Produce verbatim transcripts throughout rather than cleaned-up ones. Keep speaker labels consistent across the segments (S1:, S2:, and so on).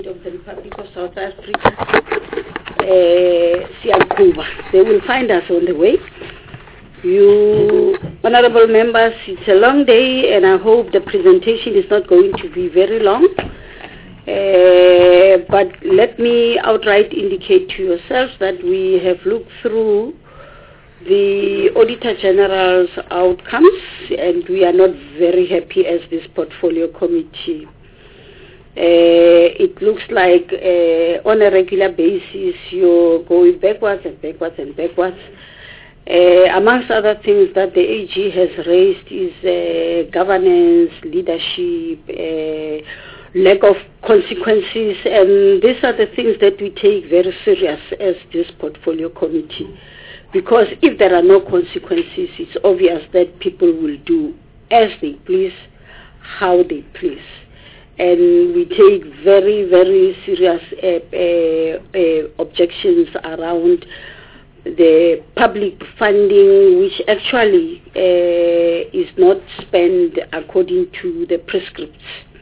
S1: of the Republic of South Africa, uh, Siyakuba. They will find us on the way. You, honorable members, it's a long day, and I hope the presentation is not going to be very long. Uh, but let me outright indicate to yourselves that we have looked through the Auditor General's outcomes, and we are not very happy as this portfolio committee. Uh, it looks like uh, on a regular basis you're going backwards and backwards and backwards. Uh, amongst other things that the A G has raised is uh, governance, leadership, uh, lack of consequences, and these are the things that we take very serious as this portfolio committee. Because if there are no consequences, it's obvious that people will do as they please, how they please. And we take very, very serious uh, uh, uh, objections around the public funding, which actually uh, is not spent according to the prescripts.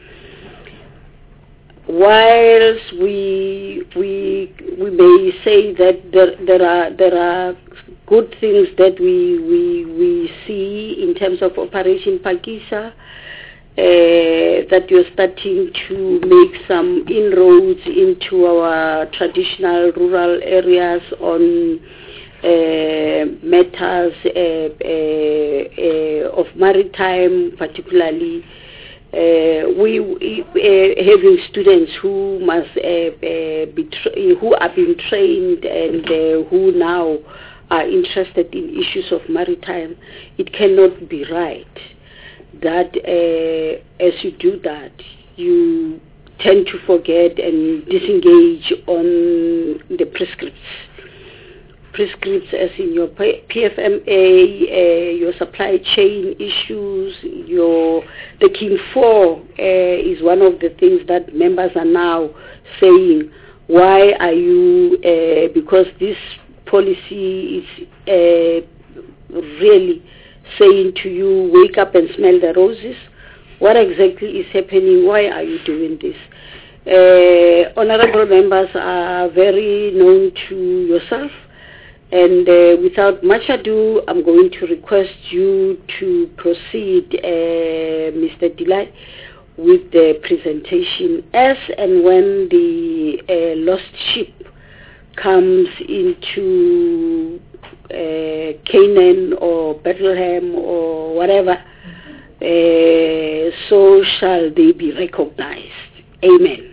S1: Whilst we we we may say that there there are there are good things that we we we see in terms of Operation Phakisa, Uh, that you're starting to make some inroads into our traditional rural areas on uh, matters uh, uh, uh, of maritime, particularly uh, we, we uh, having students who must uh, uh, be tra- who are being trained and uh, who now are interested in issues of maritime. It cannot be right that uh, as you do that, you tend to forget and disengage on the prescripts. Prescripts as in your P F M A, uh, your supply chain issues, your the King four uh, is one of the things that members are now saying, why are you, uh, because this policy is uh, really saying to you, wake up and smell the roses. What exactly is happening? Why are you doing this? Uh, honorable members are very known to yourself, and uh, without much ado, I'm going to request you to proceed, uh, Mister Delay, with the presentation as and when the uh, lost ship comes into Uh, Canaan or Bethlehem or whatever, uh, so shall they be recognized. Amen.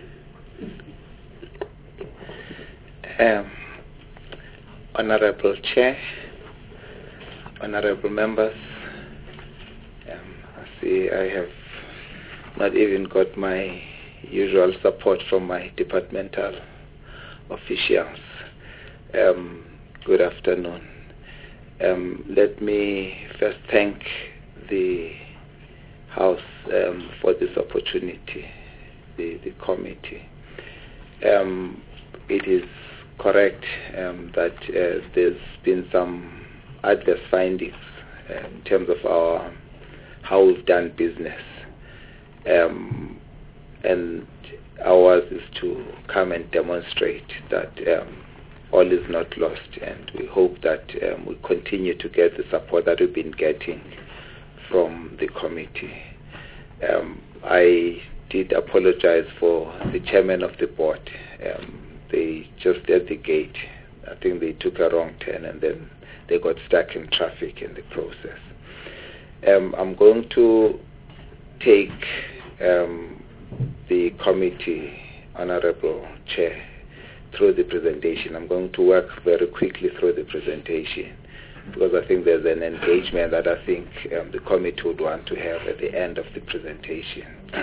S2: Um, Honorable Chair, honorable members, um, I see I have not even got my usual support from my departmental officials. Um, good afternoon. Um, let me first thank the House um, for this opportunity, the, the committee. Um, it is correct um, that uh, there's been some adverse findings uh, in terms of our how we've done business. Um, and ours is to come and demonstrate that um, all is not lost, and we hope that um, we continue to get the support that we've been getting from the committee. Um, I did apologize for the chairman of the board. Um, they just at the gate, I think they took a wrong turn and then they got stuck in traffic in the process. Um, I'm going to take um, the committee, honorable chair, through the presentation. I'm going to work very quickly through the presentation because I think there's an engagement that I think um, the committee would want to have at the end of the presentation.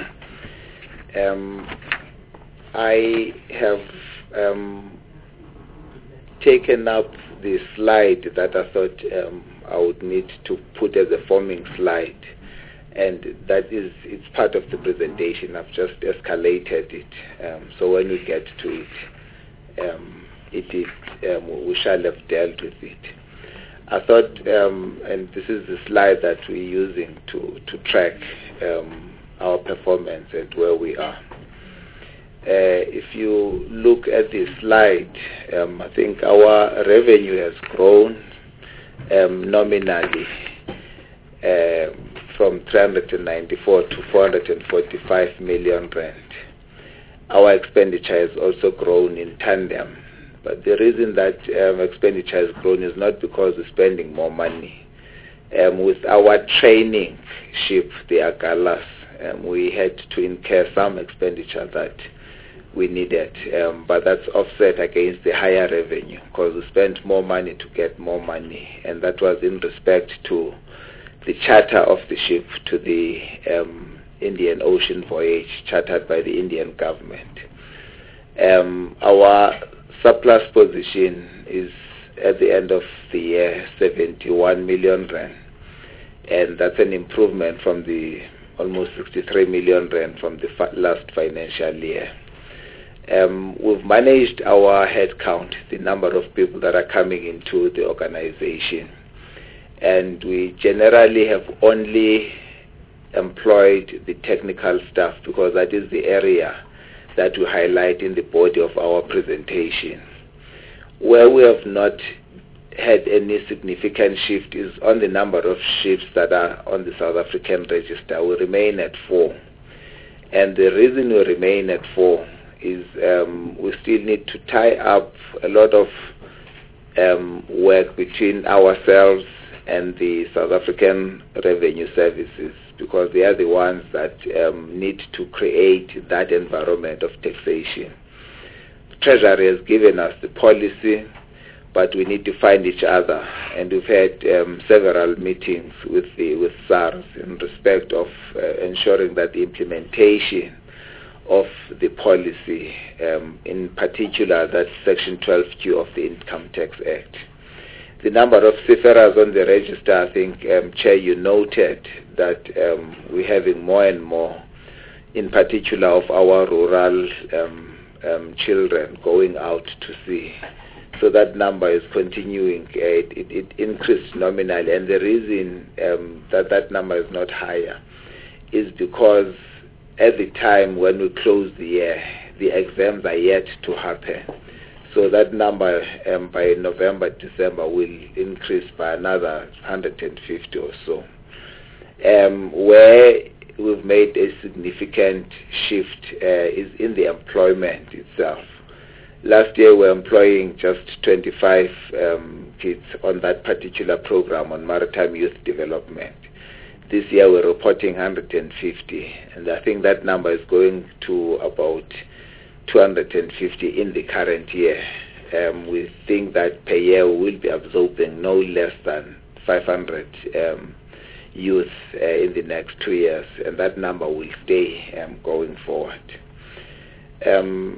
S2: um, I have um, taken up the slide that I thought um, I would need to put as a forming slide, and that is it's part of the presentation. I've just escalated it, um, so when we get to it, Um, it is, um, we shall have dealt with it. I thought, um, and this is the slide that we're using to, to track um, our performance and where we are. if you look at this slide, um, I think our revenue has grown um, nominally uh, from three hundred ninety-four to four hundred forty-five million rand. Our expenditure has also grown in tandem. But the reason that um, expenditure has grown is not because we're spending more money. Um, with our training ship, the Agalas, um, we had to incur some expenditure that we needed, um, but that's offset against the higher revenue because we spent more money to get more money, and that was in respect to the charter of the ship to the um, Indian Ocean voyage chartered by the Indian government. Um, our surplus position is at the end of the year seventy-one million rand, and that's an improvement from the almost sixty-three million rand from the fa- last financial year. Um, we've managed our headcount, the number of people that are coming into the organization, and we generally have only employed the technical staff because that is the area that we highlight in the body of our presentation. Where we have not had any significant shift is on the number of ships that are on the South African register. We remain at four. And the reason we remain at four is um, we still need to tie up a lot of um, work between ourselves and the South African Revenue Services, because they are the ones that um, need to create that environment of taxation. Treasury has given us the policy, but we need to find each other, and we've had um, several meetings with the with SARS in respect of uh, ensuring that the implementation of the policy, um, in particular that Section twelve Q of the Income Tax Act. The number of seafarers on the register, I think, um, Chair, you noted that um, we're having more and more, in particular of our rural um, um, children going out to sea. So that number is continuing. Uh, it, it, it increased nominally, and the reason um, that that number is not higher is because at the time when we close the year, the exams are yet to happen. So that number um, by November, December will increase by another one hundred fifty or so. Um, where we've made a significant shift uh, is in the employment itself. Last year we were employing just twenty-five um, kids on that particular program on maritime youth development. This year we're reporting one hundred fifty, and I think that number is going to about two hundred fifty in the current year. Um, we think that per year we will be absorbing no less than five hundred um, youth uh, in the next two years, and that number will stay um, going forward. Um,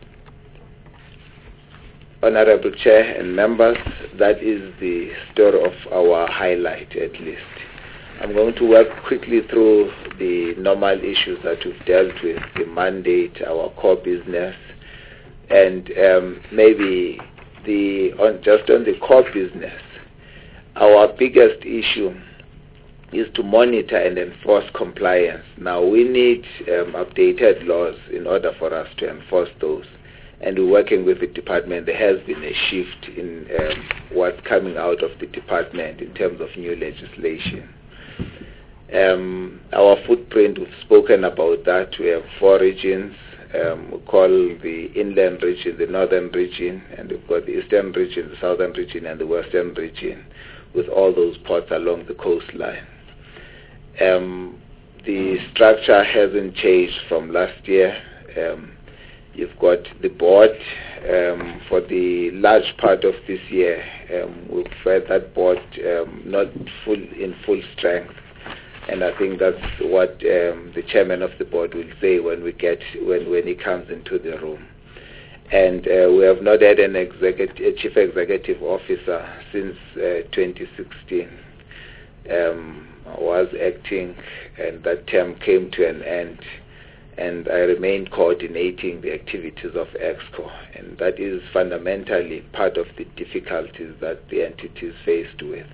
S2: Honorable Chair and members, that is the story of our highlight, at least. I'm going to work quickly through the normal issues that we've dealt with, the mandate, our core business, and um, maybe the on, just on the core business, our biggest issue is to monitor and enforce compliance. Now, we need um, updated laws in order for us to enforce those. And we're working with the department. There has been a shift in um, what's coming out of the department in terms of new legislation. Um, our footprint, we've spoken about that. We have four regions. Um, we call the inland region, the northern region, and we've got the eastern region, the southern region, and the western region, with all those ports along the coastline. Um, the structure hasn't changed from last year. Um, You've got the board um, for the large part of this year. Um, we've had that board um, not full in full strength, and I think that's what um, the chairman of the board will say when we get when when he comes into the room. And uh, we have not had an executive, a chief executive officer since uh, twenty sixteen. Um, I was acting, and that term came to an end. And I remain coordinating the activities of EXCO, and that is fundamentally part of the difficulties that the entity is faced with.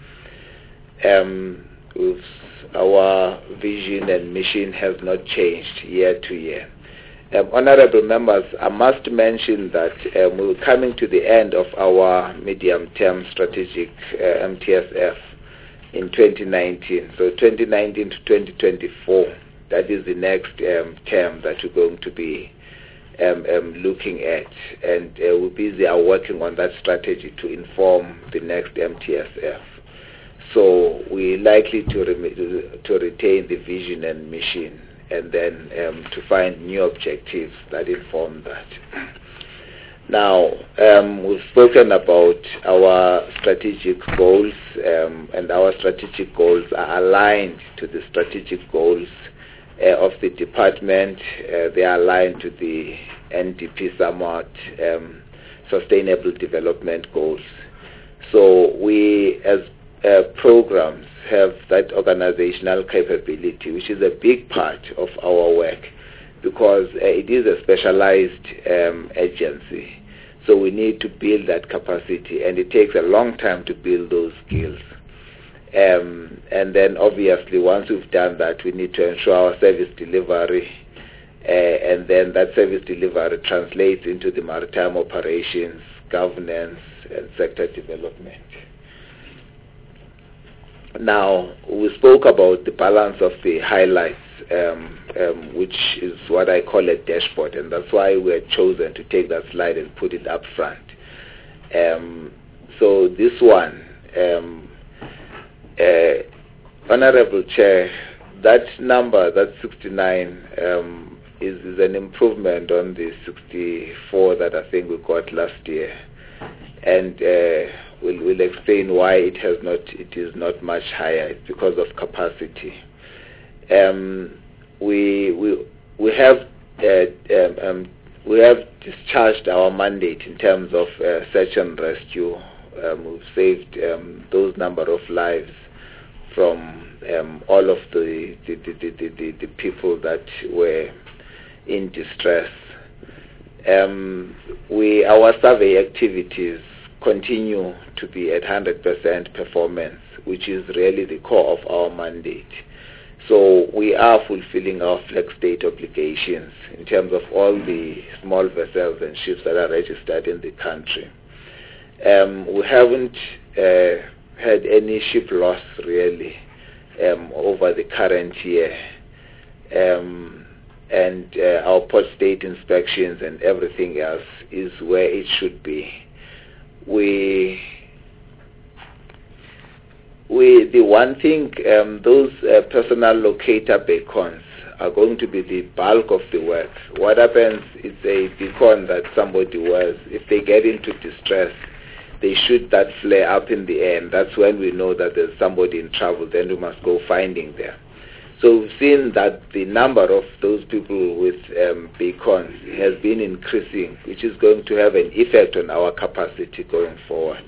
S2: Um, our vision and mission has not changed year to year, Um, honorable members, I must mention that um, we're coming to the end of our medium-term strategic uh, M T S F in twenty nineteen. So twenty nineteen to twenty twenty-four, that is the next um, term that we're going to be um, um, looking at. And uh, we're busy are working on that strategy to inform the next M T S F. So we're likely to, rem- to retain the vision and mission, and then um, to find new objectives that inform that. Now, um, we've spoken about our strategic goals, um, and our strategic goals are aligned to the strategic goals uh, of the department. Uh, they are aligned to the N D P SAMWAT um, Sustainable Development Goals. So we, as uh, programs, have that organizational capability, which is a big part of our work, because uh, it is a specialized um, agency. So we need to build that capacity, and it takes a long time to build those skills. Um, and then obviously once we've done that, we need to ensure our service delivery, uh, and then that service delivery translates into the maritime operations, governance, and sector development. Now, we spoke about the balance of the highlights, um, um, which is what I call a dashboard, and that's why we had chosen to take that slide and put it up front. Um, so this one, um, uh, Honorable Chair, that number, that sixty-nine, um, is, is an improvement on the sixty-four that I think we got last year. And uh, we'll, we'll explain why it has not, it is not much higher. It's because of capacity. Um, we we we have uh, um, um, we have discharged our mandate in terms of uh, search and rescue. Um, we've saved um, those number of lives from um, all of the the, the, the, the the people that were in distress. Um, we our survey activities continue to be at one hundred percent performance, which is really the core of our mandate. So we are fulfilling our flag state obligations in terms of all the small vessels and ships that are registered in the country. Um, we haven't uh, had any ship loss really um, over the current year. Um, and uh, our port state inspections and everything else is where it should be. We, we, the one thing, um, those uh, personal locator beacons are going to be the bulk of the work. What happens is a beacon that somebody wears. If they get into distress, they shoot that flare up in the air, and that's when we know that there's somebody in trouble. Then we must go finding them. So we've seen that the number of those people with um, beacons has been increasing, which is going to have an effect on our capacity going forward.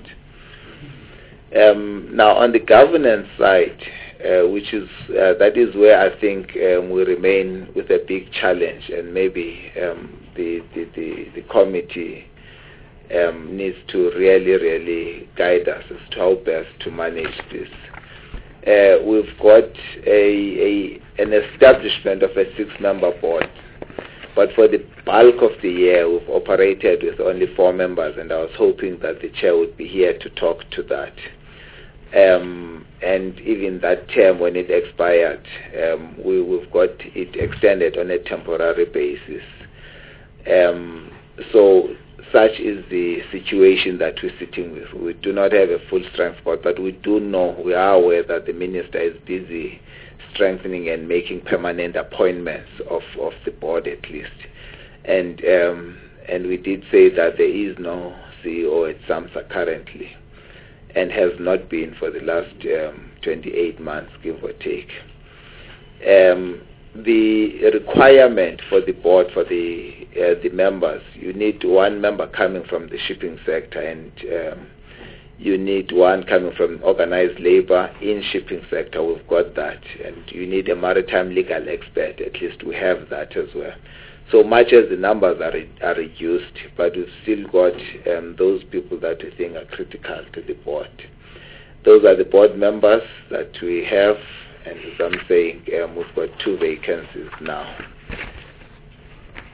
S2: Um, now, on the governance side, uh, which is uh, that is where I think um, we remain with a big challenge, and maybe um, the, the, the, the committee um, needs to really, really guide us as to how best to manage this. Uh, we've got a, a an establishment of a six-member board, but for the bulk of the year we've operated with only four members, and I was hoping that the chair would be here to talk to that. Um, and even that term, when it expired, um, we, we've got it extended on a temporary basis. Um, so such is the situation that we're sitting with. We do not have a full strength board, but we do know, we are aware that the minister is busy strengthening and making permanent appointments of, of the board at least. And um, and we did say that there is no C E O at SAMSA currently, and has not been for the last um, twenty-eight months, give or take. Um, the requirement for the board, for the uh, the members, you need one member coming from the shipping sector, and um, you need one coming from organized labor in shipping sector. We've got that. And you need a maritime legal expert. At least we have that as well. So much as the numbers are, re- are reduced, but we've still got um, those people that we think are critical to the board. Those are the board members that we have, and as I'm saying, um, we've got two vacancies now.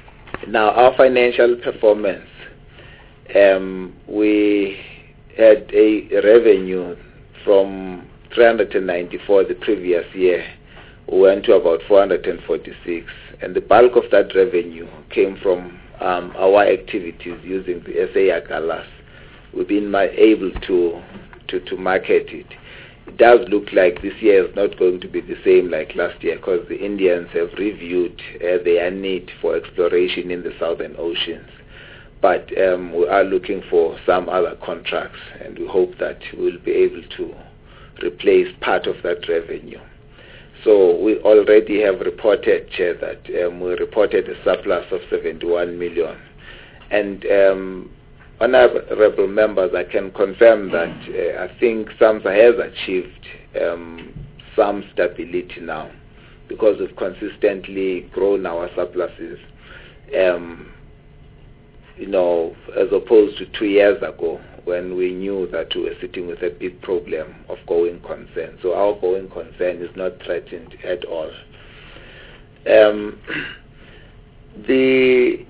S2: Now, our financial performance, um, we had a revenue from three hundred ninety-four the previous year. We went to about four hundred forty-six, and the bulk of that revenue came from um, our activities using the S A Agalas. We've been able to, to, to market it. It does look like this year is not going to be the same like last year, because the Indians have reviewed uh, their need for exploration in the southern oceans. But um, we are looking for some other contracts, and we hope that we'll be able to replace part of that revenue. So we already have reported, Chair, that um, we reported a surplus of seventy-one million. And um, honorable members, I can confirm that uh, I think SAMSA has achieved um, some stability now, because we've consistently grown our surpluses. Um, you know, as opposed to two years ago, when we knew that we were sitting with a big problem of going concern. So our going concern is not threatened at all. Um, the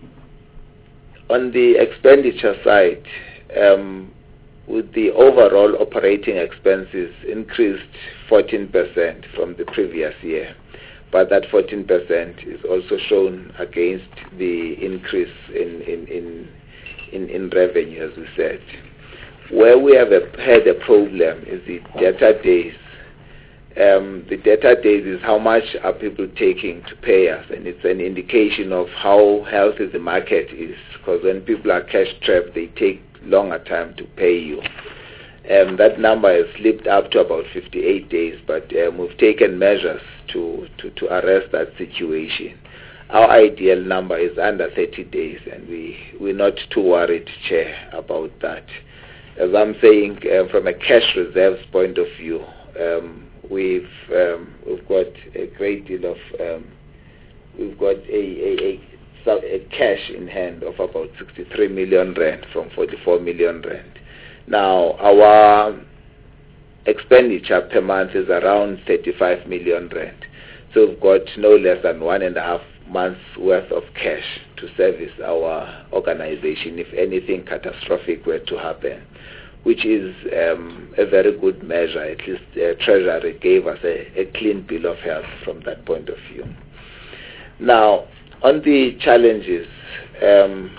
S2: on the expenditure side, um, with the overall operating expenses increased fourteen percent from the previous year, but that fourteen percent is also shown against the increase in in in, in, in revenue, as we said. Where we have a, had a problem is the data days. Um, the data days is how much are people taking to pay us, and it's an indication of how healthy the market is, because when people are cash strapped, they take longer time to pay you. Um, that number has slipped up to about fifty-eight days, but um, we've taken measures to, to, to arrest that situation. Our ideal number is under thirty days, and we, we're not too worried, Chair, about that. As I'm saying, uh, from a cash reserves point of view, um, we've um, we've got a great deal of um, we've got a, a, a, a cash in hand of about sixty-three million rand from forty-four million rand. Now our expenditure per month is around thirty-five million rand, so we've got no less than one and a half months worth of cash to service our organization if anything catastrophic were to happen, which is um, a very good measure. At least uh, Treasury gave us a, a clean bill of health from that point of view. Now, on the challenges, um,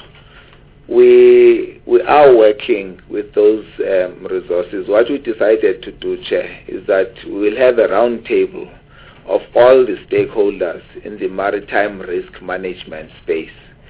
S2: we we are working with those um, resources. What we decided to do, Chair, is that we will have a round table of all the stakeholders in the maritime risk management space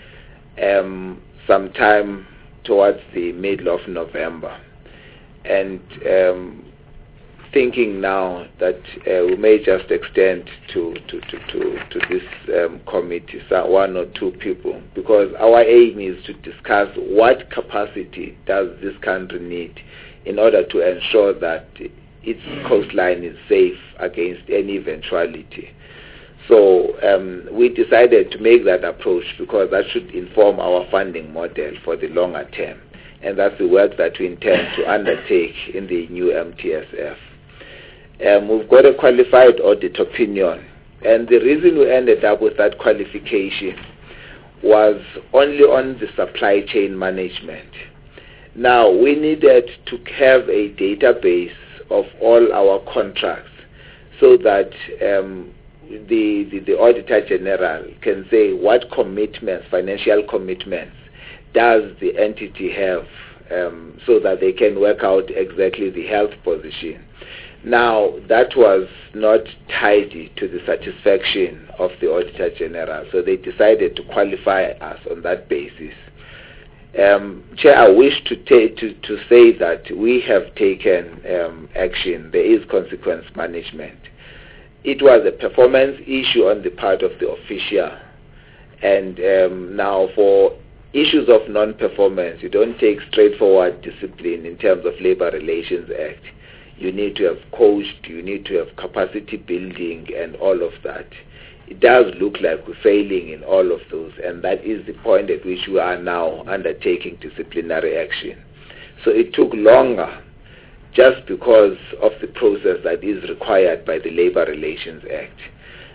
S2: um, sometime towards the middle of November. And um, thinking now that uh, we may just extend to, to, to, to, to this um, committee, so one or two people, because our aim is to discuss what capacity does this country need in order to ensure that its coastline is safe against any eventuality. So um, we decided to make that approach because that should inform our funding model for the longer term. And that's the work that we intend to undertake in the new M T S F. Um, we've got a qualified audit opinion. And the reason we ended up with that qualification was only on the supply chain management. Now, we needed to have a database of all our contracts so that um, the, the, the Auditor General can say what commitments, financial commitments, does the entity have um, so that they can work out exactly the health position. Now, that was not tidy to the satisfaction of the Auditor General, so they decided to qualify us on that basis. Um, Chair, I wish to, ta- to, to say that we have taken um, action. There is consequence management. It was a performance issue on the part of the official. And um, now for issues of non-performance, you don't take straightforward discipline in terms of Labor Relations Act. You need to have coached, you need to have capacity building and all of that. It does look like we're failing in all of those, and that is the point at which we are now undertaking disciplinary action. So it took longer just because of the process that is required by the Labor Relations Act.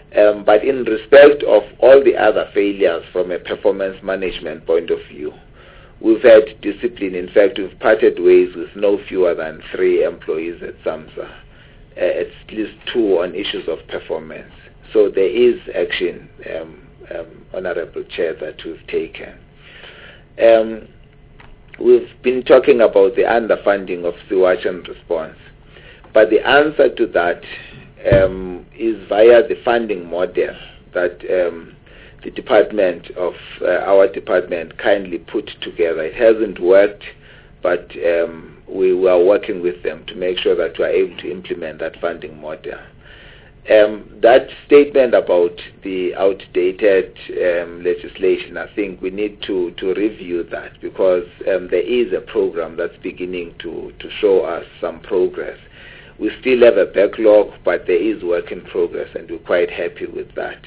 S2: Um, but in respect of all the other failures from a performance management point of view, we've had discipline. In fact, we've parted ways with no fewer than three employees at SAMSA, uh, at least two on issues of performance. So there is action, um, um, Honorable Chair, that we've taken. Um, we've been talking about the underfunding of sewage and response, but the answer to that um, is via the funding model that um, the department of uh, our department kindly put together. It hasn't worked, but um, we were working with them to make sure that we are able to implement that funding model. Um, that statement about the outdated um, legislation, I think we need to, to review that, because um, there is a program that's beginning to, to show us some progress. We still have a backlog, but there is work in progress, and we're quite happy with that.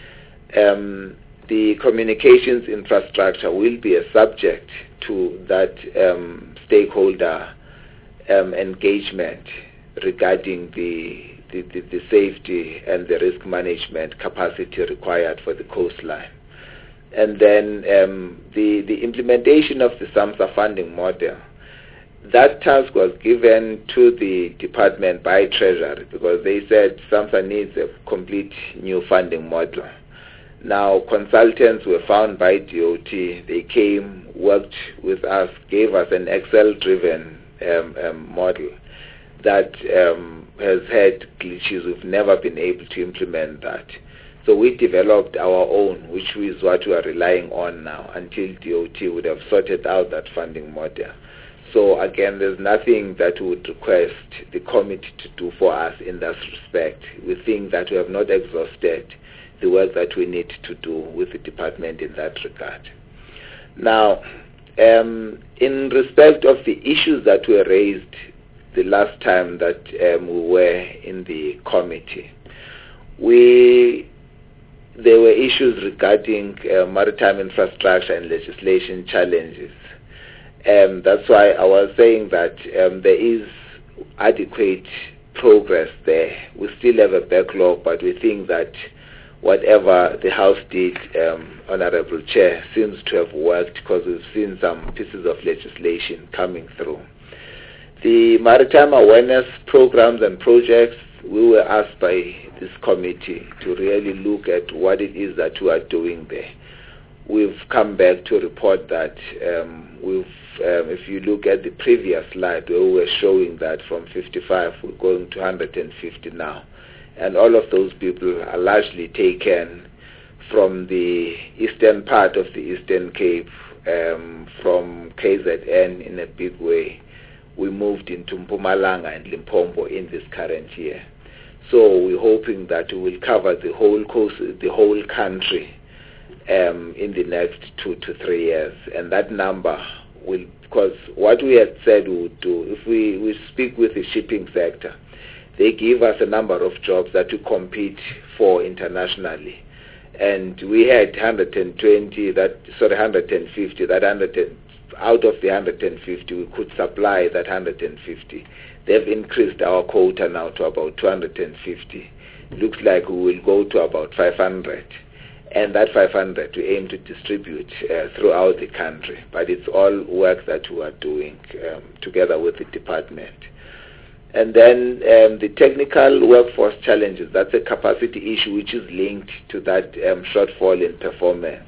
S2: Um, the communications infrastructure will be a subject to that um, stakeholder um, engagement regarding the, the, the, the safety and the risk management capacity required for the coastline. And then um, the, the implementation of the SAMSA funding model, that task was given to the department by Treasury, because they said SAMSA needs a complete new funding model. Now, consultants were found by D O T. They came, worked with us, gave us an Excel-driven um, um, model that um, has had glitches. We've never been able to implement that. So we developed our own, which is what we are relying on now, until D O T would have sorted out that funding model. So again, there's nothing that we would request the committee to do for us in that respect. We think that we have not exhausted the work that we need to do with the department in that regard. Now, um, in respect of the issues that were raised the last time that um, we were in the committee, we there were issues regarding uh, maritime infrastructure and legislation challenges. Um, that's why I was saying that um, there is adequate progress there. We still have a backlog, but we think that whatever the House did, um, Honorable Chair, seems to have worked, because we've seen some pieces of legislation coming through. The maritime awareness programs and projects, we were asked by this committee to really look at what it is that we are doing there. We've come back to report that um, we've, um, if you look at the previous slide where we were showing that from fifty-five we're going to one hundred fifty now. And all of those people are largely taken from the eastern part of the Eastern Cape, um, from K Z N in a big way. We moved into Mpumalanga and Limpopo in this current year. So we're hoping that we will cover the whole coast, the whole country um, in the next two to three years. And that number will, because what we had said we would do, if we, we speak with the shipping sector, they give us a number of jobs that we compete for internationally. And we had one hundred twenty, that, sorry, one hundred fifty, that one hundred, out of the one hundred fifty, we could supply that one hundred fifty. They've increased our quota now to about two hundred fifty. It looks like we will go to about five hundred. And that five hundred we aim to distribute uh, throughout the country. But it's all work that we are doing um, together with the department. And then um, the technical workforce challenges, that's a capacity issue which is linked to that um, shortfall in performance.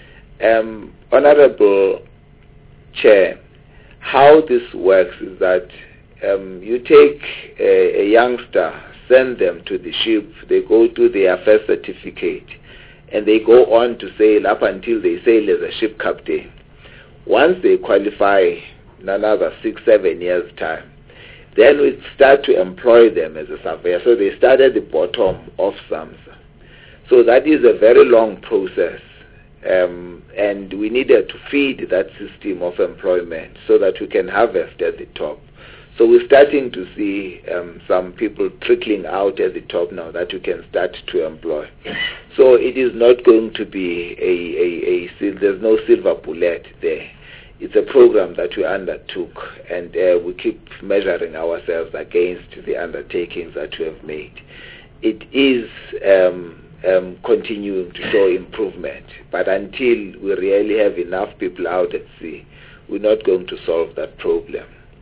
S2: Um, Honorable Chair, how this works is that um, you take a, a youngster, send them to the ship, they go to their first certificate, and they go on to sail up until they sail as a ship captain. Once they qualify in another six, seven years' time, then we start to employ them as a surveyor. So they start at the bottom of SAMSA. So that is a very long process. Um, and we needed to feed that system of employment so that we can harvest at the top. So we're starting to see um, some people trickling out at the top now that we can start to employ. So it is not going to be a, a, a there's no silver bullet there. It's a program that we undertook, and uh, we keep measuring ourselves against the undertakings that we have made. It is um, um, continuing to show improvement. But until we really have enough people out at sea, we're not going to solve that problem.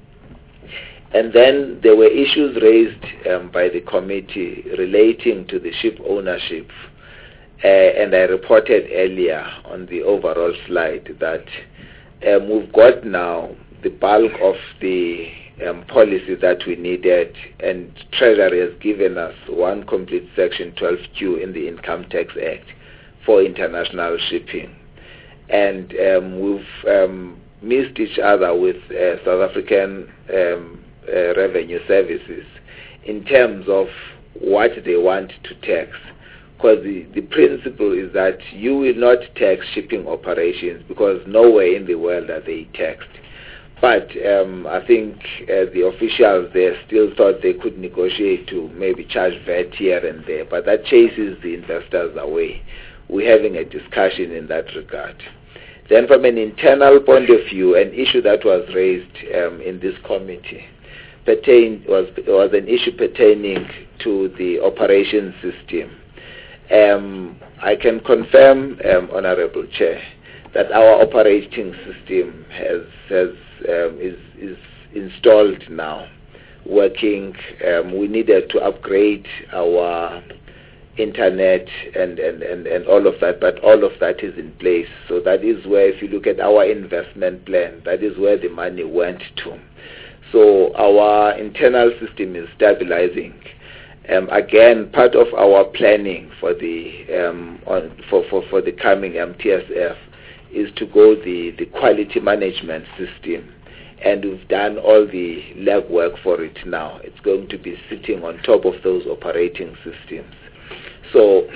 S2: And then there were issues raised um, by the committee relating to the ship ownership. Uh, and I reported earlier on the overall slide that um, we've got now the bulk of the um, policy that we needed, and Treasury has given us one complete Section twelve Q in the Income Tax Act for international shipping. And um, we've um, missed each other with uh, South African um, uh, Revenue Services in terms of what they want to tax. Because the, the principle is that you will not tax shipping operations because nowhere in the world are they taxed. But um, I think uh, the officials there still thought they could negotiate to maybe charge V A T here and there, but that chases the investors away. We're having a discussion in that regard. Then from an internal point of view, an issue that was raised um, in this committee pertained, was, was an issue pertaining to the operation system. Um, I can confirm, um, Honorable Chair, that our operating system has, has um, is, is installed now, working. Um, we needed to upgrade our internet and, and, and, and all of that, but all of that is in place. So that is where, if you look at our investment plan, that is where the money went to. So our internal system is stabilizing. Um, again, part of our planning for the um, on, for, for, for the coming M T S F is to go the, the quality management system, and we've done all the legwork for it now. It's going to be sitting on top of those operating systems. So,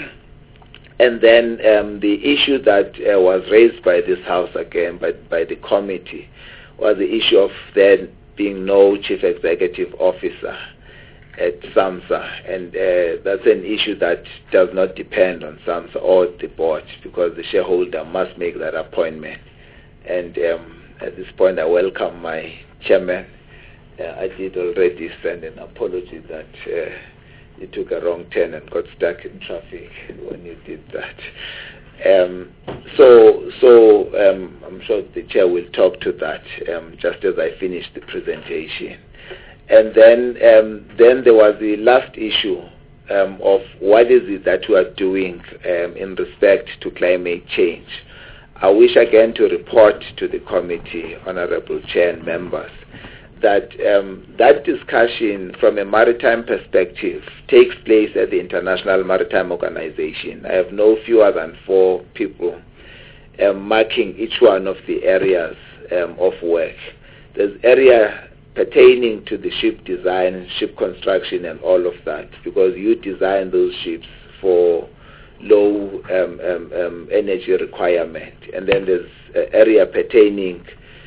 S2: and then um, the issue that uh, was raised by this House again, by, by the committee, was the issue of there being no chief executive officer at SAMSA, and uh, that's an issue that does not depend on SAMSA or the board, because the shareholder must make that appointment. And um, at this point, I welcome my chairman. Uh, I did already send an apology that uh, you took a wrong turn and got stuck in traffic when you did that. Um, so, so um, I'm sure the chair will talk to that um, just as I finish the presentation. And then, um, then there was the last issue um, of what is it that we are doing um, in respect to climate change. I wish again to report to the committee, Honorable Chair and members, that um, that discussion from a maritime perspective takes place at the International Maritime Organization. I have no fewer than four people um, marking each one of the areas um, of work. There's area pertaining to the ship design, ship construction, and all of that, because you design those ships for low um, um, um, energy requirement. And then there's an area pertaining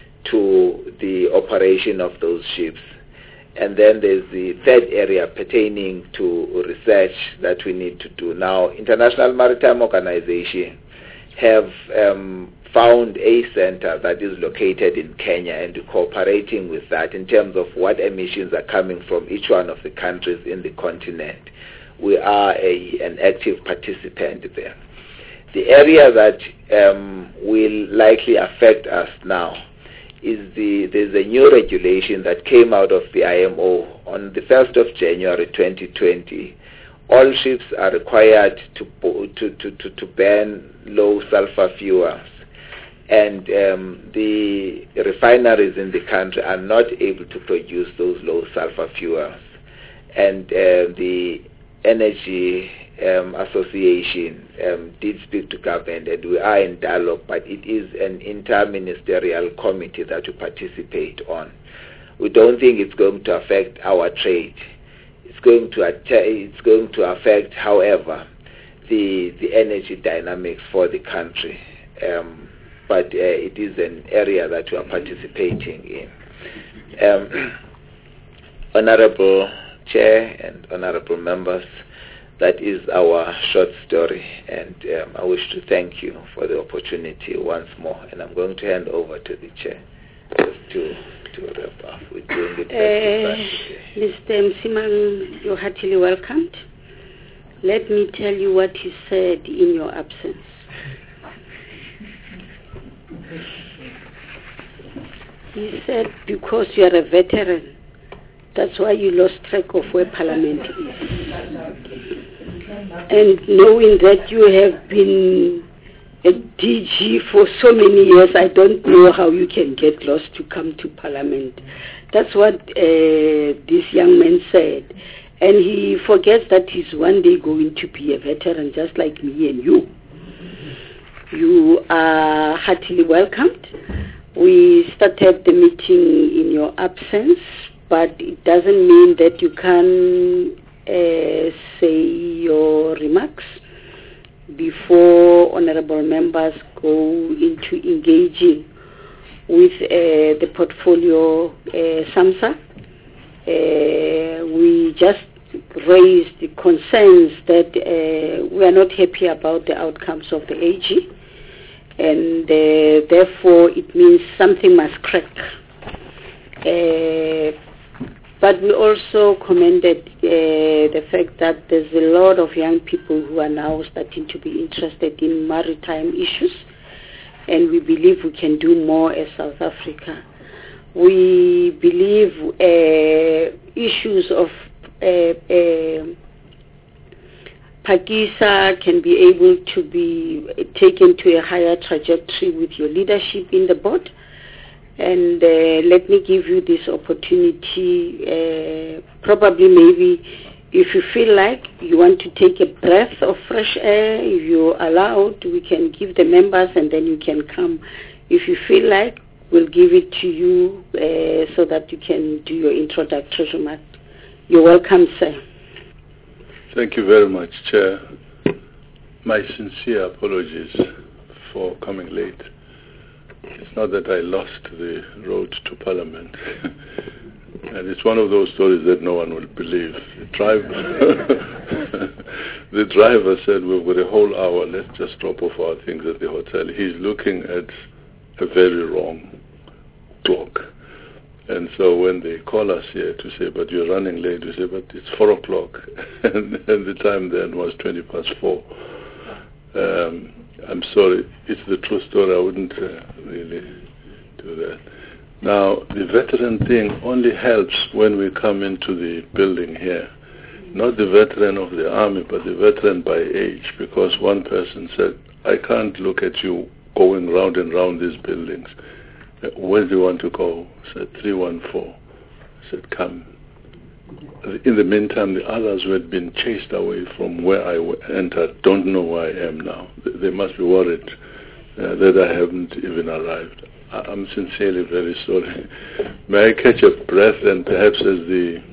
S2: to the operation of those ships. And then there's the third area pertaining to research that we need to do. Now, International Maritime Organization have um, found a center that is located in Kenya, and cooperating with that in terms of what emissions are coming from each one of the countries in the continent. We are a, an active participant there. The area that um, will likely affect us now is the there's a new regulation that came out of the I M O on the first of January twenty twenty. All ships are required to to to to, to burn low sulfur fuels, and um, the refineries in the country are not able to produce those low sulfur fuels. And uh, the Energy um, Association um, did speak to government, and we are in dialogue, but it is an inter-ministerial committee that we participate on. We don't think it's going to affect our trade. It's going to att- it's going to affect, however, the the energy dynamics for the country. Um, but uh, it is an area that we are participating in. Um, Honorable Chair and honorable members, that is our short story, and um, I wish to thank you for the opportunity once more, and I'm going to hand over to the Chair just to, to wrap up. We're doing it
S1: uh, Mister Msimang, you're heartily welcomed. Let me tell you what he said in your absence. He said, because you are a veteran, that's why you lost track of where Parliament is. And knowing that you have been a D G for so many years, I don't know how you can get lost to come to Parliament. That's what uh, this young man said. And he forgets that he's one day going to be a veteran just like me and you. You are heartily welcomed. We started the meeting in your absence, but it doesn't mean that you can uh, say your remarks before honorable members go into engaging with uh, the portfolio uh, SAMSA. Uh, we just raised the concerns that uh, we are not happy about the outcomes of the A G, and uh, therefore it means something must crack. Uh, but we also commended uh, the fact that there's a lot of young people who are now starting to be interested in maritime issues, and we believe we can do more as South Africa. We believe uh, issues of uh, uh, Phakisa can be able to be taken to a higher trajectory with your leadership in the board. And uh, let me give you this opportunity, uh, probably maybe if you feel like you want to take a breath of fresh air, if you're allowed, we can give the members and then you can come. If you feel like, we'll give it to you uh, so that you can do your introductory remark. You're welcome, sir.
S3: Thank you very much, Chair. My sincere apologies for coming late. It's not that I lost the road to Parliament. And it's one of those stories that no one will believe. The driver, the driver said, we've got a whole hour, let's just drop off our things at the hotel. He's looking at a very wrong clock. And so when they call us here to say, but you're running late, we say, but it's four o'clock. and, and the time then was twenty past four. Um, I'm sorry, it's the true story. I wouldn't uh, really do that. Now, the veteran thing only helps when we come into the building here. Not the veteran of the army, but the veteran by age, because one person said, I can't look at you going round and round these buildings. Where do you want to go? I said, three one four. I said, come. In the meantime, the others who had been chased away from where I entered don't know where I am now. They must be worried uh, that I haven't even arrived. I'm sincerely very sorry. May I catch a breath and perhaps as the...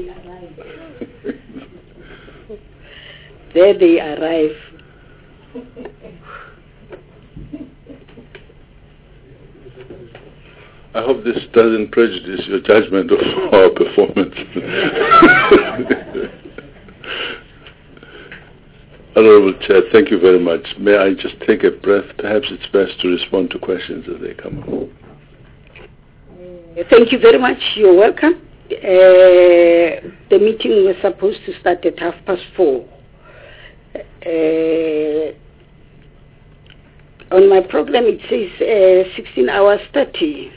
S1: There they arrive.
S3: I hope this doesn't prejudice your judgment of our performance. Honorable Chair, thank you very much. May I just take a breath? Perhaps it's best to respond to questions as they come up.
S1: Thank you very much. You're welcome. Uh, the meeting was supposed to start at half past four. Uh, on my program it says uh, sixteen hours thirty.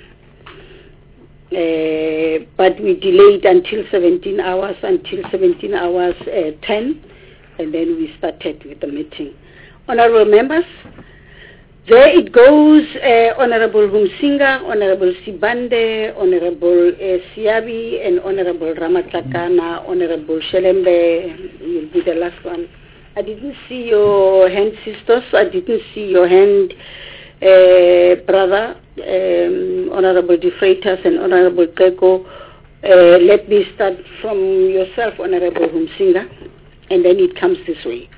S1: Uh, but we delayed until seventeen hours, until seventeen hours uh, ten, and then we started with the meeting. Honorable members, there it goes, uh, Honorable Humsinga, Honorable Sibande, Honorable uh, Siabi, and Honorable Ramatlakana, Honorable Shelembe, you'll be the last one. I didn't see your hand, sisters, I didn't see your hand, Uh, brother, um, Honorable De Freitas and Honorable Keko. Uh, let me start from yourself, Honorable Humsinga, and then it comes this way.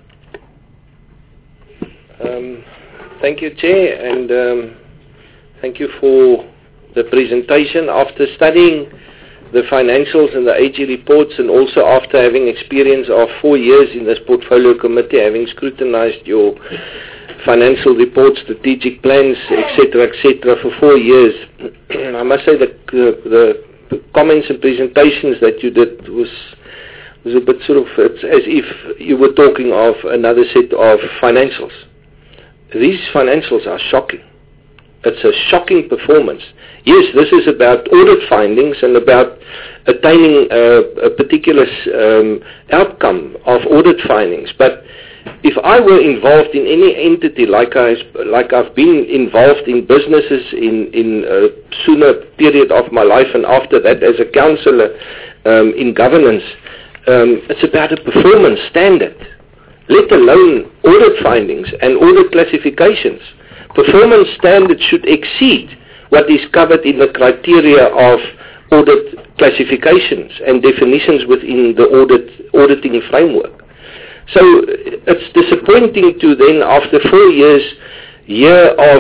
S4: Um, thank you, Chair, and um, thank you for the presentation. After studying the financials and the A G reports, and also after having experience of four years in this portfolio committee, having scrutinized your financial reports, strategic plans, et cetera, et cetera, for four years, I must say that uh, the, the comments and presentations that you did was It's a bit sort of, it's as if you were talking of another set of financials. These financials are shocking. It's a shocking performance. Yes, this is about audit findings and about attaining a, a particular um, outcome of audit findings. But if I were involved in any entity like, I, like I've been involved in businesses in, in a sooner period of my life and after that as a counsellor um, in governance, um, it's about a performance standard, let alone audit findings and audit classifications. Performance standards should exceed what is covered in the criteria of audit classifications and definitions within the audit auditing framework. So it's disappointing to then, after four years, year of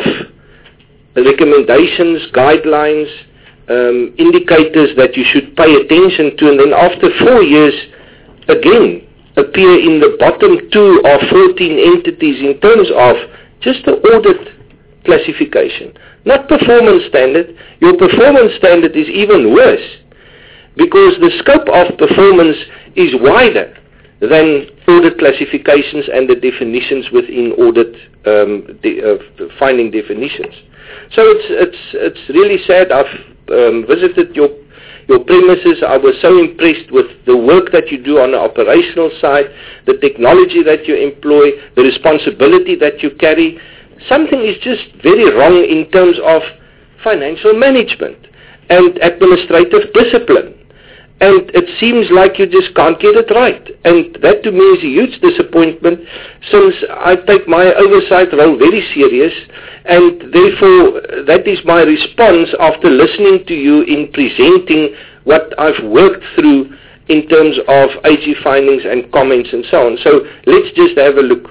S4: recommendations, guidelines, um, indicators that you should pay attention to, and then after four years, again, appear in the bottom two of fourteen entities in terms of just the audit classification. Not performance standard. Your performance standard is even worse because the scope of performance is wider than audit classifications and the definitions within audit um, de- uh, finding definitions. So it's it's it's really sad. I've um, visited your your premises. I was so impressed with the work that you do on the operational side, the technology that you employ, the responsibility that you carry. Something is just very wrong in terms of financial management and administrative discipline. And it seems like you just can't get it right. And that to me is a huge disappointment, since I take my oversight role very serious, and therefore that is my response after listening to you in presenting what I've worked through in terms of A G findings and comments and so on. So let's just have a look.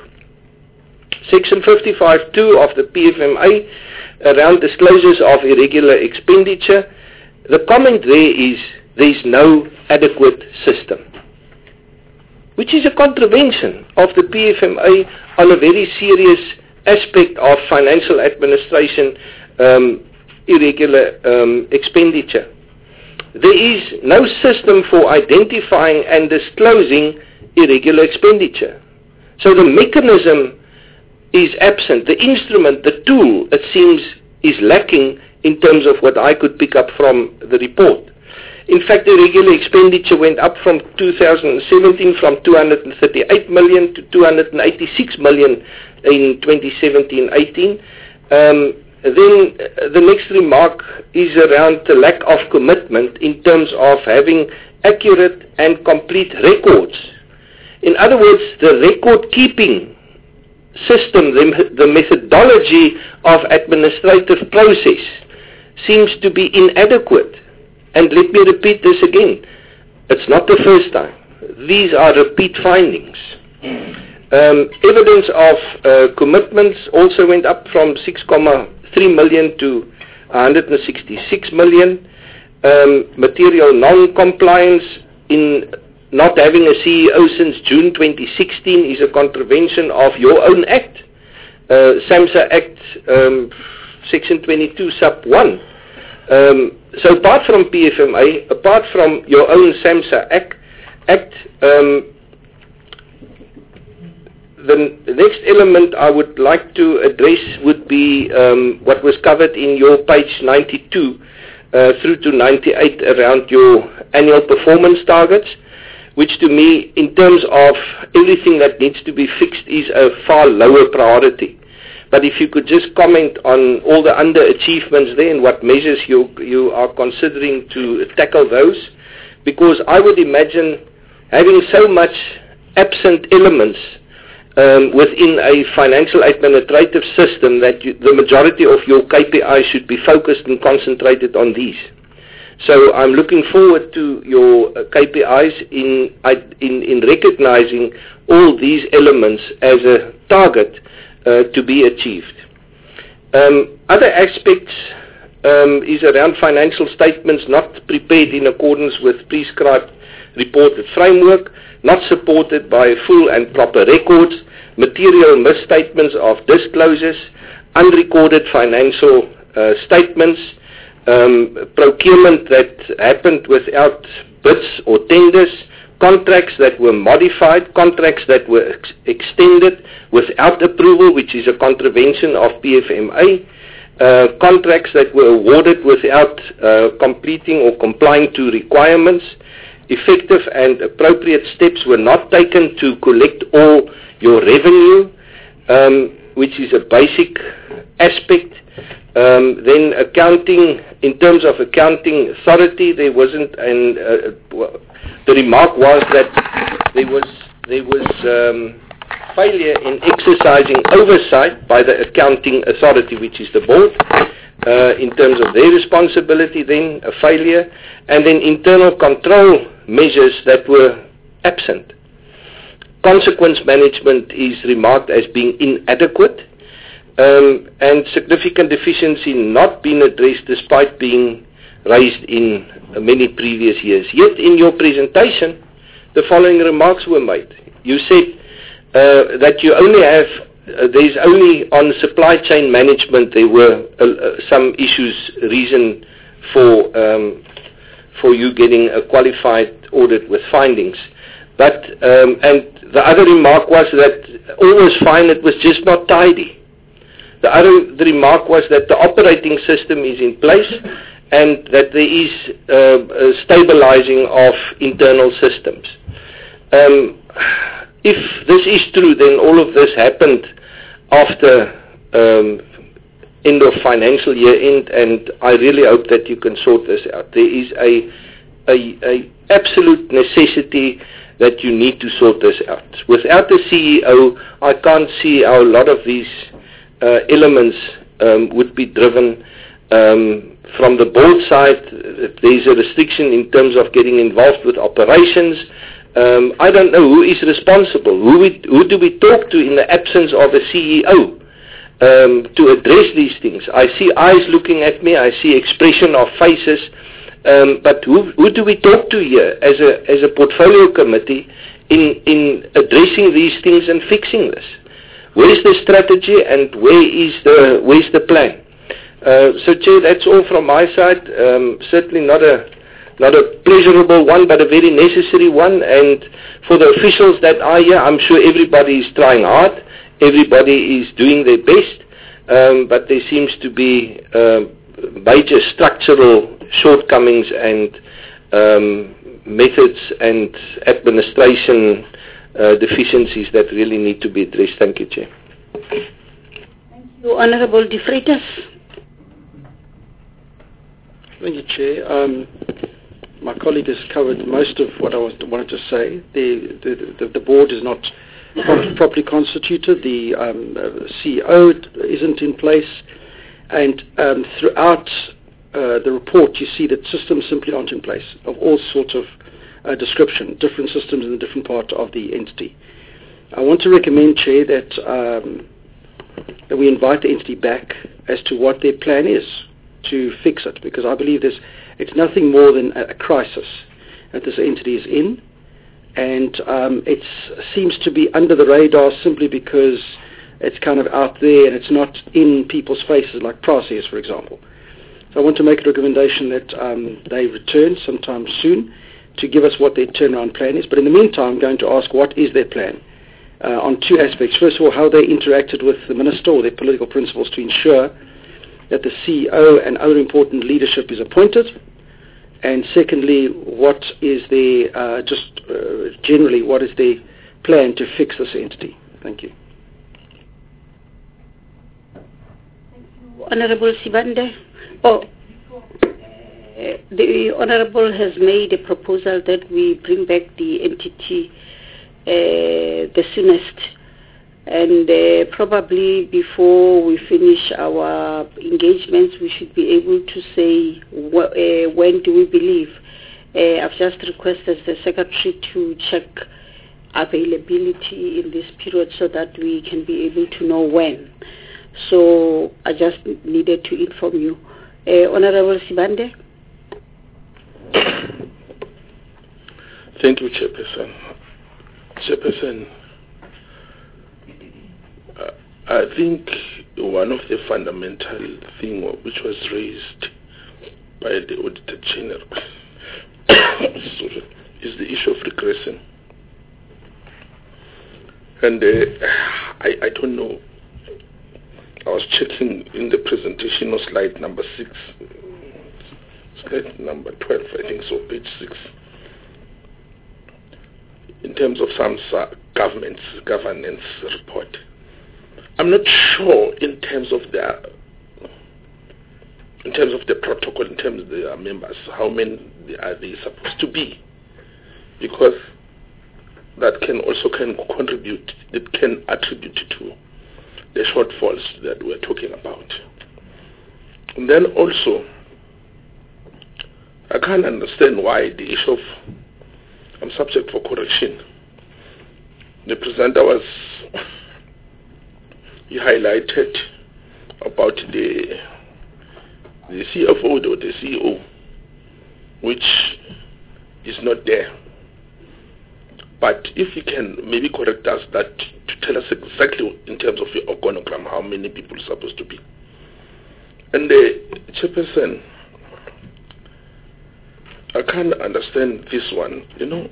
S4: Section fifty-five two of the P F M A around disclosures of irregular expenditure. The comment there is there is no adequate system, which is a contravention of the P F M A on a very serious aspect of financial administration, um, irregular um, expenditure. There is no system for identifying and disclosing irregular expenditure. So the mechanism is absent. The instrument, the tool, it seems, is lacking in terms of what I could pick up from the report. In fact, the irregular expenditure went up from two thousand seventeen from two hundred thirty-eight million to two hundred eighty-six million in twenty seventeen eighteen. Um, then uh, the next remark is around the lack of commitment in terms of having accurate and complete records. In other words, the record keeping system, the, the methodology of administrative process seems to be inadequate. And let me repeat this again. It's not the first time. These are repeat findings. Um, evidence of uh, commitments also went up from six point three million to one hundred sixty-six million. Um, material non-compliance in not having a C E O since June twenty sixteen is a contravention of your own act. Uh, SAMHSA Act, um, Section twenty-two, Sub one. Um, so apart from P F M A, apart from your own SAMHSA Act, act um, the, the next element I would like to address would be um, what was covered in your page ninety-two uh, through to ninety-eight around your annual performance targets, which to me, in terms of everything that needs to be fixed, is a far lower priority. But if you could just comment on all the underachievements there and what measures you you are considering to tackle those, because I would imagine having so much absent elements um, within a financial administrative system that you, the majority of your K P Is should be focused and concentrated on these. So I'm looking forward to your uh, K P Is in, in in recognizing all these elements as a target uh, to be achieved. Um, other aspects um, is around financial statements not prepared in accordance with prescribed reported framework, not supported by full and proper records, material misstatements of disclosures, unrecorded financial uh, statements, Um, procurement that happened without bids or tenders, contracts that were modified, contracts that were ex- extended without approval, which is a contravention of P F M A, uh, contracts that were awarded without uh, completing or complying to requirements. Effective and appropriate steps were not taken to collect all your revenue, um, which is a basic aspect. Um, then accounting, in terms of accounting authority, there wasn't, and uh, well, the remark was that there was there was um, failure in exercising oversight by the accounting authority, which is the board, uh, in terms of their responsibility. Then a failure, and then internal control measures that were absent. Consequence management is remarked as being inadequate. Um, and significant deficiency not being addressed despite being raised in uh, many previous years. Yet in your presentation, the following remarks were made. You said uh, that you only have, uh, there's only on supply chain management there were uh, uh, some issues, reason for, um, for you getting a qualified audit with findings. But, um, and the other remark was that all was fine, it was just not tidy. The other the remark was that the operating system is in place and that there is uh, a stabilizing of internal systems. Um, if this is true, then all of this happened after um, end of financial year end, and I really hope that you can sort this out. There is a, a, a absolute necessity that you need to sort this out. Without the C E O, I can't see how a lot of these Uh, elements um, would be driven um, from the board side. There's a restriction in terms of getting involved with operations. Um, I don't know who is responsible. Who, we, who do we talk to in the absence of a C E O um, to address these things? I see eyes looking at me. I see expression of faces. Um, but who, who do we talk to here as a as a portfolio committee in in addressing these things and fixing this? Where's the strategy and where is the where's the plan? Uh, so, Chair, that's all from my side. Um, certainly not a not a pleasurable one, but a very necessary one. And for the officials that are here, I'm sure everybody is trying hard. Everybody is doing their best, um, but there seems to be uh, major structural shortcomings and um, methods and administration Uh, deficiencies that really need to be addressed. Thank you, Chair.
S1: Thank you, Honorable De Freitas.
S5: Thank you, Chair. Um, my colleague has covered most of what I was, wanted to say. The, the, the, the board is not pro- properly constituted. The um, uh, C E O isn't in place. And um, throughout uh, the report, you see that systems simply aren't in place of all sorts of Uh, description, different systems in the different part of the entity. I want to recommend, Chair, that, um, that we invite the entity back as to what their plan is to fix it, because I believe there's, it's nothing more than a, a crisis that this entity is in, and um, it seems to be under the radar simply because it's kind of out there and it's not in people's faces like process, for example. So I want to make a recommendation that um, they return sometime soon to give us what their turnaround plan is. But in the meantime, I'm going to ask what is their plan uh, on two aspects. First of all, how they interacted with the minister or their political principals to ensure that the C E O and other important leadership is appointed. And secondly, what is their, uh, just uh, generally, what is their plan to fix this entity? Thank you.
S1: Thank you, Honorable Sibande. Oh. Uh, the Honourable has made a proposal that we bring back the entity, uh, the SUNEST, and uh, probably before we finish our engagements, we should be able to say wh- uh, when do we believe. Uh, I've just requested the Secretary to check availability in this period so that we can be able to know when. So I just needed to inform you. Uh, Honourable Sibande?
S3: Thank you, Chairperson. Chairperson, uh, I think one of the fundamental things which was raised by the Auditor General
S6: is the issue of regressing. And uh, I, I don't know, I was checking in the presentation of slide number six, slide number twelve, I think so, page six, in terms of some uh, government's governance report. I'm not sure in terms of their, in terms of the protocol, in terms of their members, how many are they supposed to be, because that can also can contribute, it can attribute to the shortfalls that we're talking about. And then also, I can't understand why the issue of, I'm subject for correction. The presenter was, he highlighted about the, the C F O or the C E O, which is not there. But if you can maybe correct us that to tell us exactly in terms of your organogram how many people are supposed to be. And the chairperson, I can't understand this one, you know.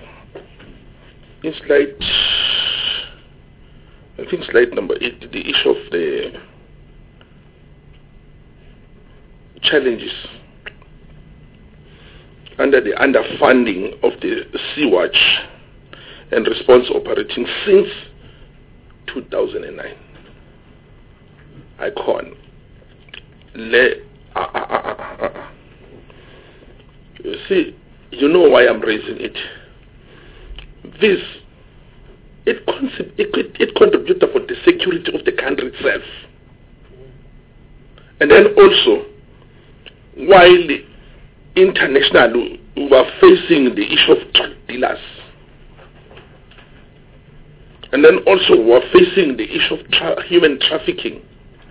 S6: In slide, I think slide number eight, the issue of the challenges under the underfunding of the Sea-Watch and response operating since two thousand nine. I can't. Le, ah, ah, ah, ah, ah. You see, you know why I'm raising it. This, it, concept, it, it contributed for the security of the country itself. And then also, while internationally we were facing the issue of drug dealers, and then also we are facing the issue of tra human trafficking.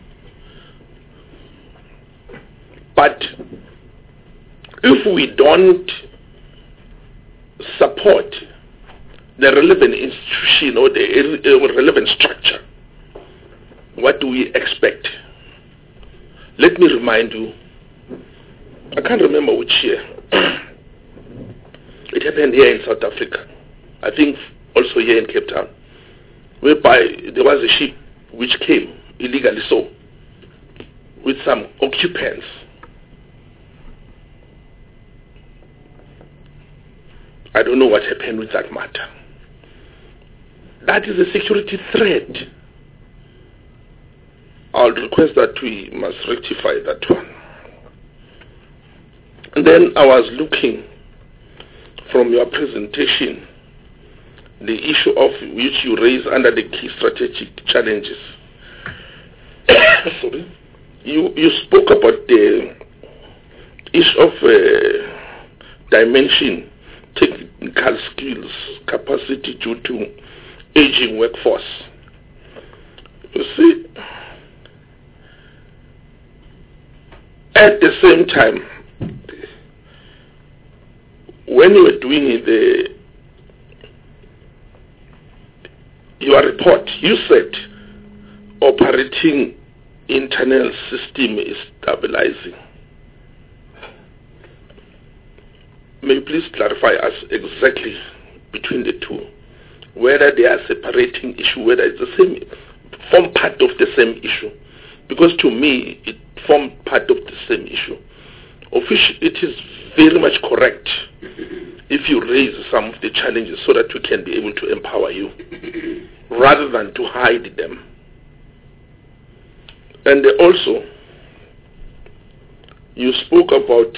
S6: But if we don't support the relevant institution or the relevant structure, what do we expect? Let me remind you, I can't remember which year. It happened here in South Africa. I think also here in Cape Town, whereby there was a ship which came illegally so with some occupants. I don't know what happened with that matter. That is a security threat. I'll request that we must rectify that one. And then I was looking from your presentation the issue of which you raise under the key strategic challenges. Sorry. You, you spoke about the issue of uh, dimension, technical skills, capacity due to aging workforce. You see, at the same time, when you were doing the your report, you said operating internal system is stabilizing. May you please clarify us exactly between the two, whether they are separating issue, whether it's the same, form part of the same issue, because to me it forms part of the same issue. Official, it is very much correct if you raise some of the challenges so that we can be able to empower you rather than to hide them. And also, you spoke about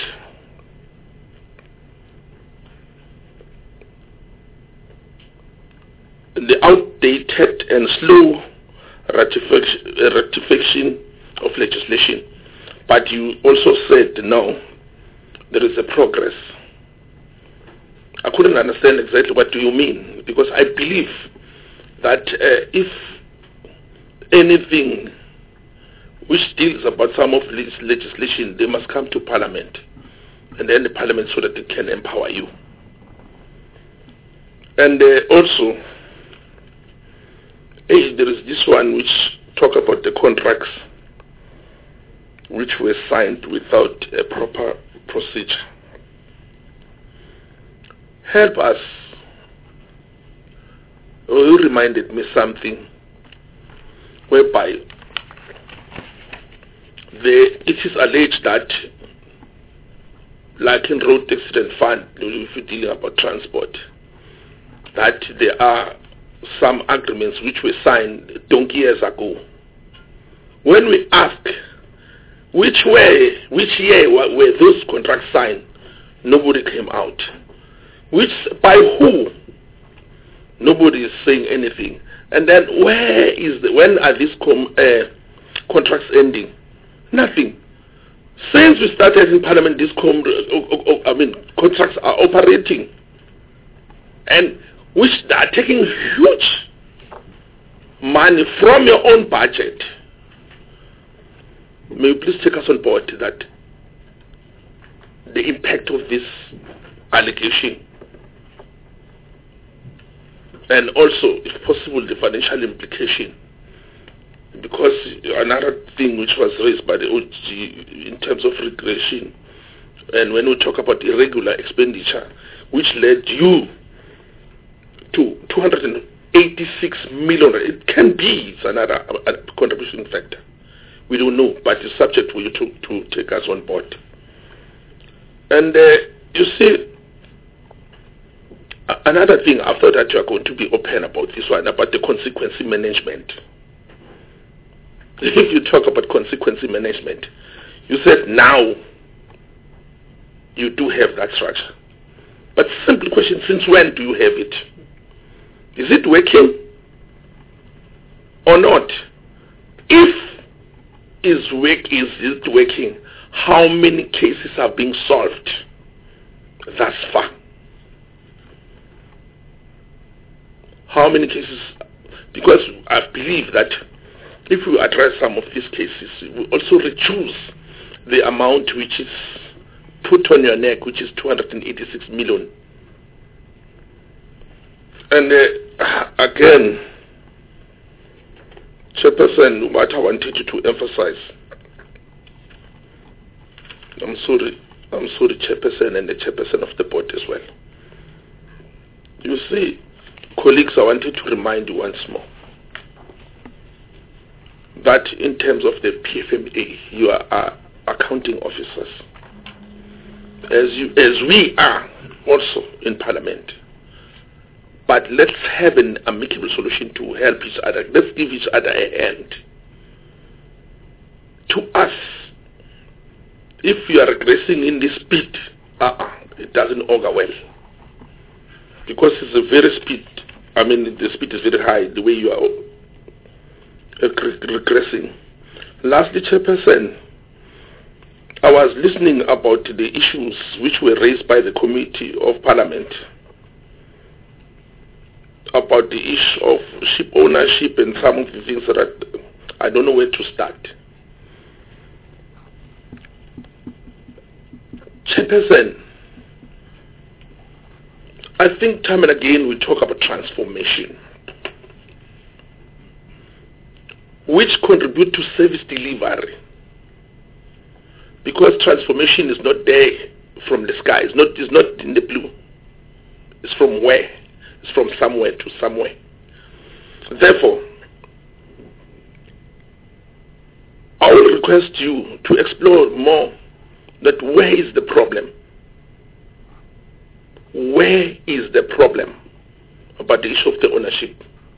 S6: the outdated and slow ratification, ratification of legislation. But you also said, no, there is a progress. I couldn't understand exactly what do you mean, because I believe that uh, if anything which deals about some of this legislation, they must come to Parliament, and then the Parliament so that it can empower you. And uh, also, hey, there is this one which talk about the contracts which were signed without a proper procedure. help us. Oh, you reminded me something whereby the, it is alleged that, like in road accident fund, if you're dealing about transport, that there are some agreements which were signed donkey years ago. When we ask which way, which year were, were those contracts signed, nobody came out. Which, by who? Nobody is saying anything. And then where is the, when are these com, uh, contracts ending? Nothing. Since we started in Parliament, these com, uh, I mean, contracts are operating, and which are taking huge money from your own budget. May you please take us on board that the impact of this allegation, and also, if possible, the financial implication. Because another thing which was raised by the O G in terms of regression, and when we talk about irregular expenditure, which led you to two hundred eighty-six million, it can be it's another a contribution factor. We don't know, but it's subject for you to, to take us on board. And uh, you see, another thing, after that you are going to be open about this one, about the consequence management. If you talk about consequence management, you said now you do have that structure. But simple question, since when do you have it? Is it working or not? If is work is it working, how many cases are being solved thus far? How many cases? Because I believe that if we address some of these cases, we also reduce the amount which is put on your neck, which is two hundred eighty-six million. And uh, again, Chairperson, what I wanted you to emphasize, I'm sorry, I'm sorry, Chairperson and the Chairperson of the board as well. You see, colleagues, I wanted to remind you once more that in terms of the P F M A, you are uh, accounting officers, as you, as we are also in Parliament. But let's have an amicable solution to help each other. Let's give each other a hand. To us, if you are regressing in this speed, uh-uh, it doesn't augur well. Because it's a very speed, I mean, the speed is very high, the way you are regressing. Lastly, Chairperson, I was listening about the issues which were raised by the Committee of Parliament about the issue of ship ownership and some of the things that I don't know where to start. Chairperson, I think time and again we talk about transformation, which contribute to service delivery. Because transformation is not there from the sky, it's not, it's not in the blue. It's from where? It's from somewhere to somewhere. Therefore, I will request you to explore more that where is the problem? Where is the problem about the issue of the ownership?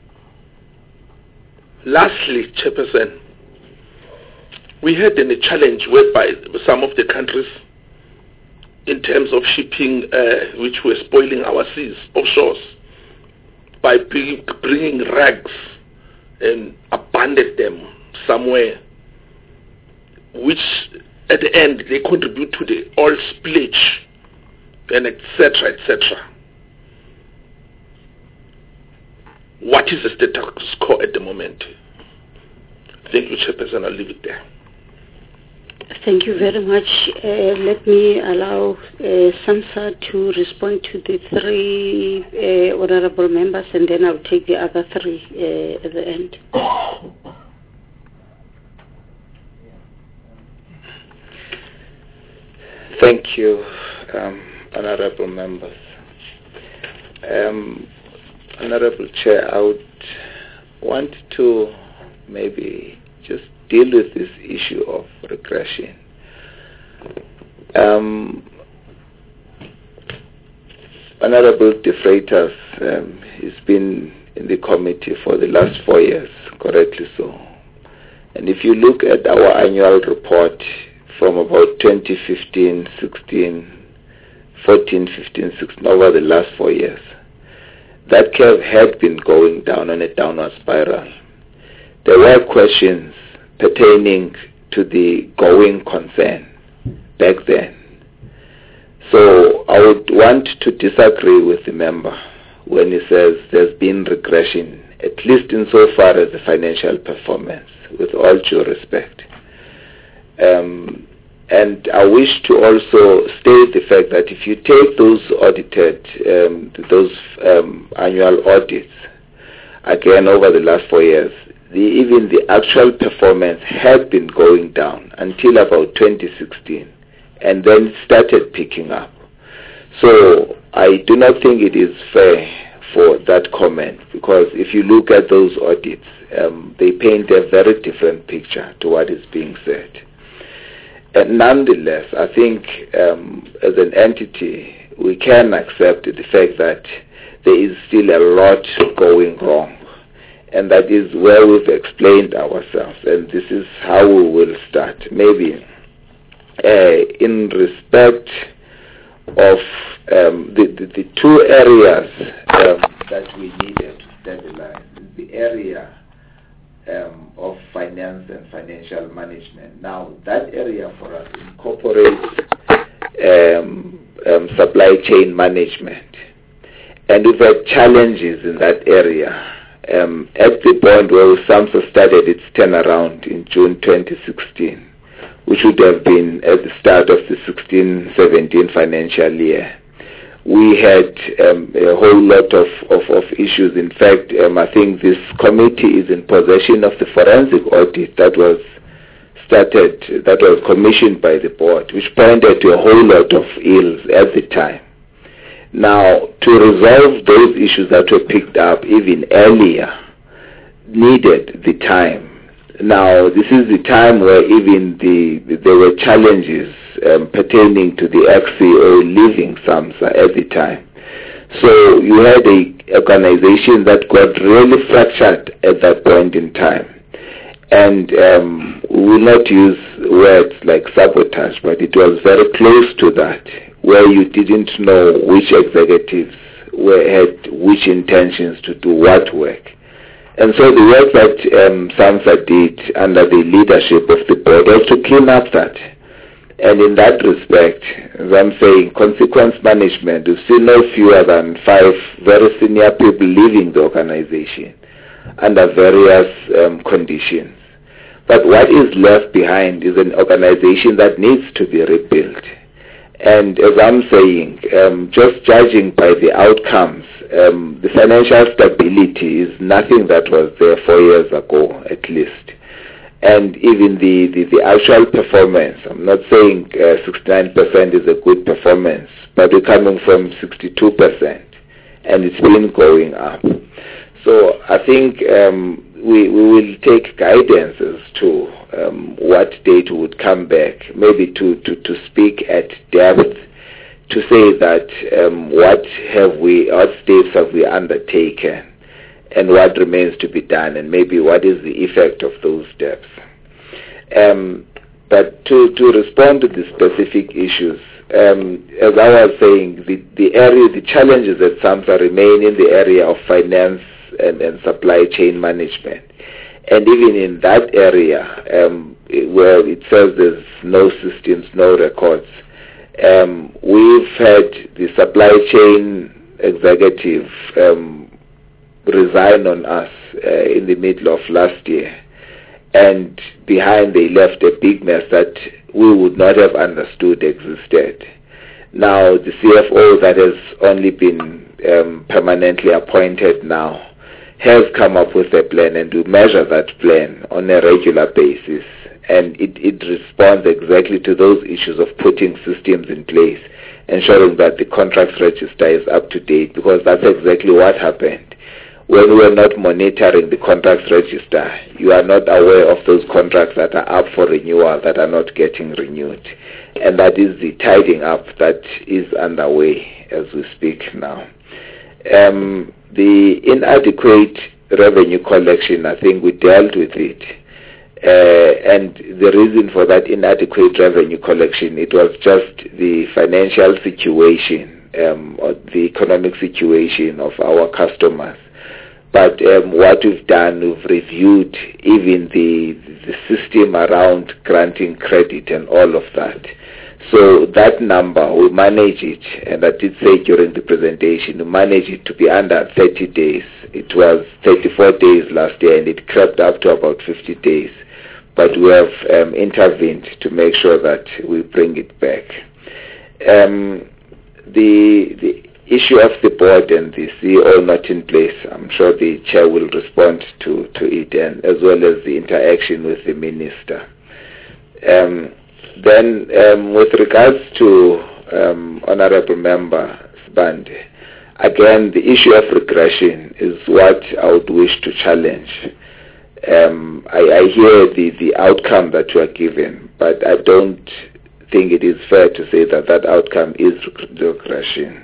S6: Lastly, Chairperson, we had a challenge whereby some of the countries, in terms of shipping, uh, which were spoiling our seas, offshores, by bring, bringing rags and abandoned them somewhere, which at the end they contribute to the oil spillage, and et cetera, et cetera. What is the status quo at the moment? Thank you, Chairperson. I'll leave it there.
S1: Thank you very much. Uh, let me allow uh, Samsa to respond to the three uh, honorable members, and then I'll take the other three uh, at the end.
S2: Thank you, um, honorable members. Um, Honorable Chair, I would want to maybe just deal with this issue of regression. Um, Honorable De Freitas, um, he's been in the committee for the last four years, correctly so. And if you look at our annual report from about twenty fifteen, sixteen, fourteen, fifteen, sixteen, over the last four years, that curve had been going down on a downward spiral. There were questions pertaining to the going concern back then. So I would want to disagree with the member when he says there's been regression, at least insofar as the financial performance, with all due respect. Um, and I wish to also state the fact that if you take those audited, um, those um, annual audits, again over the last four years, the, even the actual performance had been going down until about twenty sixteen, and then started picking up. So I do not think it is fair for that comment, because if you look at those audits, um, they paint a very different picture to what is being said. And nonetheless, I think um, as an entity, we can accept the fact that there is still a lot going wrong. And that is where we've explained ourselves. And this is how we will start. Maybe uh, in respect of um, the, the, the two areas um, that we needed to stabilize, the area Um, of finance and financial management. Now, that area for us incorporates um, um, supply chain management. And we've had challenges in that area. Um, at the point where SAMSA started its turnaround in June twenty sixteen, which would have been at the start of the sixteen seventeen financial year, we had um, a whole lot of, of, of issues. In fact, um, I think this committee is in possession of the forensic audit that was started, that was commissioned by the board, which pointed to a whole lot of ills at the time. Now, to resolve those issues that were picked up even earlier needed the time. Now, this is the time where even the, there were challenges um, pertaining to the X C O leaving SAMSA at the time. So you had an organization that got really fractured at that point in time. And um, we will not use words like sabotage, but it was very close to that, where you didn't know which executives were, had which intentions to do what work. And so the work that um, SAMSA did under the leadership of the board was to clean up that. And in that respect, as I'm saying, consequence management, we've seen no fewer than five very senior people leaving the organization under various um, conditions. But what is left behind is an organization that needs to be rebuilt. And as I'm saying, um, just judging by the outcomes, um, the financial stability is nothing that was there four years ago, at least. And even the, the, the actual performance, I'm not saying uh, sixty-nine percent is a good performance, but we're coming from sixty-two percent, and it's been going up. So I think um, we, we will take guidance as to um, what date would come back, maybe to, to, to speak at depth, to say that um, what have we, what steps have we undertaken, and what remains to be done, and maybe what is the effect of those steps. Um, but to, to respond to the specific issues, um, as I was saying, the, the area, the challenges at SAMSA remain in the area of finance and, and supply chain management. And even in that area, um, where it says there's no systems, no records, um, we've had the supply chain executive um, resign on us uh, in the middle of last year. And behind they left a big mess that we would not have understood existed. Now the C F O that has only been um, permanently appointed now has come up with a plan, and we measure that plan on a regular basis. and it, it responds exactly to those issues of putting systems in place, ensuring that the contracts register is up to date, because that's exactly what happened. When we are not monitoring the contracts register, you are not aware of those contracts that are up for renewal that are not getting renewed. And that is the tidying up that is underway as we speak now. Um, the inadequate revenue collection, I think we dealt with it. Uh, and the reason for that inadequate revenue collection, it was just the financial situation um, or the economic situation of our customers. But um, what we've done, we've reviewed even the, the system around granting credit and all of that. So that number, we manage it, and I did say during the presentation, we manage it to be under thirty days. It was thirty-four days last year, and it crept up to about fifty days. But we have um, intervened to make sure that we bring it back. Um, the the issue of the board and the C E O not in place, I'm sure the chair will respond to, to it, and as well as the interaction with the minister. Um, then um, with regards to um, Honorable Member Sibande, again, the issue of regression is what I would wish to challenge. Um, I, I hear the, the outcome that you are given, but I don't think it is fair to say that that outcome is regression.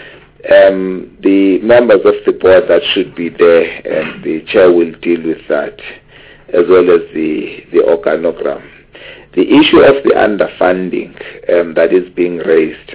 S2: Um, the members of the board that should be there, and the chair will deal with that, as well as the, the organogram. The issue of the underfunding um, that is being raised,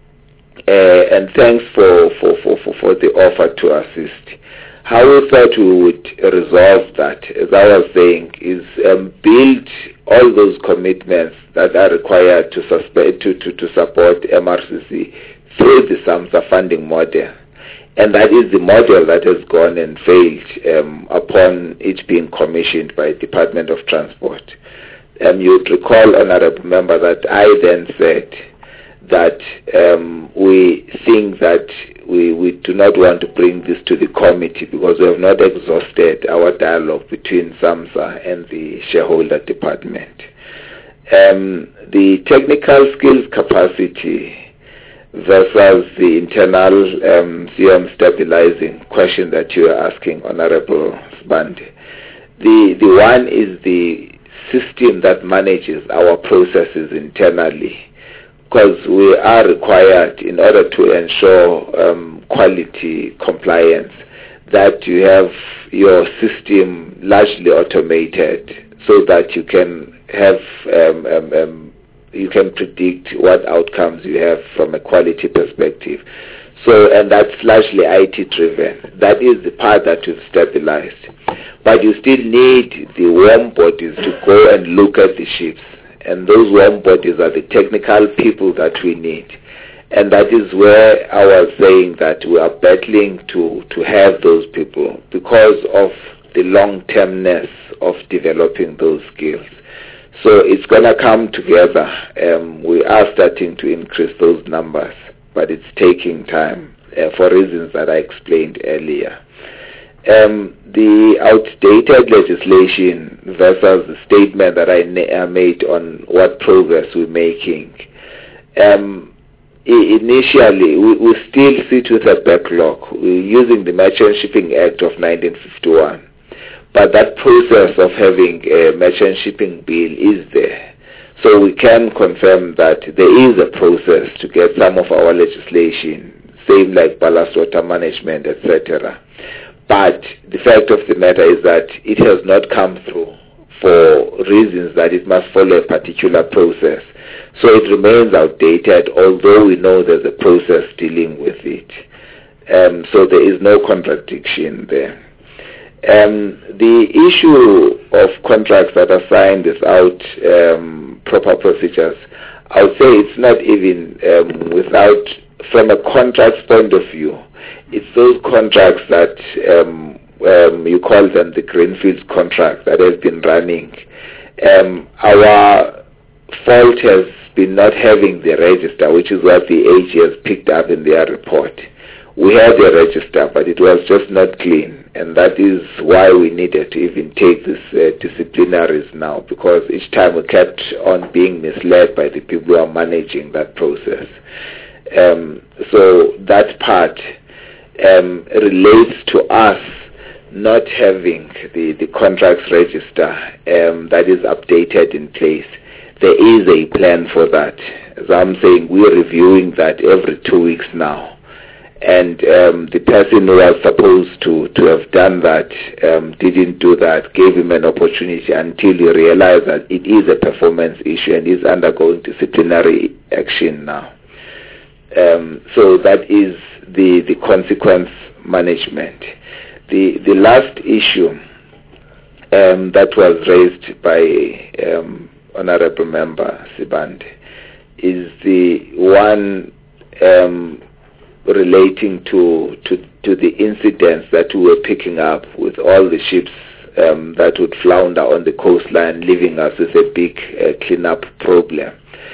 S2: uh, and thanks for, for, for, for, for the offer to assist. How we thought we would resolve that, as I was saying, is um, build all those commitments that are required to, suspe- to, to, to support M R C C through the SAMSA funding model. And that is the model that has gone and failed um, upon it being commissioned by Department of Transport. Um, you would recall, Honorable Member, that I then said that um, we think that we, we do not want to bring this to the committee because we have not exhausted our dialogue between SAMSA and the shareholder department. Um, the technical skills capacity versus the internal um, C M stabilizing question that you are asking, Honorable Sibande. The, the one is the system that manages our processes internally, because we are required, in order to ensure um, quality compliance, that you have your system largely automated so that you can have um, um, um, you can predict what outcomes you have from a quality perspective. So, and that's largely I T driven. That is the part that we've stabilized. But you still need the warm bodies to go and look at the ships. And those warm bodies are the technical people that we need. And that is where I was saying that we are battling to, to have those people because of the long-termness of developing those skills. So it's going to come together. Um, we are starting to increase those numbers, but it's taking time uh, for reasons that I explained earlier. Um, the outdated legislation versus the statement that I na- made on what progress we're making. Um, I- initially, we, we still sit with a backlog. We're using the Merchant Shipping Act of nineteen fifty-one. But that process of having a merchant shipping bill is there. So we can confirm that there is a process to get some of our legislation, same like ballast water management, et cetera. But the fact of the matter is that it has not come through for reasons that it must follow a particular process. So it remains outdated, although we know there's a process dealing with it. Um, so there is no contradiction there. Um, the issue of contracts that are signed without um, proper procedures, I would say it's not even um, without, from a contracts point of view, it's those contracts that um, um, you call them the greenfields contracts that have been running. Um, our fault has been not having the register, which is what the A G has picked up in their report. We had a register, but it was just not clean. and that is why we needed to even take these uh, disciplinaries now, because each time we kept on being misled by the people who are managing that process. Um, so that part um, relates to us not having the, the contracts register um, that is updated in place. There is a plan for that. As I'm saying, we're reviewing that every two weeks now. And um, the person who was supposed to, to have done that um, didn't do that, gave him an opportunity until he realized that it is a performance issue and is undergoing disciplinary action now. Um, so that is the, the consequence management. The, the last issue um, that was raised by um, Honorable Member Sibande is the one um, relating to, to to the incidents that we were picking up with all the ships um, that would flounder on the coastline, leaving us with a big uh, cleanup problem.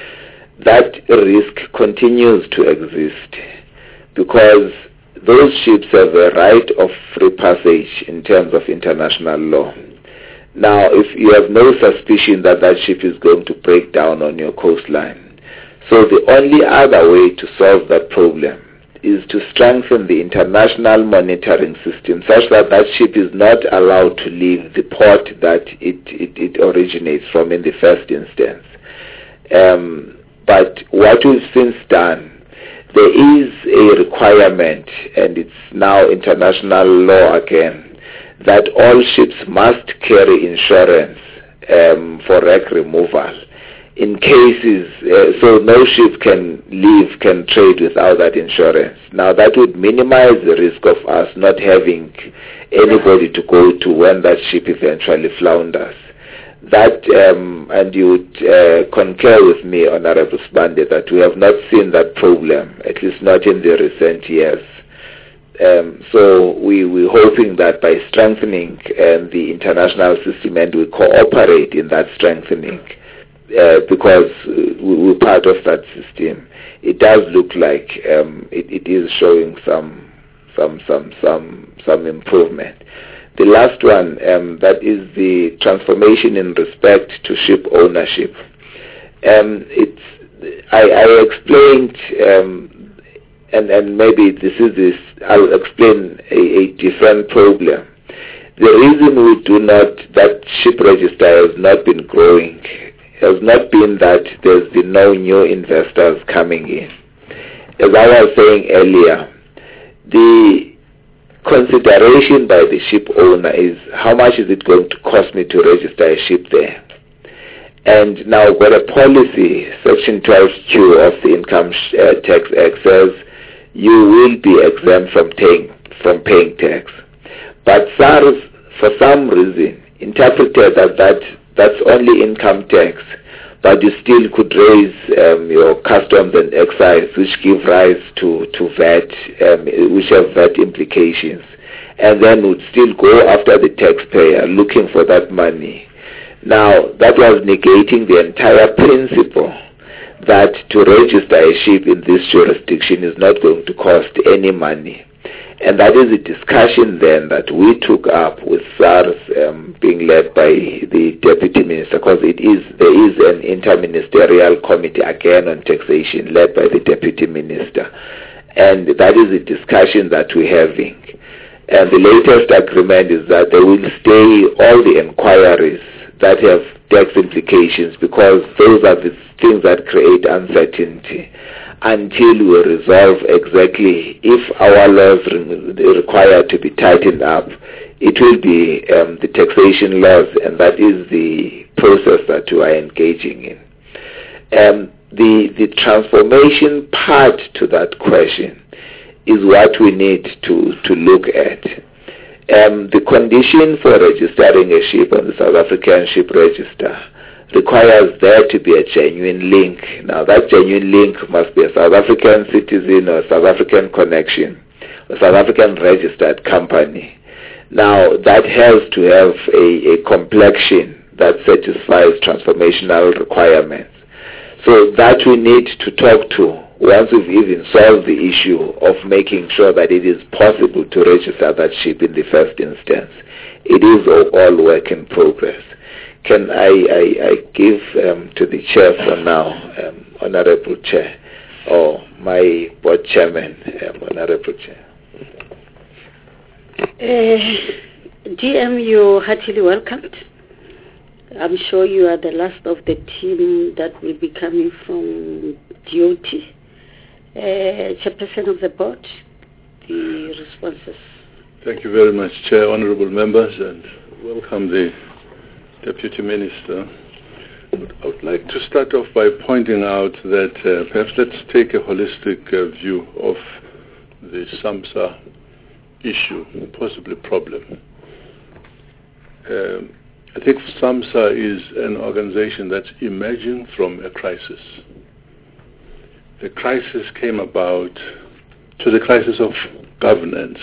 S2: That risk continues to exist because those ships have a right of free passage in terms of international law. Now, if you have no suspicion that that ship is going to break down on your coastline, so the only other way to solve that problem is to strengthen the international monitoring system such that that ship is not allowed to leave the port that it, it, it originates from in the first instance. Um, but what we've since done, there is a requirement, and it's now international law again, that all ships must carry insurance um, for wreck removal. In cases, uh, so no ship can leave, can trade without that insurance. Now that would minimize the risk of us not having anybody to go to when that ship eventually flounders. That, um, and you would uh, concur with me, Honorable Sibande, that we have not seen that problem, at least not in the recent years. Um, so we, we're hoping that by strengthening um, the international system, and we cooperate in that strengthening, Uh, because we're part of that system, it does look like um, it, it is showing some, some, some, some, some improvement. The last one, um, that is the transformation in respect to ship ownership. Um, it's, I, I explained, um, and, and maybe this is this. I'll explain a, a different problem. The reason we do not, that ship register has not been growing, has not been that there's been no new investors coming in. As I was saying earlier, the consideration by the ship owner is how much is it going to cost me to register a ship there. And now got a policy, Section twelve Q of the Income uh, Tax Act says you will be exempt from paying, from paying tax. But SARS, for some reason, interpreted that that that's only income tax, but you still could raise um, your customs and excise, which give rise to, to V A T, um, which have V A T implications, and then would still go after the taxpayer looking for that money. Now, that was negating the entire principle that to register a ship in this jurisdiction is not going to cost any money. And that is a discussion then that we took up with SARS um, being led by the Deputy Minister, because it is there is an interministerial committee again on taxation led by the Deputy Minister. And that is a discussion that we're having. And the latest agreement is that they will stay all the inquiries that have tax implications, because those are the things that create uncertainty, until we resolve exactly if our laws re- require to be tightened up. It will be um, the taxation laws, and that is the process that we are engaging in. Um, the, the transformation part to that question is what we need to, to look at. Um, the condition for registering a ship on the South African Ship Register requires there to be a genuine link. Now that genuine link must be a South African citizen or South African connection, a South African registered company. Now that has to have a, a complexion that satisfies transformational requirements. So that we need to talk to once we've even solved the issue of making sure that it is possible to register that ship in the first instance, it is all work in progress. Can I, I, I give um, to the chair for now, um, Honorable Chair, or my board chairman, um, Honorable Chair.
S1: Uh, D M, you're heartily welcomed. I'm sure you are the last of the team that will be coming from D O T. Uh, Chairperson of the board, the responses.
S3: Thank you very much, Chair, honourable members, and welcome the Deputy Minister. I would like to start off by pointing out that uh, perhaps let's take a holistic uh, view of the SAMHSA issue, possibly problem. Um, I think SAMHSA is an organization that's emerging from a crisis. The crisis came about to the crisis of governance,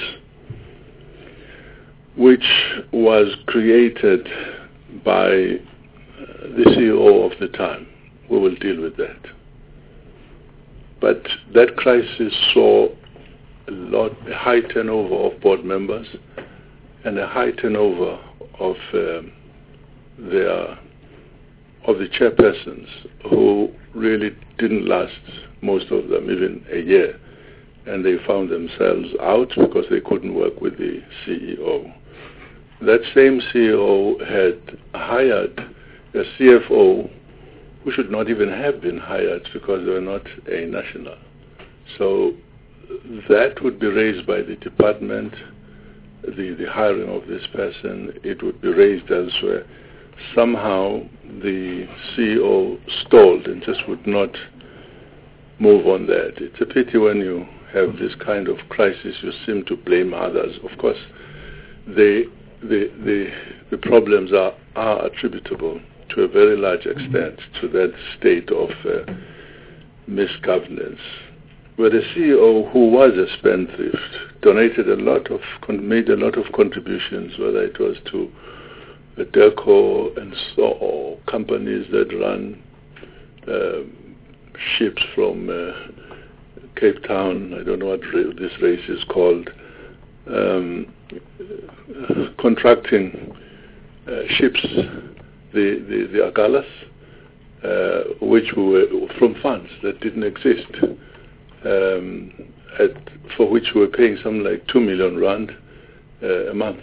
S3: which was created by the C E O of the time. We will deal with that. But that crisis saw a lot, a high turnover of board members and a high turnover of um, their of the chairpersons, who really didn't last, most of them, even a year, and they found themselves out because they couldn't work with the C E O. That same C E O had hired a C F O who should not even have been hired because they were not a national. So that would be raised by the department, the, the hiring of this person. It would be raised elsewhere. Somehow the C E O stalled and just would not move on that. It's a pity when you have this kind of crisis, you seem to blame others. Of course, they The, the, the problems are, are attributable to a very large extent to that state of uh, misgovernance, where the C E O, who was a spendthrift, donated a lot of, made a lot of contributions, whether it was to the DERCO and so or companies that run uh, ships from uh, Cape Town. I don't know what ra- this race is called. Um, uh, contracting uh, ships, the the, the Agalas, uh, which were from funds that didn't exist, um, at, for which we were paying something like two million rand uh, a month.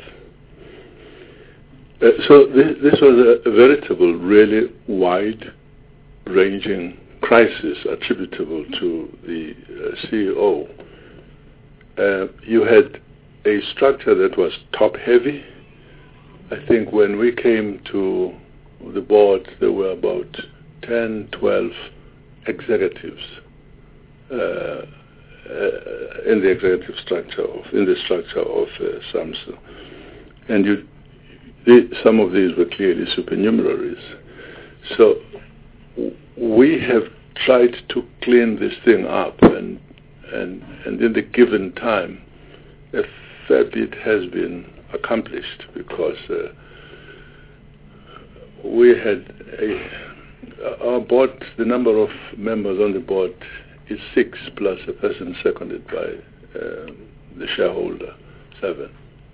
S3: Uh, so this, this was a, a veritable, really wide-ranging crisis attributable to the uh, C E O. Uh, you had a structure that was top-heavy. I think when we came to the board, there were about ten, twelve executives uh, uh, in the executive structure of in the structure of uh, SAMHSA, and you, the, some of these were clearly supernumeraries. So we have tried to clean this thing up, and and and in the given time, a fair bit has been accomplished, because uh, we had a, our board, the number of members on the board is six, plus a person seconded by um, the shareholder, seven.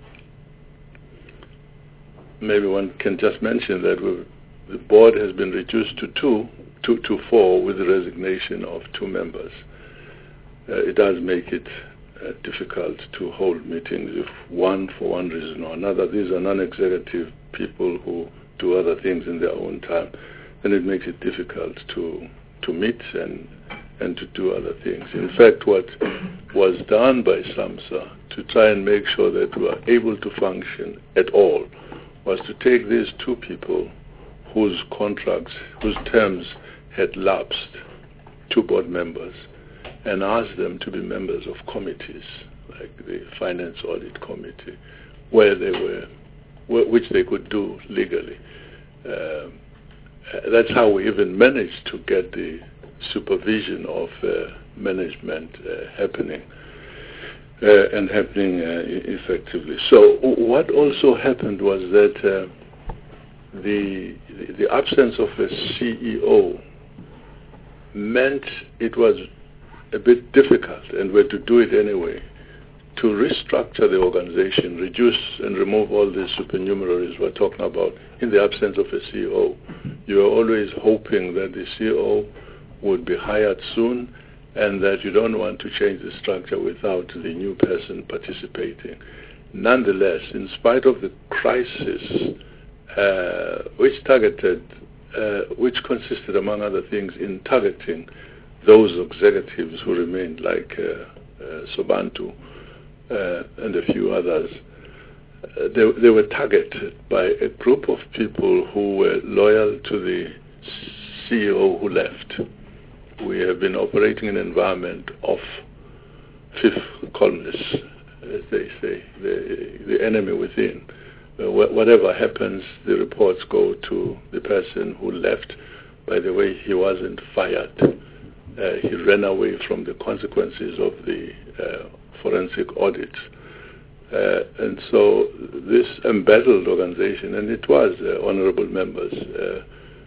S3: Maybe one can just mention that we've, the board has been reduced to two, two to four, with the resignation of two members. Uh, it does make it Uh, difficult to hold meetings if one, for one reason or another, these are non-executive people who do other things in their own time, then it makes it difficult to to meet and and to do other things. In fact, what was done by SAMHSA to try and make sure that we are able to function at all was to take these two people whose contracts, whose terms had lapsed, two board members, and ask them to be members of committees, like the Finance Audit Committee, where they were, wh- which they could do legally. Uh, that's how we even managed to get the supervision of uh, management uh, happening, uh, and happening uh, effectively. So what also happened was that uh, the the absence of a C E O meant it was a bit difficult, and we had to do it anyway, to restructure the organization, reduce and remove all the supernumeraries we're talking about in the absence of a C E O. You are always hoping that the C E O would be hired soon, and that you don't want to change the structure without the new person participating. Nonetheless, in spite of the crisis, uh, which targeted, uh, which consisted, among other things, in targeting those executives who remained, like uh, uh, Sobantu uh, and a few others, uh, they, they were targeted by a group of people who were loyal to the C E O who left. We have been operating in an environment of fifth columnists, as they say, the, the enemy within. Uh, wh- whatever happens, the reports go to the person who left. By the way, he wasn't fired. Uh, he ran away from the consequences of the uh, forensic audit. Uh, and so this embattled organization, and it was uh, honorable members, uh,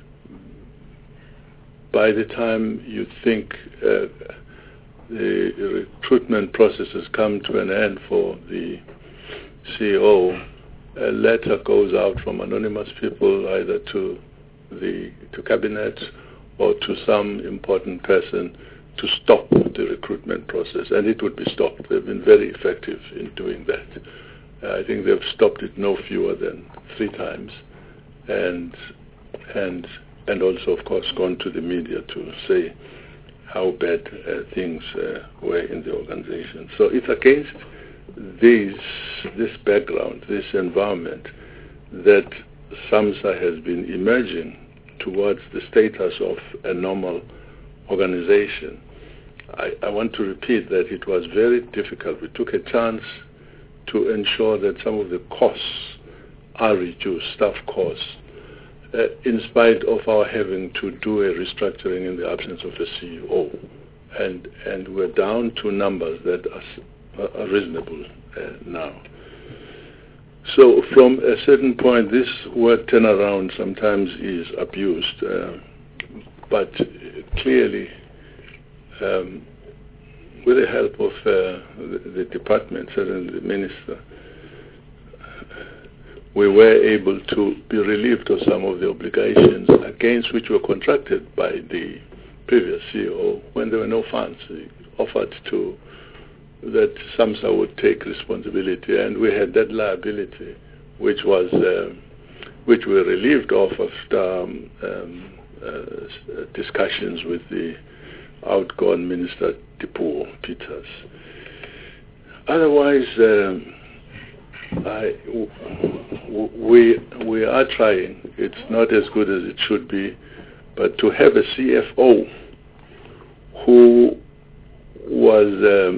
S3: by the time you think uh, the recruitment process has come to an end for the C E O, a letter goes out from anonymous people either to the to cabinet or to some important person to stop the recruitment process, and it would be stopped. They've been very effective in doing that. Uh, I think they've stopped it no fewer than three times, and and and also, of course, gone to the media to say how bad uh, things uh, were in the organization. So it's against this, this background, this environment, that SAMSA has been emerging towards the status of a normal organization. I, I want to repeat that it was very difficult. We took a chance to ensure that some of the costs are reduced, staff costs, Uh, in spite of our having to do a restructuring in the absence of a C E O. And and we're down to numbers that are, are reasonable uh, now. So from a certain point, this word turnaround sometimes is abused, uh, but clearly, um, with the help of uh, the, the department, certainly the minister, we were able to be relieved of some of the obligations against which were contracted by the previous C E O when there were no funds. He offered to that SAMSA would take responsibility, and we had that liability, which was uh, which we were relieved of after um, um, uh, discussions with the outgone Minister Tipuo Peters. Otherwise, um, I, w- we we are trying. It's not as good as it should be, but to have a C F O who was um,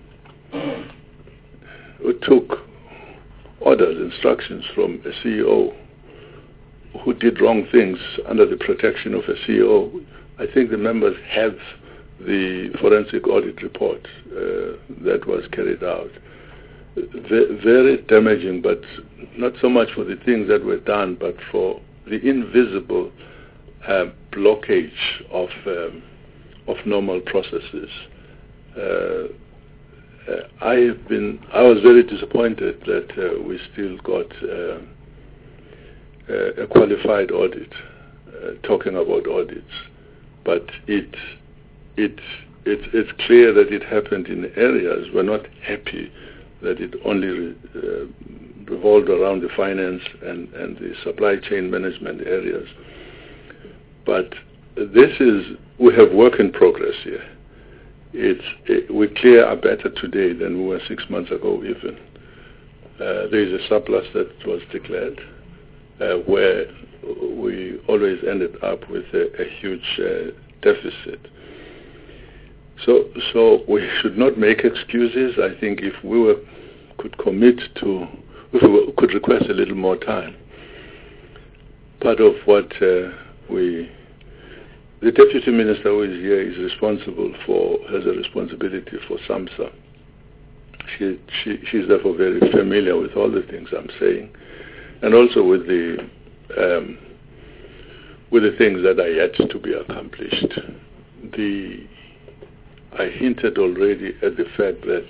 S3: who took orders, instructions from a C E O who did wrong things under the protection of a C E O, I think the members have the forensic audit report uh, that was carried out. Very damaging, but not so much for the things that were done, but for the invisible uh, blockage of um, of normal processes. Uh, uh, I have been. I was very disappointed that uh, we still got uh, uh, a qualified audit, uh, talking about audits, but it it it it's clear that it happened in areas we're not happy that it only uh, revolved around the finance and, and the supply chain management areas. But this is, we have work in progress here. It's, it, we clear are better today than we were six months ago even. Uh, there is a surplus that was declared uh, where we always ended up with a, a huge uh, deficit. So, so we should not make excuses. I think if we were, could commit to, if we were, could request a little more time. Part of what uh, we, the deputy minister who is here is responsible for, has a responsibility for SAMSA. She, she, she's therefore very familiar with all the things I'm saying, and also with the, um, with the things that are yet to be accomplished. The I hinted already at the fact that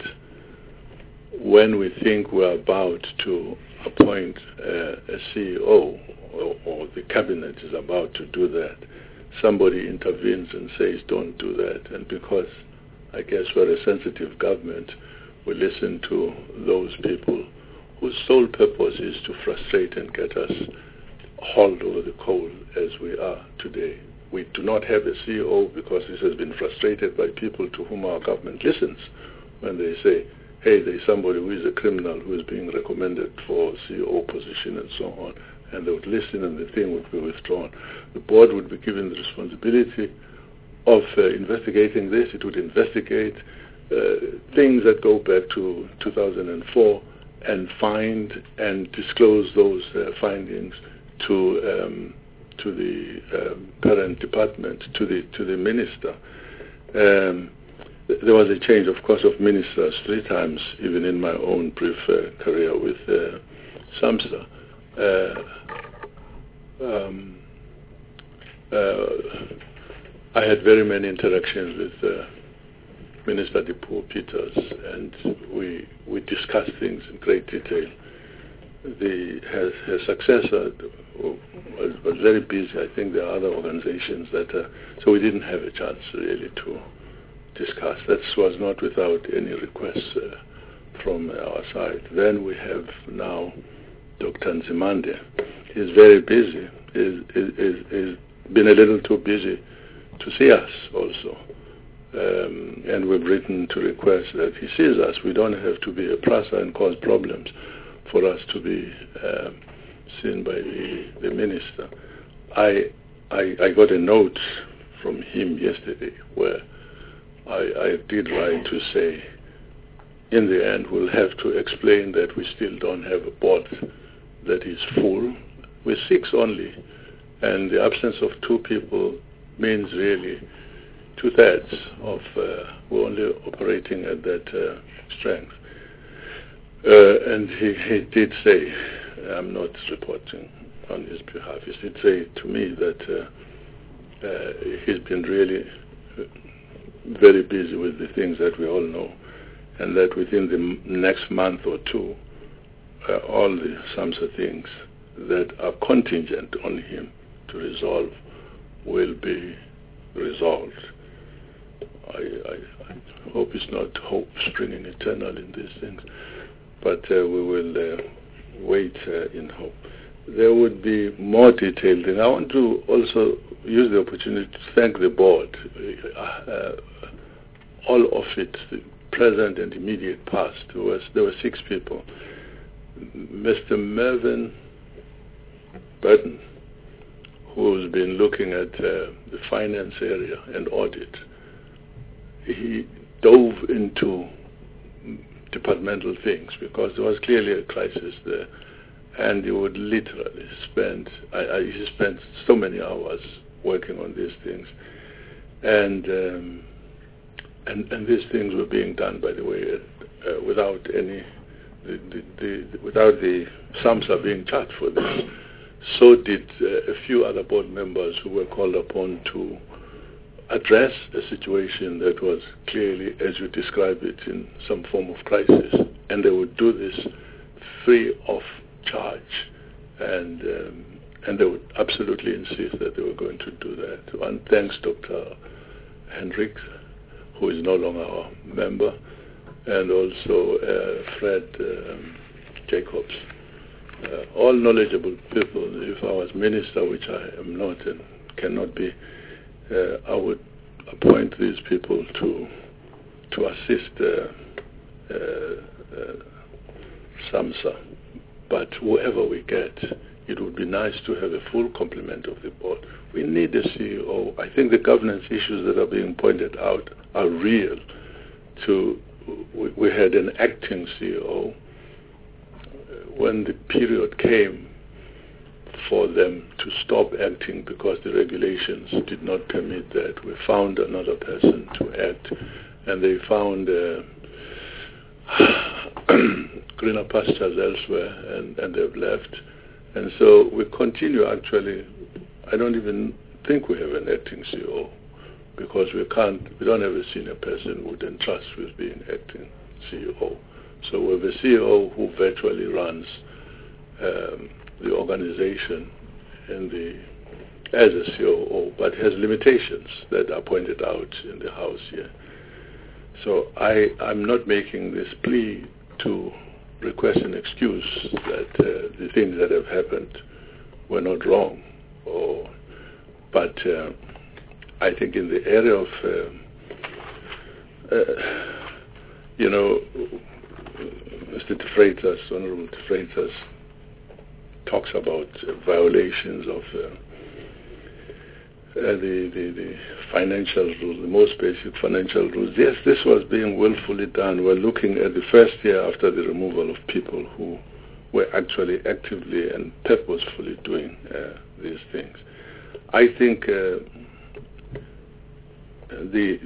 S3: when we think we're about to appoint uh, a C E O, or, or the cabinet is about to do that, somebody intervenes and says, don't do that. And because I guess we're a sensitive government, we listen to those people whose sole purpose is to frustrate and get us hauled over the coal as we are today. We do not have a C E O because this has been frustrated by people to whom our government listens when they say, hey, there's somebody who is a criminal who is being recommended for C E O position and so on, and they would listen and the thing would be withdrawn. The board would be given the responsibility of uh, investigating this. It would investigate uh, things that go back to two thousand four and find and disclose those uh, findings to um, to the um, current department, to the to the minister. Um, There was a change, of course, of ministers three times, even in my own brief uh, career with uh, SAMSA. Uh, um, uh, I had very many interactions with uh, Minister Dipuo Peters, and we we discussed things in great detail. The her, her successor was, was very busy. I think there are other organizations that, uh, so we didn't have a chance really to discuss. That was not without any requests uh, from our side. Then we have now Doctor Nzimande. He's very busy. He's, he's, he's been a little too busy to see us also. Um, and we've written to request that he sees us. We don't have to be a prasa and cause problems for us to be um, seen by the, the minister. I, I, I got a note from him yesterday where I, I did write to say, in the end, we'll have to explain that we still don't have a board that is full. We're six only, and the absence of two people means really two-thirds of, uh, we're only operating at that uh, strength. Uh, and he, he did say, I'm not reporting on his behalf, he did say to me that uh, uh, he's been really very busy with the things that we all know, and that within the m- next month or two, uh, all the SAMSA things that are contingent on him to resolve will be resolved. I, I, I hope it's not hope springing eternal in these things, but uh, we will uh, wait uh, in hope. There would be more detailed things. I want to also use the opportunity to thank the board, uh, all of it, the present and immediate past. There, was, there were six people. Mister Mervyn Burton, who's been looking at uh, the finance area and audit, he dove into departmental things because there was clearly a crisis there, and he would literally spend, I, I, he spent so many hours working on these things, and um, and and these things were being done, by the way, uh, without any, the, the, the, without the SAMSA being charged for this. So did uh, a few other board members who were called upon to address a situation that was clearly, as you describe it, in some form of crisis, and they would do this free of charge, and um, and they would absolutely insist that they were going to do that. And thanks, Doctor Hendrik, who is no longer our member, and also uh, Fred um, Jacobs. Uh, all knowledgeable people. If I was minister, which I am not and cannot be, uh, I would appoint these people to to assist uh, uh, uh, SAMSA. But whoever we get, it would be nice to have a full complement of the board. We need a C E O. I think the governance issues that are being pointed out are real. To we, we had an acting C E O. When the period came for them to stop acting because the regulations did not permit that, we found another person to act, and they found uh, greener pastures elsewhere, and, and they've left. And so we continue, actually. I don't even think we have an acting C E O. because we can't, we don't have a senior person who then trusts with being acting C E O. So we have a C E O who virtually runs um, the organization in the as a C O O, but has limitations that are pointed out in the House here. So I, I'm not making this plea to request an excuse that uh, the things that have happened were not wrong, or, but uh, I think in the area of, uh, uh, you know, Mister De Freitas, Honorable De Freitas, talks about uh, violations of uh, uh, the, the, the financial rules, the most basic financial rules. Yes, this was being willfully done. We're looking at the first year after the removal of people who were actually actively and purposefully doing uh, these things. I think uh, the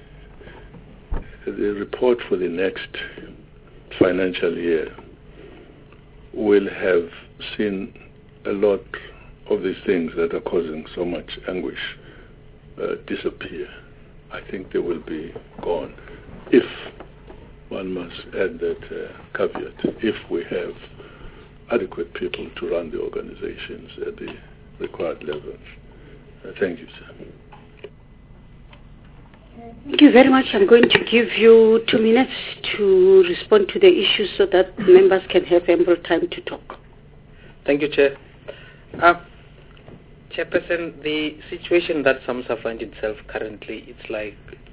S3: the report for the next financial year will have seen a lot of these things that are causing so much anguish uh, disappear. I think they will be gone if, one must add that uh, caveat, if we have adequate people to run the organizations at the required levels. Uh, thank you, sir.
S1: Thank you very much. I'm going to give you two minutes to respond to the issues so that members can have ample time to talk.
S7: Thank you, Chair. Uh, Chairperson, the situation that SAMSA finds itself currently, it's like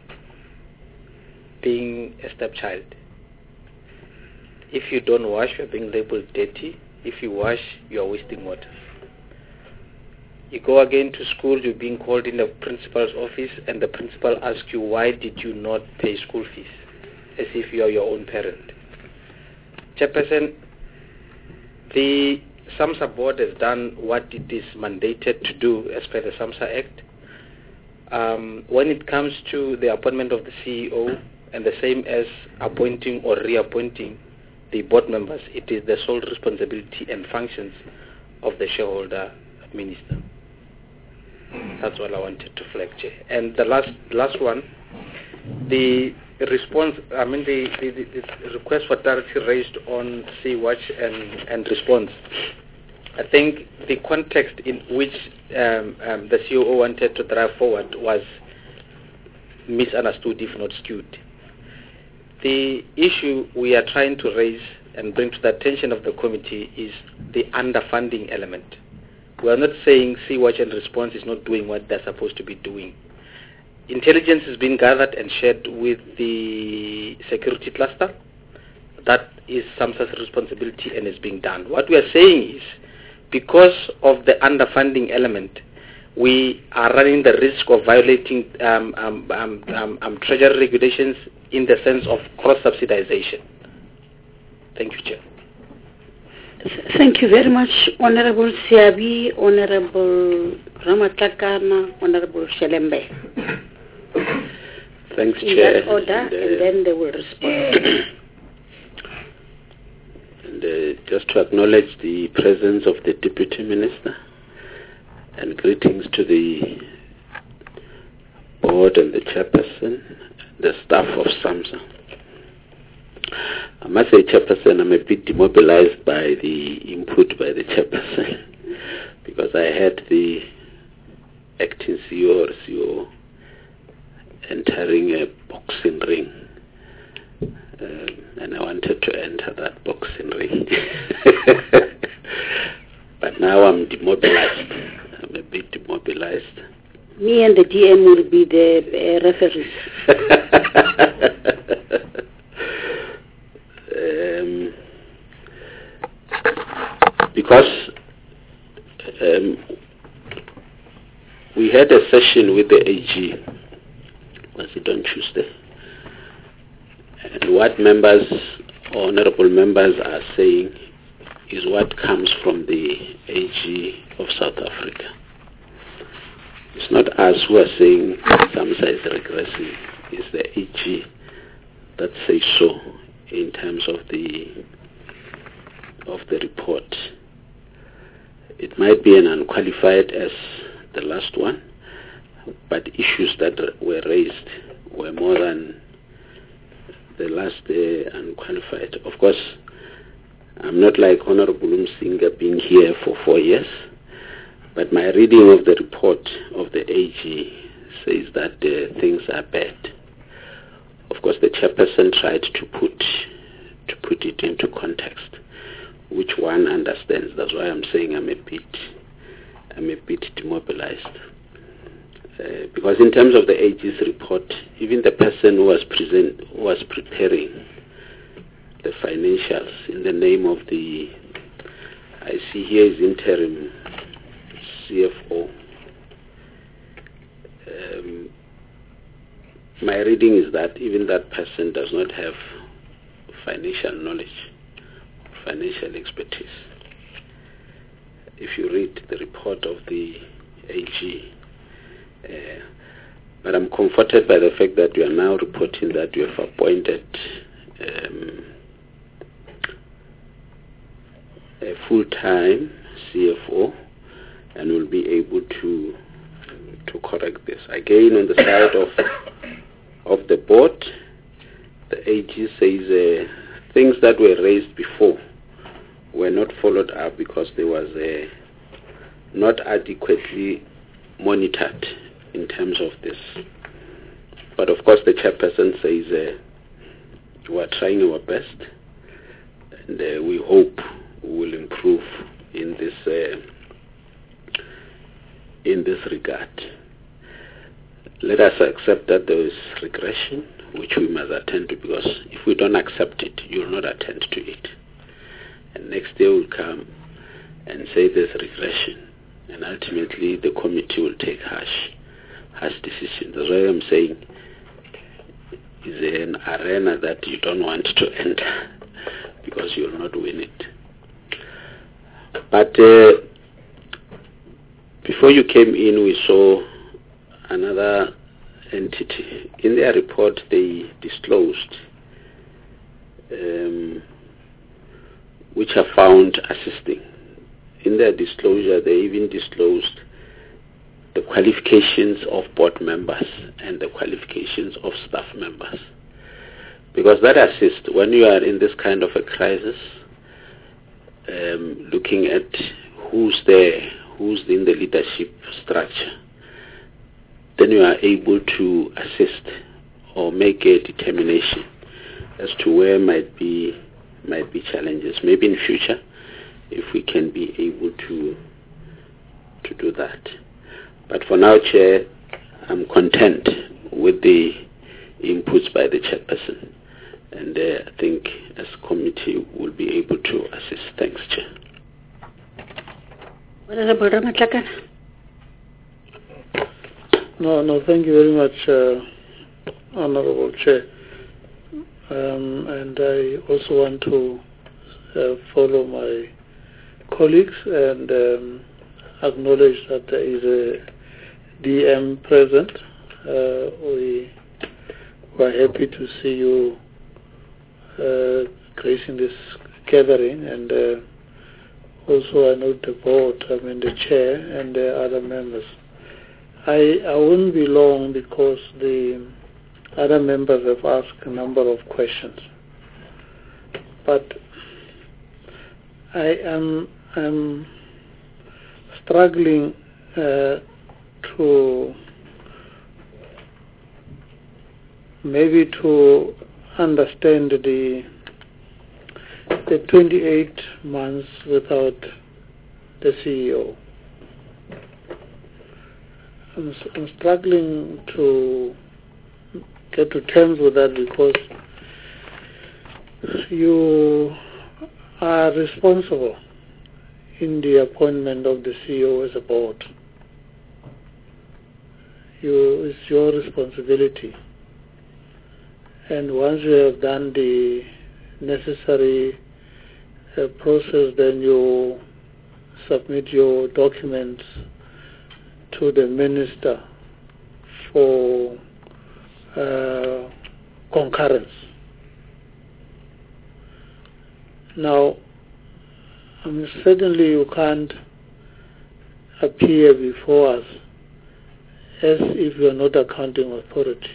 S7: being a stepchild. If you don't wash, you're being labeled dirty. If you wash, you're wasting water. You go again to school, you're being called in the principal's office, and the principal asks you, why did you not pay school fees? As if you are your own parent. Chairperson, the SAMSA board has done what it is mandated to do as per the SAMSA Act. Um, when it comes to the appointment of the C E O, and the same as appointing or reappointing the board members, it is the sole responsibility and functions of the shareholder minister. That's what I wanted to flag, Chair. And the last last one, the response, I mean the, the, the request for clarity raised on Sea-Watch and, and response. I think the context in which um, um, the C O O wanted to drive forward was misunderstood, if not skewed. The issue we are trying to raise and bring to the attention of the committee is the underfunding element. We are not saying Sea-Watch and Response is not doing what they're supposed to be doing. Intelligence is being gathered and shared with the security cluster. That is SAMSA's responsibility and is being done. What we are saying is, because of the underfunding element, we are running the risk of violating um, um, um, um, um, treasury regulations in the sense of cross-subsidization. Thank you, Chair.
S1: Thank you very much, Honorable Siabi, Honorable Ramatlakana, Honorable Shelembe.
S8: Thanks,
S1: In
S8: Chair.
S1: that order, and, uh, and then they will respond.
S8: and uh, just to acknowledge the presence of the Deputy Minister, and greetings to the board and the chairperson, the staff of SAMSA. I must say, Chairperson, I'm a bit demobilized by the input by the Chairperson because I had the acting C E O or C O O entering a boxing ring, uh, and I wanted to enter that boxing ring. But now I'm demobilized. I'm a bit demobilized.
S1: Me and the D M will be the uh, referees.
S8: Um, because um, we had a session with the A G, was it on Tuesday? And what members, honorable members are saying is what comes from the A G of South Africa. It's not us who are saying SAMSA is regressing, it's the A G that says so in terms of the of the report. It might be an unqualified as the last one, but issues that were raised were more than the last uh, unqualified. Of course, I'm not like Honorable Umsinga being here for four years, but my reading of the report of the A G says that uh, things are bad. Of course, the chairperson tried to put to put it into context, which one understands. That's why I'm saying I'm a bit I'm a bit demobilized. Uh, because in terms of the A G's report, even the person who was present, who was preparing the financials in the name of the, I see here is interim C F O. Um, my reading is that even that person does not have financial knowledge, financial expertise. If you read the report of the A G, uh, but I'm comforted by the fact that you are now reporting that you have appointed um, a full-time C F O and will be able to to correct this. Again, on the side of of the board, the A G says uh, things that were raised before were not followed up because there was uh, not adequately monitored in terms of this. But of course the chairperson says uh, we are trying our best, and uh, we hope we will improve in this uh, in this regard. Let us accept that there is regression, which we must attend to, because if we don't accept it, you will not attend to it. And next day will come and say there's regression, and ultimately the committee will take harsh, harsh decisions. That's why I'm saying it's an arena that you don't want to enter because you will not win it. But uh, before you came in, we saw another entity. In their report, they disclosed um, which are found assisting. In their disclosure, they even disclosed the qualifications of board members and the qualifications of staff members. Because that assists when you are in this kind of a crisis, um, looking at who's there, who's in the leadership structure, then you are able to assist or make a determination as to where might be might be challenges. Maybe in future, if we can be able to to do that. But for now, Chair, I'm content with the inputs by the chairperson, and uh, I think as committee will be able to assist. Thanks, Chair.
S9: No, no, thank you very much, uh, Honorable Chair. Um, and I also want to uh, follow my colleagues and um, acknowledge that there is a D M present. Uh, we were happy to see you uh, gracing this gathering, and uh, also I note the board, I mean the chair and the other members. I, I won't be long because the other members have asked a number of questions. But I am I'm struggling uh, to maybe to understand the the twenty-eight months without the C E O. I'm, I'm struggling to get to terms with that because you are responsible in the appointment of the C E O as a board. You, it's your responsibility. And once you have done the necessary uh, process, then you submit your documents to the minister for uh, concurrence. Now, I mean, certainly you can't appear before us as if you are not accounting authority.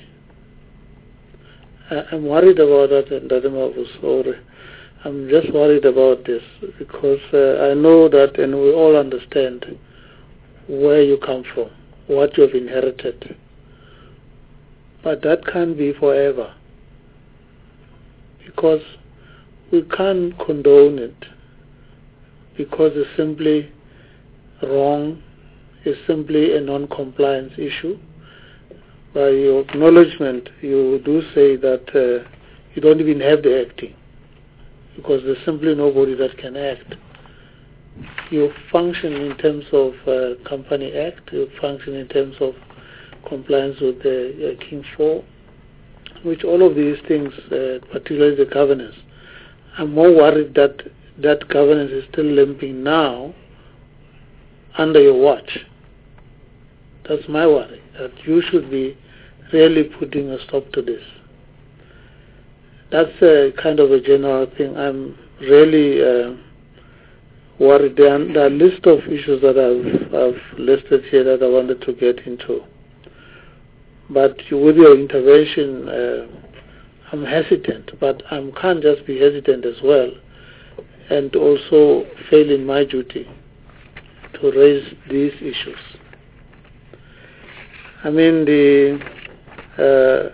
S9: I, I'm worried about that, and sorry. I'm just worried about this because uh, I know that, and we all understand where you come from, what you have inherited. But that can't be forever, because we can't condone it, because it's simply wrong, it's simply a non-compliance issue. By your acknowledgement, you do say that uh, you don't even have the acting, because there's simply nobody that can act. You function in terms of uh, Company Act, you function in terms of compliance with the uh, King four, which all of these things, uh, particularly the governance, I'm more worried that that governance is still limping now under your watch. That's my worry, that you should be really putting a stop to this. That's a kind of a general thing. I'm really uh, worried. There are, there are a list of issues that I've, I've listed here that I wanted to get into. But with your intervention, uh, I'm hesitant, but I can't just be hesitant as well and also fail in my duty to raise these issues. I mean, the uh,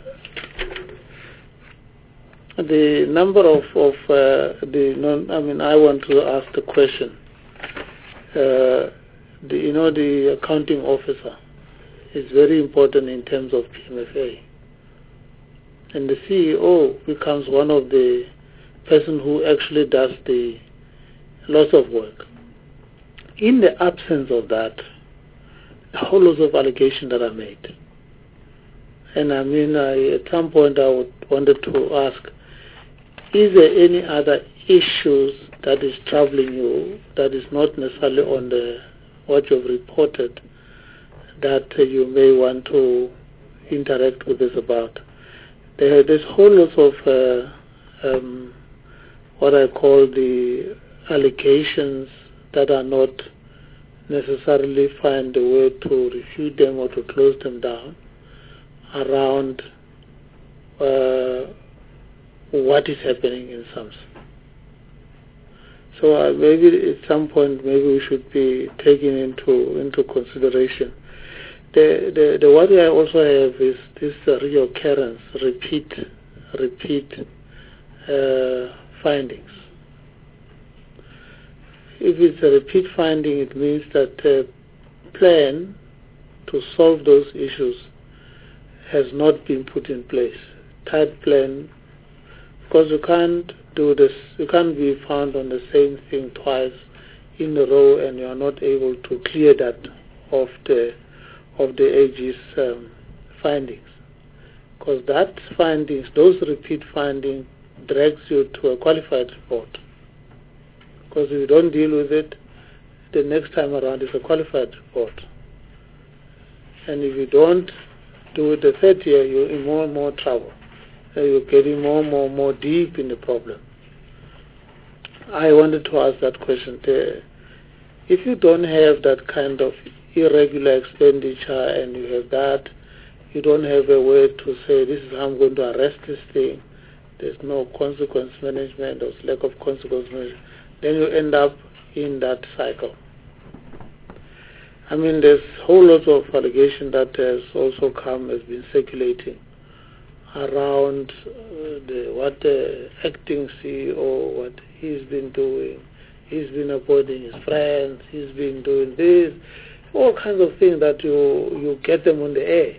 S9: the number of, of uh, the non, I mean, I want to ask the question. Uh, the, you know, the accounting officer is very important in terms of P M F A. And the C E O becomes one of the person who actually does the lots of work. In the absence of that, a whole lot of allegations that are made. And I mean, I, at some point I would wanted to ask, is there any other issues that is troubling you that is not necessarily on the what you've reported that uh, you may want to interact with us about? There, there's whole lot of uh, um, what I call the allegations that are not necessarily find a way to refute them or to close them down around uh, what is happening in SAMS. So uh, maybe at some point maybe we should be taking into into consideration. The, the, the worry I also have is this uh, reoccurrence, repeat, repeat uh, findings. If it's a repeat finding, it means that the plan to solve those issues has not been put in place. Tight plan, because you can't do this, you can't be found on the same thing twice in a row and you are not able to clear that of the of the A G's um, findings. Because that findings, those repeat findings, drags you to a qualified report. Because if you don't deal with it, the next time around it's a qualified report. And if you don't do it the third year, you're in more and more trouble. And you're getting more and more, more deep in the problem. I wanted to ask that question there. If you don't have that kind of irregular expenditure and you have that, you don't have a way to say, this is how I'm going to arrest this thing, there's no consequence management, there's lack of consequence management, then you end up in that cycle. I mean, there's a whole lot of allegation that has also come, has been circulating around uh, the, what the acting C E O, what he's been doing. He's been appointing his friends, he's been doing this, all kinds of things that you, you get them on the air.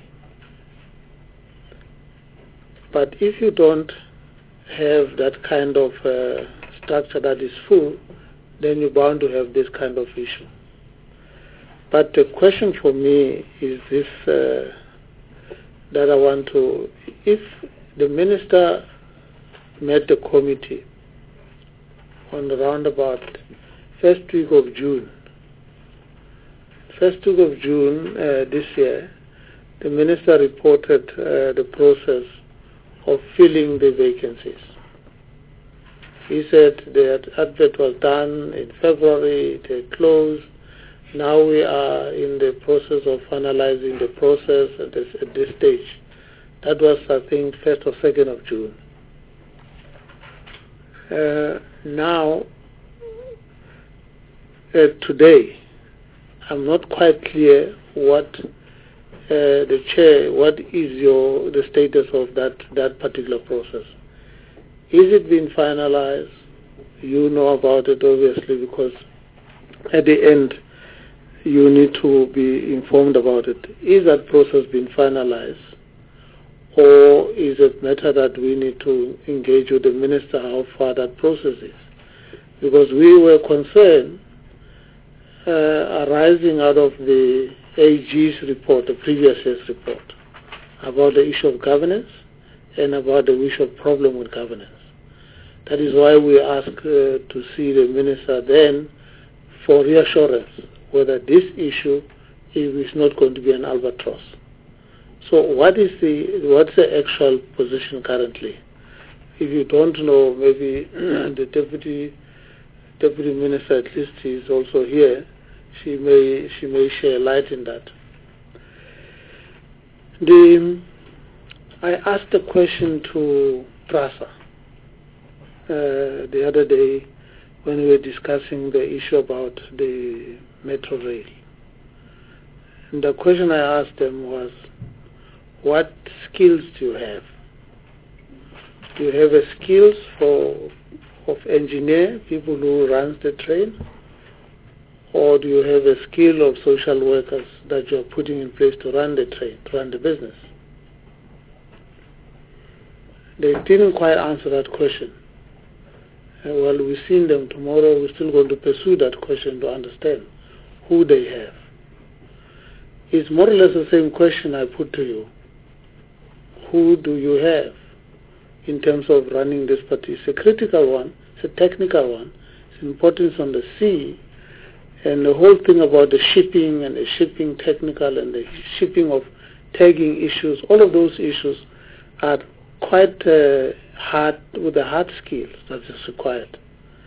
S9: But if you don't have that kind of uh, structure that is full, then you're bound to have this kind of issue. But the question for me is this, uh, that I want to, if the minister met the committee on around about first week of June, first week of June uh, this year, the minister reported uh, the process of filling the vacancies. He said the advert was done in February, it had closed, Now we are in the process of finalizing the process at this, at this stage. That was, I think, first or second of June. Uh, now, uh, today, I'm not quite clear what uh, the chair, what is your the status of that, that particular process. Is it been finalized? You know about it, obviously, because at the end, you need to be informed about it. Is that process been finalized? Or is it a matter that we need to engage with the minister how far that process is? Because we were concerned uh, arising out of the A G's report, the previous year's report, about the issue of governance and about the issue of problem with governance. That is why we asked uh, to see the minister then for reassurance whether this issue is not going to be an albatross. So what is the what's the actual position currently? If you don't know, maybe the deputy deputy minister at least is also here. She may she may share light in that. The I asked a question to PRASA uh, the other day when we were discussing the issue about the metro rail. And the question I asked them was, what skills do you have? Do you have a skills for of engineer, people who runs the train? Or do you have a skill of social workers that you are putting in place to run the train, to run the business? They didn't quite answer that question. Uh, well, we've seen them tomorrow. We're still going to pursue that question to understand who they have. It's more or less the same question I put to you. Who do you have in terms of running this party? It's a critical one. It's a technical one. It's importance on the sea. And the whole thing about the shipping and the shipping technical and the shipping of tagging issues, all of those issues are quite uh, hard, with the hard skills that is required.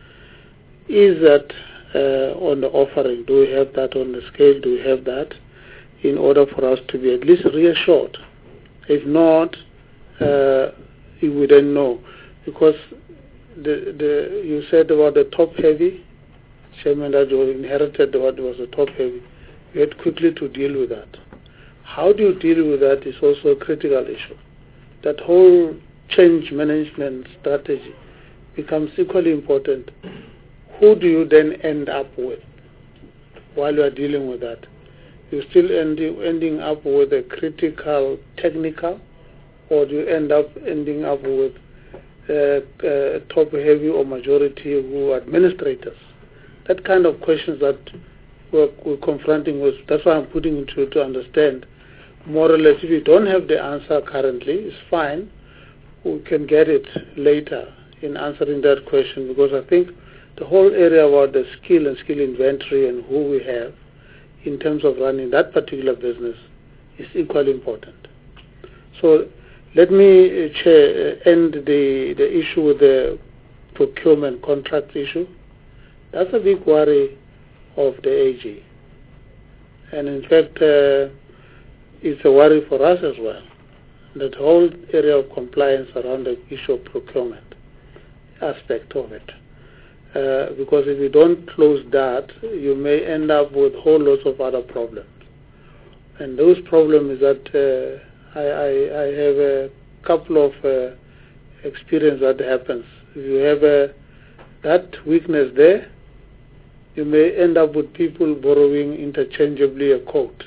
S9: Is that uh, on the offering? Do we have that on the scale? Do we have that in order for us to be at least reassured? If not, uh, we don't know. Because the, the, you said about the top heavy, Chairman, that you inherited what was the top heavy. You had quickly to deal with that. How do you deal with that is also a critical issue. That whole change management strategy becomes equally important. Who do you then end up with while you are dealing with that? You still end, ending up with a critical technical, or do you end up ending up with uh, uh, top heavy or majority who are administrators? That kind of questions that we're, we're confronting with, that's why I'm putting it to to understand. More or less, if you don't have the answer currently, it's fine. We can get it later in answering that question, because I think the whole area about the skill and skill inventory and who we have in terms of running that particular business is equally important. So let me, uh, Chair, uh, end the, the issue with the procurement contract issue. That's a big worry of the A G. And in fact, uh, it's a worry for us as well. That whole area of compliance around the issue of procurement aspect of it. Uh, because if you don't close that, you may end up with whole lots of other problems. And those problems is that uh, I, I, I have a couple of uh, experience that happens. If you have a, that weakness there, you may end up with people borrowing interchangeably a code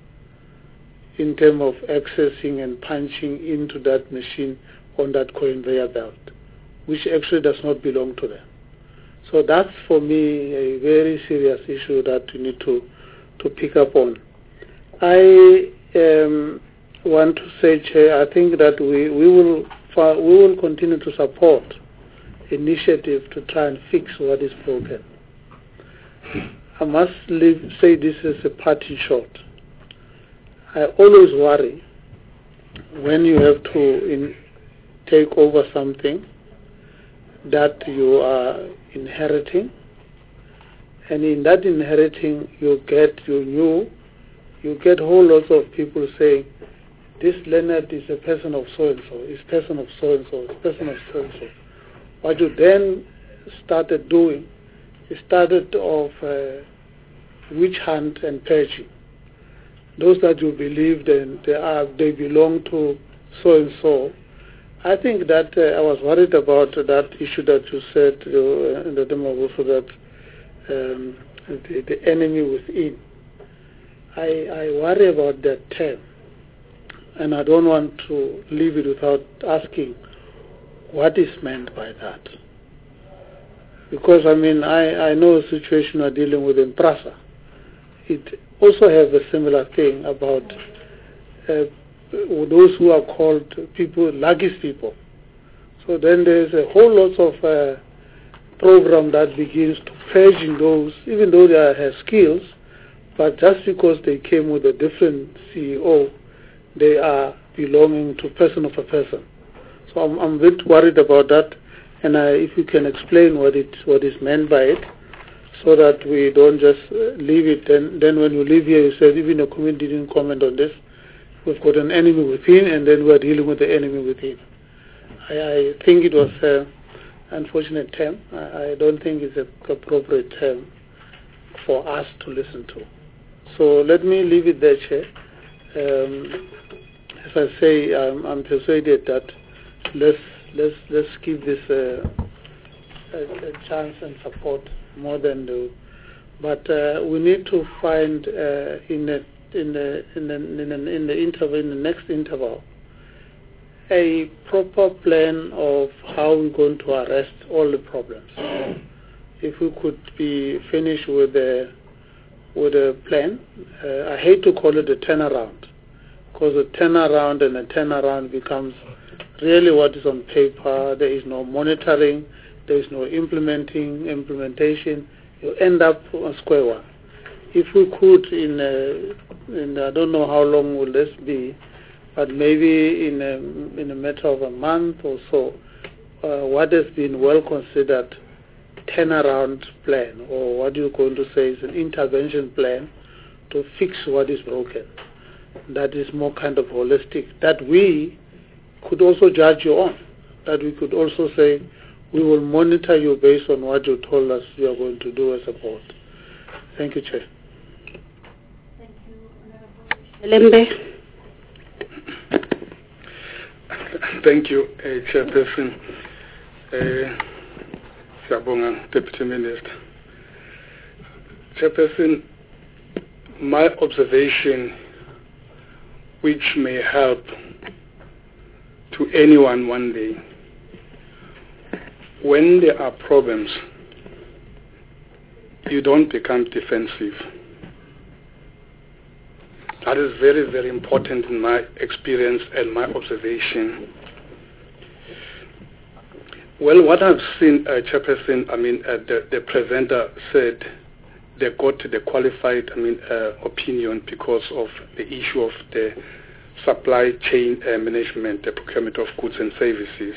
S9: in terms of accessing and punching into that machine on that conveyor belt, which actually does not belong to them. So that's, for me, a very serious issue that we need to, to pick up on. I um, want to say, Chair, I think that we, we, will, we will continue to support initiative to try and fix what is broken. I must leave, say this as a parting shot. I always worry when you have to in, take over something that you are inheriting And in that inheriting, you get, you knew, you get whole lots of people saying, this Leonard is a person of so-and-so, is person of so-and-so, is person of so-and-so. What you then started doing, you started off uh, witch hunt and purging. Those that you believed and they, are, they belong to so-and-so. I think that uh, I was worried about that issue that you said uh, in the demo also that um, the, the enemy within. I, I worry about that term, and I don't want to leave it without asking what is meant by that. Because I mean, I, I know a situation we're dealing with in Prasa. It also has a similar thing about uh, those who are called people, Lagis people. So then there's a whole lot of uh, program that begins to purge those, even though they have skills, but just because they came with a different C E O, they are belonging to person of a person. So I'm, I'm a bit worried about that, and I, if you can explain what it what is meant by it, so that we don't just uh, leave it. Then, then when you leave here, you said even the community didn't comment on this. We've got an enemy within, and then we're dealing with the enemy within. I, I think it was an unfortunate term. I, I don't think it's an appropriate term for us to listen to. So let me leave it there, Chair. Um, as I say, I'm, I'm persuaded that let's let's let's give this uh, a, a chance and support more than do. But uh, we need to find uh, in the in the in the in the, in the interval in the next interval a proper plan of how we're going to arrest all the problems. If we could be finished with a with a plan, uh, I hate to call it a turnaround, because a turnaround and a turnaround becomes really what is on paper. There is no monitoring, there is no implementing implementation. You end up on square one. If we could, in, a, in I don't know how long will this be, but maybe in a, in a matter of a month or so, uh, what has been well considered turnaround plan, or what you're going to say is an intervention plan to fix what is broken. That is more kind of holistic, that we could also judge you on, that we could also say, we will monitor you based on what you told us you are going to do as a board. Thank you, Chair.
S1: Thank you, Honorable Lembe.
S10: Thank you, uh, Chairperson. Uh, Siyabonga, Deputy Minister. Chairperson, my observation, which may help to anyone one day, when there are problems, you don't become defensive. That is very, very important in my experience and my observation. Well, what I've seen, uh, Chairperson, I mean, uh, the, the presenter said they got the qualified, I mean, uh, opinion because of the issue of the supply chain uh, management, the procurement of goods and services.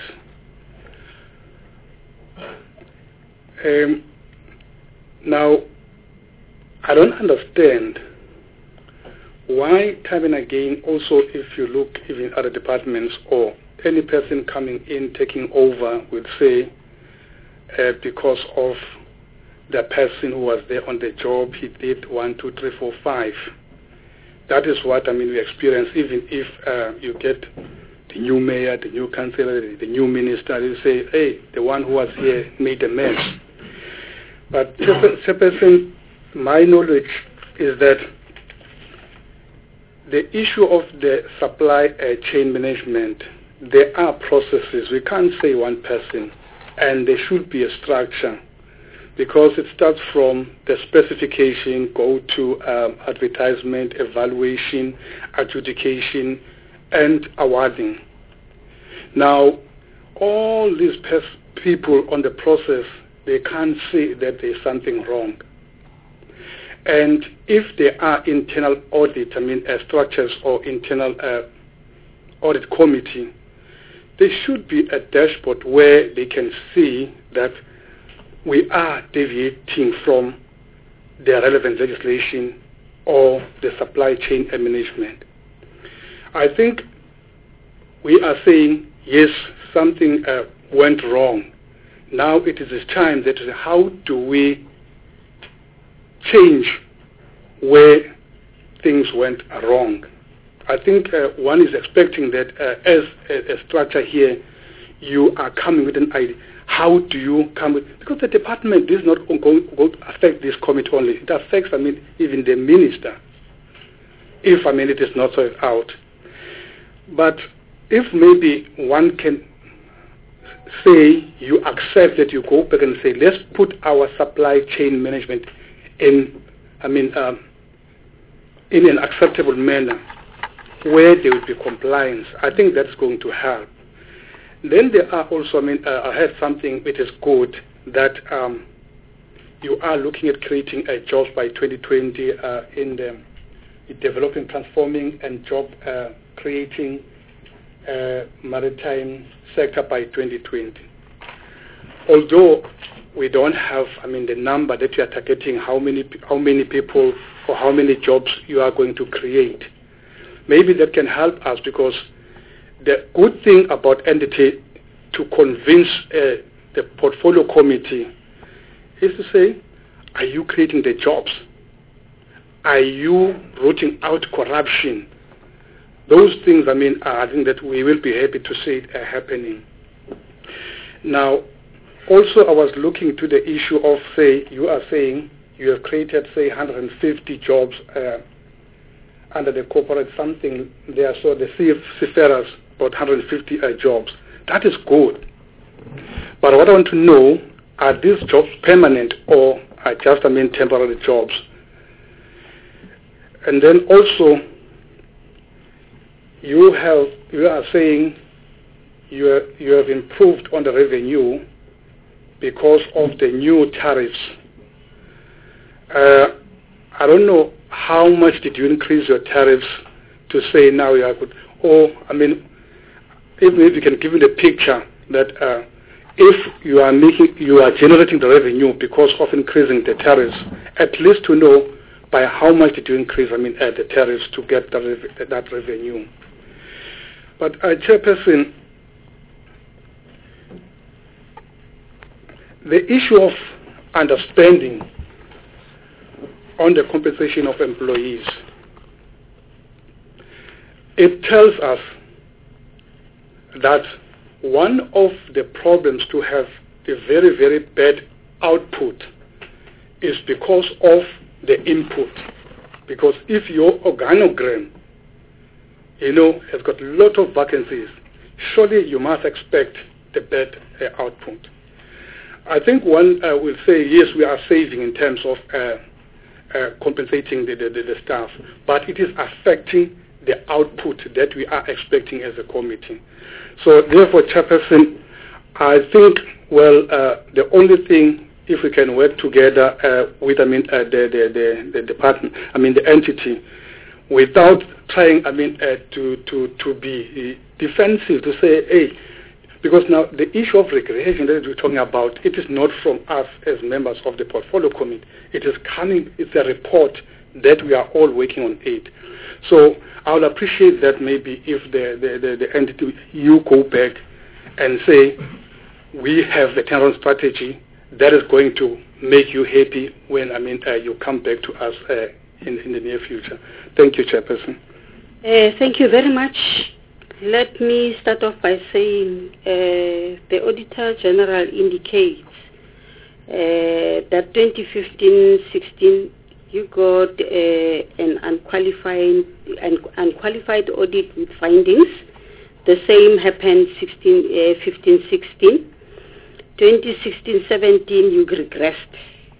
S10: Um, now, I don't understand why time and again, also if you look even at other departments or any person coming in, taking over, will say, uh, because of the person who was there on the job, he did one, two, three, four, five. That is what, I mean, we experience, even if uh, you get the new mayor, the new councillor, the, the new minister, they say, hey, the one who was here made a mess. But Chairperson, my knowledge is that the issue of the supply uh, chain management, there are processes. We can't say one person, and there should be a structure, because it starts from the specification, go to um, advertisement, evaluation, adjudication, and awarding. Now, all these pers- people on the process, they can't say that there's something wrong. And if there are internal audit, I mean uh, structures or internal uh, audit committee, there should be a dashboard where they can see that we are deviating from the relevant legislation or the supply chain management. I think we are saying, yes, something uh, went wrong. Now it is time that how do we change where things went wrong? I think uh, one is expecting that uh, as a, a structure here, you are coming with an idea. How do you come with, because the department is not going, going to affect this committee only. It affects, I mean, even the minister, if, I mean, it is not sorted out. But if maybe one can say you accept that, you go back and say, let's put our supply chain management in, I mean, um, in an acceptable manner where there will be compliance. I think that's going to help. Then there are also, I mean, uh, I heard something which is good, that um, you are looking at creating uh, jobs by twenty twenty uh, in the developing, transforming and job uh, creating uh, maritime sector by twenty twenty. Although we don't have, I mean, the number that you are targeting, how many, how many people or how many jobs you are going to create. Maybe that can help us, because the good thing about entity to convince uh, the portfolio committee is to say, are you creating the jobs? Are you rooting out corruption? Those things, I mean, I think that we will be happy to see it uh, happening. Now, also I was looking to the issue of, say, you are saying you have created, say, one hundred fifty jobs uh, under the corporate something there, so the seafarers, about one hundred fifty uh, jobs. That is good. But what I want to know, are these jobs permanent or are just, I mean, temporary jobs? And then also, you have you are saying you have, you have improved on the revenue because of the new tariffs. Uh, I don't know how much did you increase your tariffs to say now you are good, or I mean, even if you can give me the picture that uh, if you are making, you are generating the revenue because of increasing the tariffs, at least to know by how much did you increase, I mean, uh, the tariffs to get the rev- that revenue. But uh, Chairperson, the issue of understanding on the compensation of employees, it tells us that one of the problems to have a very, very bad output is because of the input. Because if your organogram, you know, has got a lot of vacancies, surely you must expect the bad uh, output. I think one uh, will say, yes, we are saving in terms of uh, uh, compensating the, the, the staff, but it is affecting the output that we are expecting as a committee. So therefore, Chairperson, I think, well, uh, the only thing, if we can work together uh, with, I mean, uh, the, the, the, the department, I mean, the entity, without trying, I mean, uh, to, to, to be defensive, to say, hey, because now the issue of recreation that we're talking about, it is not from us as members of the portfolio committee. It is coming, it's a report that we are all working on it. So I would appreciate that maybe if the, the, the, the entity, you go back and say, we have the turnaround strategy that is going to make you happy when, I mean, uh, you come back to us uh, in, in the near future. Thank you, Chairperson.
S1: Uh, thank you very much. Let me start off by saying uh, the Auditor General indicates uh, that twenty fifteen sixteen you got uh, an unqualified, an unqualified audit with findings. The same happened fifteen sixteen. twenty sixteen seventeen you regressed,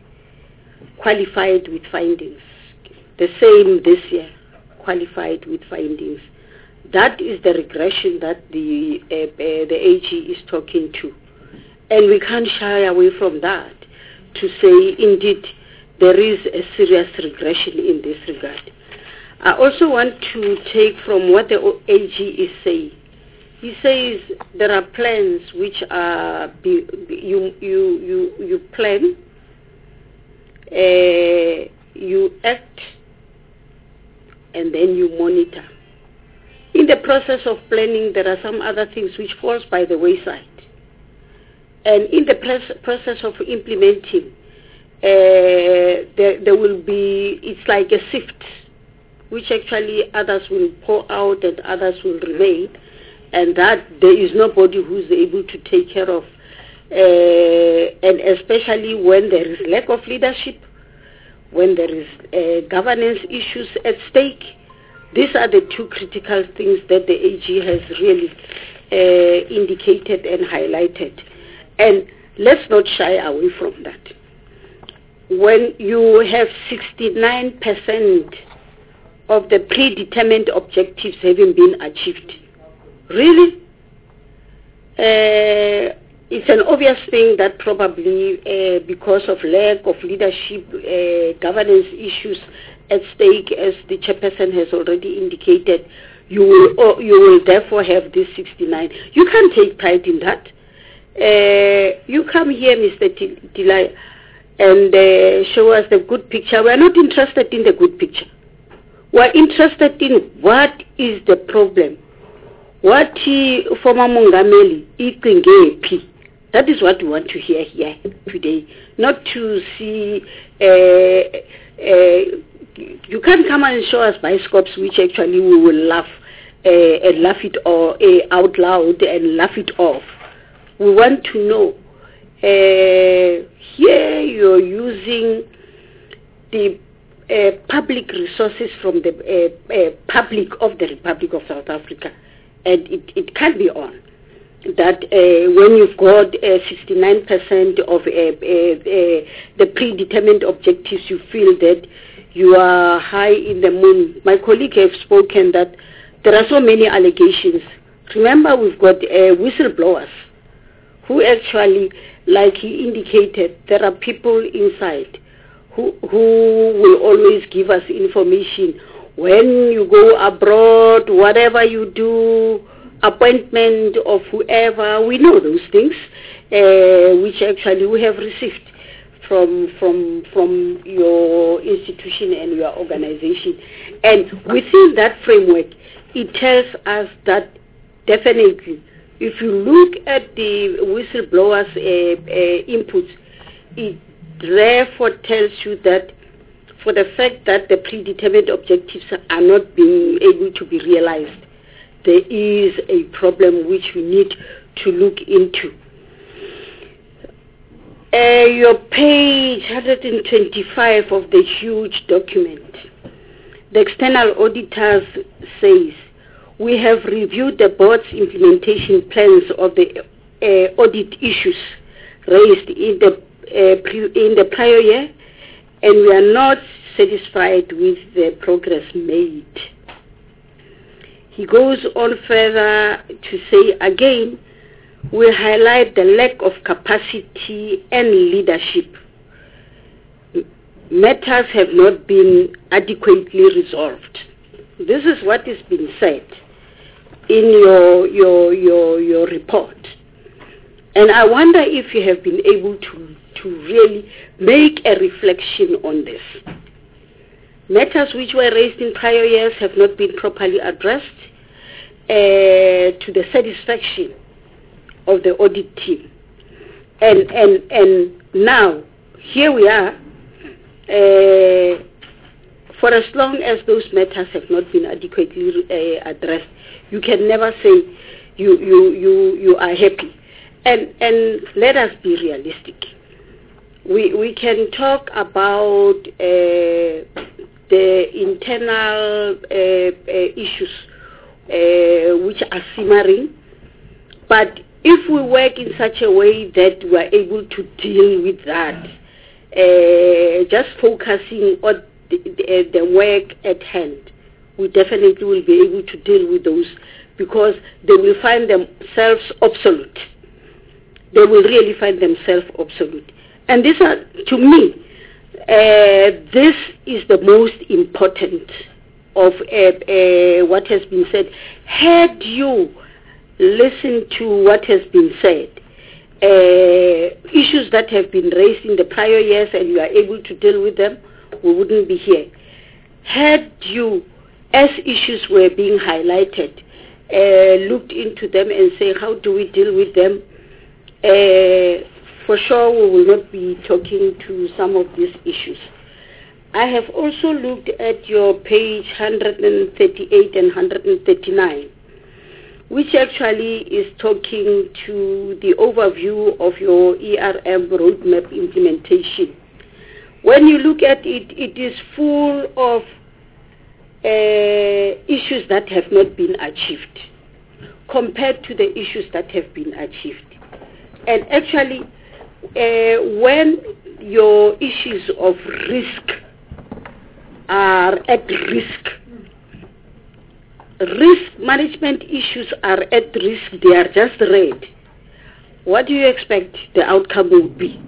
S1: qualified with findings. The same this year, qualified with findings. That is the regression that the uh, uh, the A G is talking to. And we can't shy away from that to say, indeed, there is a serious regression in this regard. I also want to take from what the A G is saying. He says there are plans which are, be, be, you, you, you, you plan uh, you act and then you monitor. In the process of planning, there are some other things which falls by the wayside. And in the pres- process of implementing, uh, there, there will be, it's like a sift, which actually others will pour out and others will remain, and that there is nobody who's able to take care of. Uh, and especially when there is lack of leadership, when there is uh, governance issues at stake. These are the two critical things that the A G has really uh, indicated and highlighted. And let's not shy away from that. When you have sixty-nine percent of the predetermined objectives having been achieved, really? Uh, it's an obvious thing that probably uh, because of lack of leadership, uh, governance issues at stake, as the chairperson has already indicated, you will, oh, you will therefore have this sixty-nine. You can't take pride in that. Uh, you come here, Mister Delay, and uh, show us the good picture. We are not interested in the good picture. We are interested in what is the problem. What former Mongameli Ikingepi. That is what we want to hear here today. Not to see. Uh, uh, you can't come and show us bioscopes which actually we will laugh uh, and laugh it or uh, out loud and laugh it off. We want to know. Uh, here you're using the uh, public resources from the uh, uh, public of the Republic of South Africa, and it, it can't be on that uh, when you've got uh, sixty-nine percent of uh, uh, uh, the predetermined objectives, you feel that you are high in the moon. My colleague have spoken that there are so many allegations. Remember, we've got uh, whistleblowers who actually, like he indicated, there are people inside who, who will always give us information. When you go abroad, whatever you do, appointment of whoever, we know those things, uh, which actually we have received from from from your institution and your organization. And within that framework, it tells us that definitely, if you look at the whistleblowers' uh, uh, inputs, it therefore tells you that for the fact that the predetermined objectives are not being able to be realized, there is a problem which we need to look into. Uh, your page one hundred twenty-five of the huge document, the external auditors says, we have reviewed the board's implementation plans of the uh, audit issues raised in the uh, pre- in the prior year, and we are not satisfied with the progress made. He goes on further to say again, we highlight the lack of capacity and leadership. Matters have not been adequately resolved. This is what is being said in your your your your report. And I wonder if you have been able to, to really make a reflection on this. Matters which were raised in prior years have not been properly addressed uh, to the satisfaction of the audit team. And and and now, here we are, uh, for as long as those matters have not been adequately uh, addressed, you can never say you, you, you, you are happy. And, and let us be realistic. We, we can talk about uh, the internal uh, uh, issues uh, which are simmering, but if we work in such a way that we are able to deal with that, uh, just focusing on the, the, the work at hand, we definitely will be able to deal with those, because they will find themselves obsolete. They will really find themselves obsolete. And these are, to me, uh, this is the most important of uh, uh, what has been said. Had you listened to what has been said, uh, issues issues that have been raised in the prior years and you are able to deal with them, we wouldn't be here. Had you, as issues were being highlighted, uh, looked into them and say, how do we deal with them? Uh, for sure, we will not be talking to some of these issues. I have also looked at your page one thirty-eight and one thirty-nine, which actually is talking to the overview of your E R M roadmap implementation. When you look at it, it is full of uh, issues that have not been achieved compared to the issues that have been achieved. And actually, uh, when your issues of risk are at risk, risk management issues are at risk, they are just red, what do you expect the outcome would be?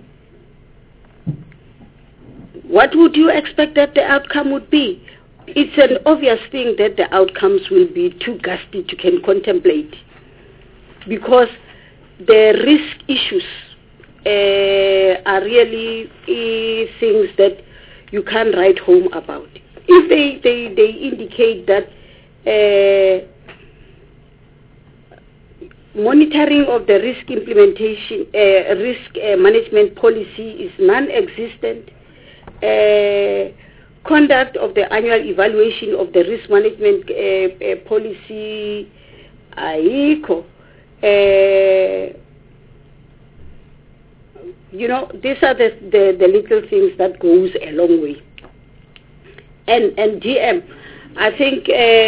S1: What would you expect that the outcome would be? It's an obvious thing that the outcomes will be too ghastly to can contemplate, because the risk issues uh, are really uh, things that you can't write home about. If they, they, they indicate that uh, monitoring of the risk implementation, uh, risk uh, management policy is non-existent, uh, conduct of the annual evaluation of the risk management uh, uh, policy, ayikho. Uh, you know, these are the, the, the little things that goes a long way. And, and D M, I think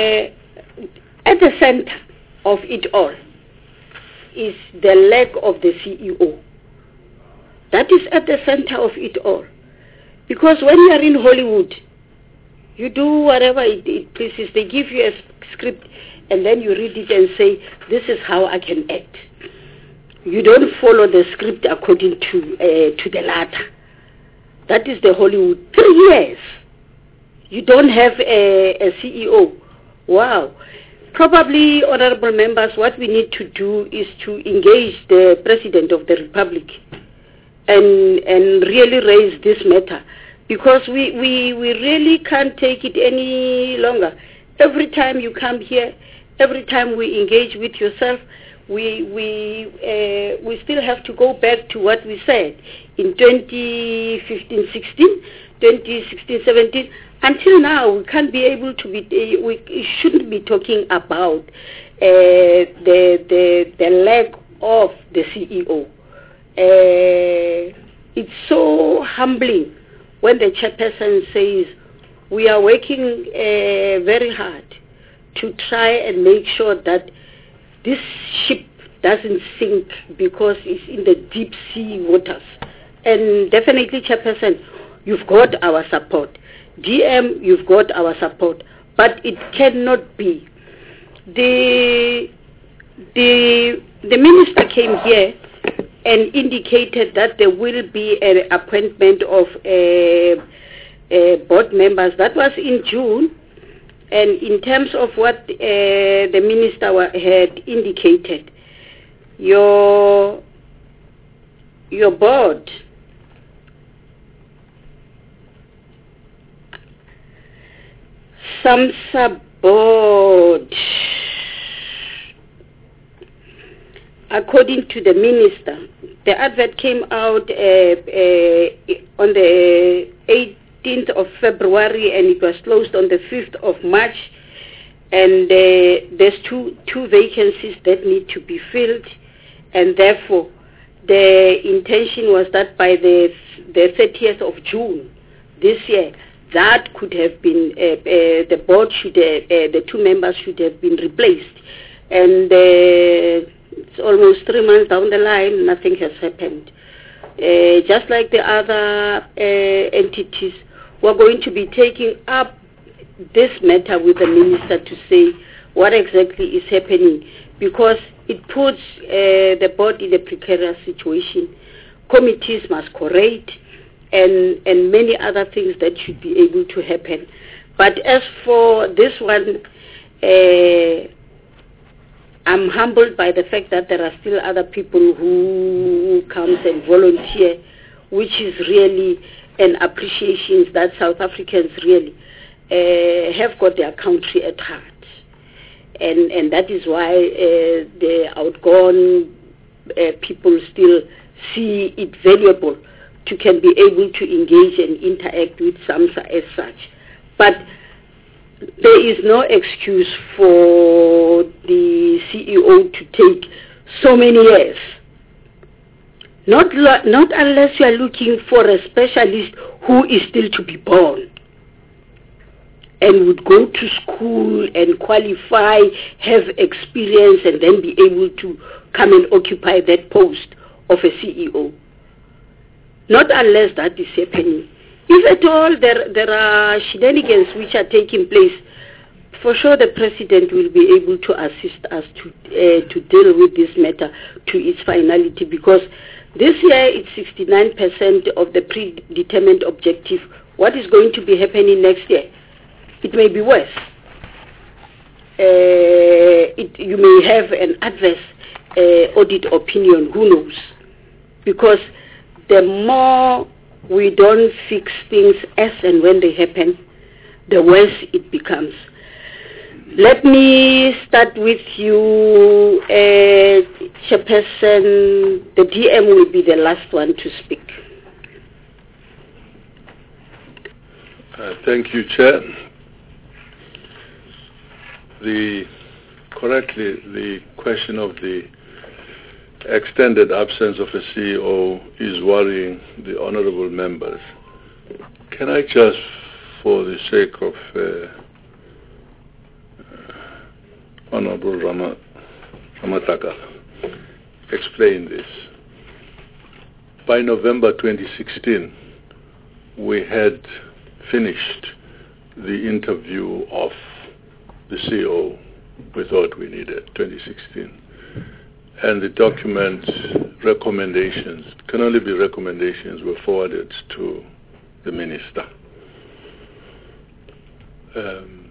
S1: uh, at the center of it all is the lack of the C E O. That is at the center of it all. Because when you are in Hollywood, you do whatever it, it pleases. They give you a script and then you read it and say, this is how I can act. You don't follow the script according to uh, to the letter. That is the Hollywood. Three years. You don't have a, a C E O. Wow. Probably, honorable members, what we need to do is to engage the President of the Republic and and really raise this matter, because we, we, we really can't take it any longer. Every time you come here, every time we engage with yourself, we we uh, we still have to go back to what we said in twenty fifteen sixteen, twenty sixteen seventeen. Until now, we can't be able to be, uh, we shouldn't be talking about uh, the, the, the lack of the C E O. Uh, it's so humbling when the chairperson says, we are working uh, very hard to try and make sure that this ship doesn't sink because it's in the deep sea waters. And definitely, chairperson, you've got our support. D M, you've got our support, but it cannot be. The the the minister came here and indicated that there will be an appointment of uh, uh, board members. That was in June, and in terms of what uh, the minister had indicated, your your board. SAMSA board, according to the minister, the advert came out uh, uh, on the eighteenth of February and it was closed on the fifth of March, and uh, there's two, two vacancies that need to be filled, and therefore the intention was that by the, the thirtieth of June this year, that could have been, uh, uh, the board should, uh, uh, the two members should have been replaced. And uh, it's almost three months down the line, nothing has happened. Uh, just like the other uh, entities, we're going to be taking up this matter with the minister to say what exactly is happening, because it puts uh, the board in a precarious situation. Committees must correct, and and many other things that should be able to happen. But as for this one, uh, I'm humbled by the fact that there are still other people who comes and volunteer, which is really an appreciation that South Africans really uh, have got their country at heart. And, and that is why uh, the outgone uh, people still see it valuable to can be able to engage and interact with SAMSA as such. But there is no excuse for the C E O to take so many years. Not, lo- not unless you are looking for a specialist who is still to be born and would go to school and qualify, have experience, and then be able to come and occupy that post of a C E O. Not unless that is happening. If at all there, there are shenanigans which are taking place, for sure the President will be able to assist us to, uh, to deal with this matter to its finality, because this year it's sixty-nine percent of the predetermined objective. What is going to be happening next year? It may be worse. Uh, it, you may have an adverse uh, audit opinion, who knows? Because the more we don't fix things as and when they happen, the worse it becomes. Let me start with you, uh, Chairperson. The D M will be the last one to speak.
S3: Uh, thank you, Chair. The correctly, the question of the extended absence of a C E O is worrying the honourable members. Can I just, for the sake of uh, uh, Honourable Rama, Ramataka, explain this? By November twenty sixteen, we had finished the interview of the C E O we thought we needed, twenty sixteen. And the document recommendations, can only be recommendations, were forwarded to the Minister. Um,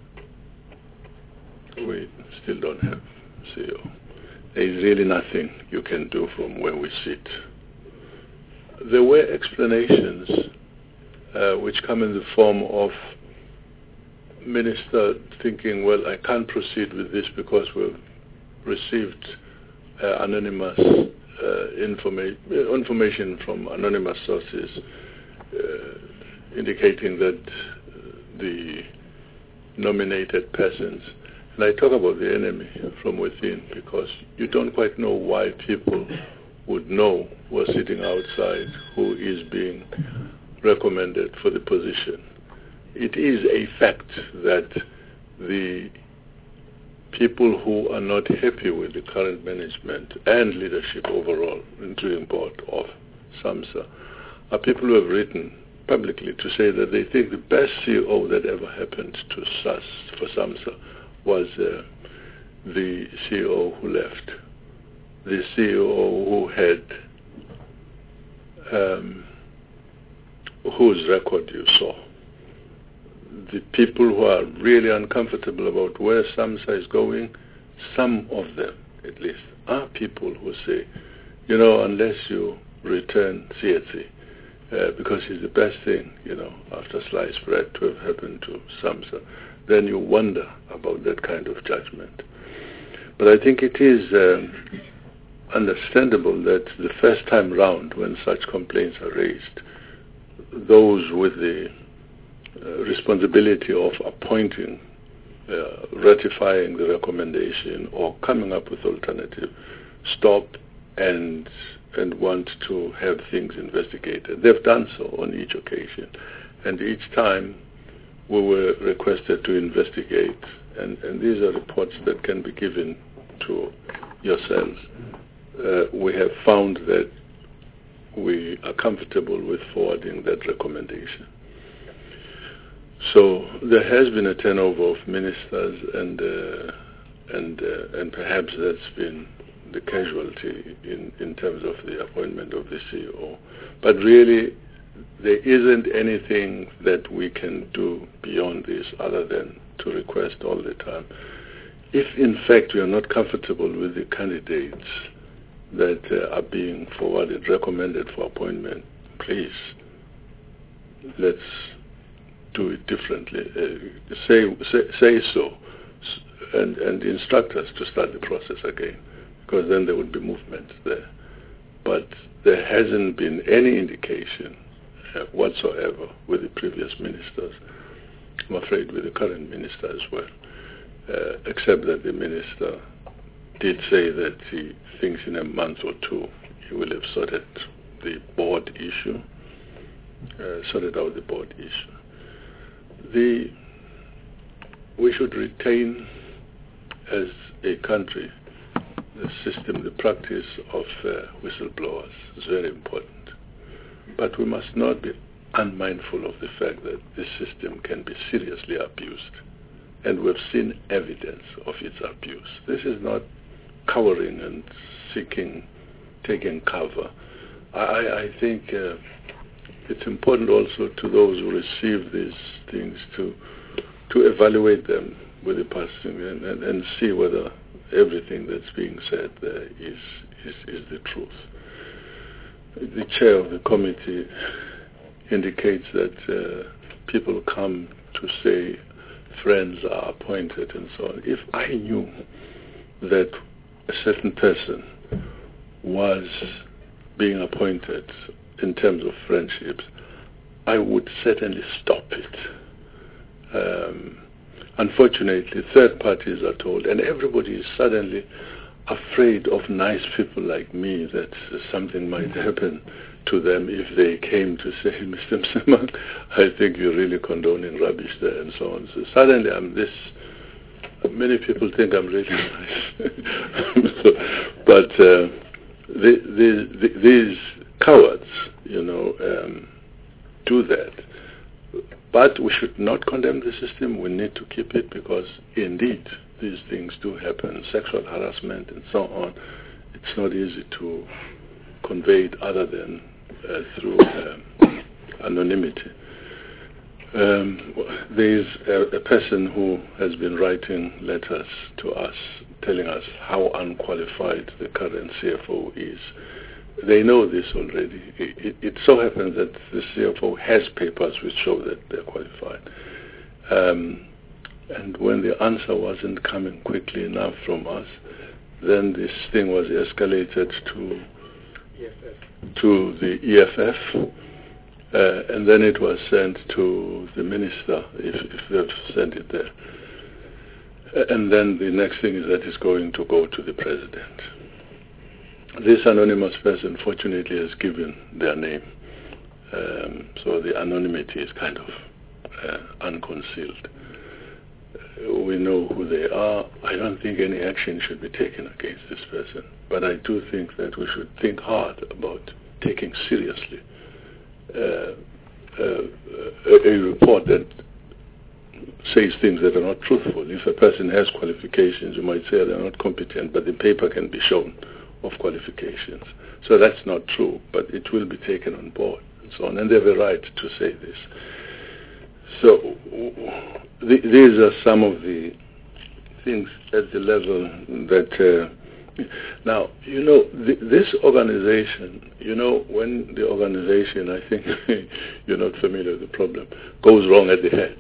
S3: we still don't have C E O. There is really nothing you can do from where we sit. There were explanations uh, which come in the form of Minister thinking, well, I can't proceed with this because we've received uh, anonymous uh, informa- information from anonymous sources uh, indicating that uh, the nominated persons, and I talk about the enemy from within because you don't quite know why people would know who are sitting outside who is being recommended for the position. It is a fact that the people who are not happy with the current management and leadership overall, including board of SAMSA, are people who have written publicly to say that they think the best C E O that ever happened to S A S for SAMSA was uh, the C E O who left, the C E O who had um, whose record you saw. The people who are really uncomfortable about where SAMSA is going, some of them at least, are people who say, you know, unless you return Tsietsi, uh, because he's the best thing, you know, after sliced bread to have happened to SAMSA, then you wonder about that kind of judgment. But I think it is um, understandable that the first time round when such complaints are raised, those with the uh, responsibility of appointing, uh, ratifying the recommendation or coming up with alternative, stop and and want to have things investigated. They've done so on each occasion, and each time we were requested to investigate, and, and these are reports that can be given to yourselves. Uh, we have found that we are comfortable with forwarding that recommendation. So there has been a turnover of ministers, and uh, and uh, and perhaps that's been the casualty in, in terms of the appointment of the C E O. But really, there isn't anything that we can do beyond this other than to request all the time. if in fact we are not comfortable with the candidates that uh, are being forwarded, recommended for appointment, please, let's do it differently. Uh, say, say say so, and and instruct us to start the process again, because then there would be movement there. But there hasn't been any indication uh, whatsoever with the previous ministers. I'm afraid with the current minister as well, uh, except that the minister did say that he thinks in a month or two he will have sorted the board issue, uh, sorted out the board issue. The, we should retain as a country the system, the practice of uh, whistleblowers is very important. But we must not be unmindful of the fact that this system can be seriously abused. And we've seen evidence of its abuse. This is not cowering and seeking, taking cover. I, I think uh, it's important also to those who receive these things to to evaluate them with the person and, and, and see whether everything that's being said there is, is, is the truth. The chair of the committee indicates that uh, people come to say friends are appointed and so on. If I knew that a certain person was being appointed in terms of friendships, I would certainly stop it. Um, unfortunately, third parties are told, and everybody is suddenly afraid of nice people like me that something might happen to them if they came to say, Mister Msimang, I think you're really condoning rubbish there and so on. So suddenly I'm this, many people think I'm really nice. so, but uh, the, the, the, these cowards, you know, um, do that. But we should not condemn the system. We need to keep it because indeed these things do happen, sexual harassment and so on. It's not easy to convey it other than uh, through um, anonymity. Um, there's a, a person who has been writing letters to us telling us how unqualified the current C F O is. They know this already. It, it, it so happens that the C F O has papers which show that they're qualified. Um, and when the answer wasn't coming quickly enough from us, then this thing was escalated to E F F. to the E F F, uh, and then it was sent to the minister, if, if they've sent it there. Uh, and then the next thing is that it's going to go to the president. This anonymous person, fortunately, has given their name, um, so the anonymity is kind of uh, unconcealed. Uh, we know who they are. I don't think any action should be taken against this person, but I do think that we should think hard about taking seriously uh, uh, a, a report that says things that are not truthful. If a person has qualifications, you might say they're not competent, but the paper can be shown of qualifications. So that's not true, but it will be taken on board and so on, and they have a right to say this. So th- these are some of the things at the level that, uh, now, you know, th- this organization, you know, when the organization, I think you're not familiar with the problem, goes wrong at the head,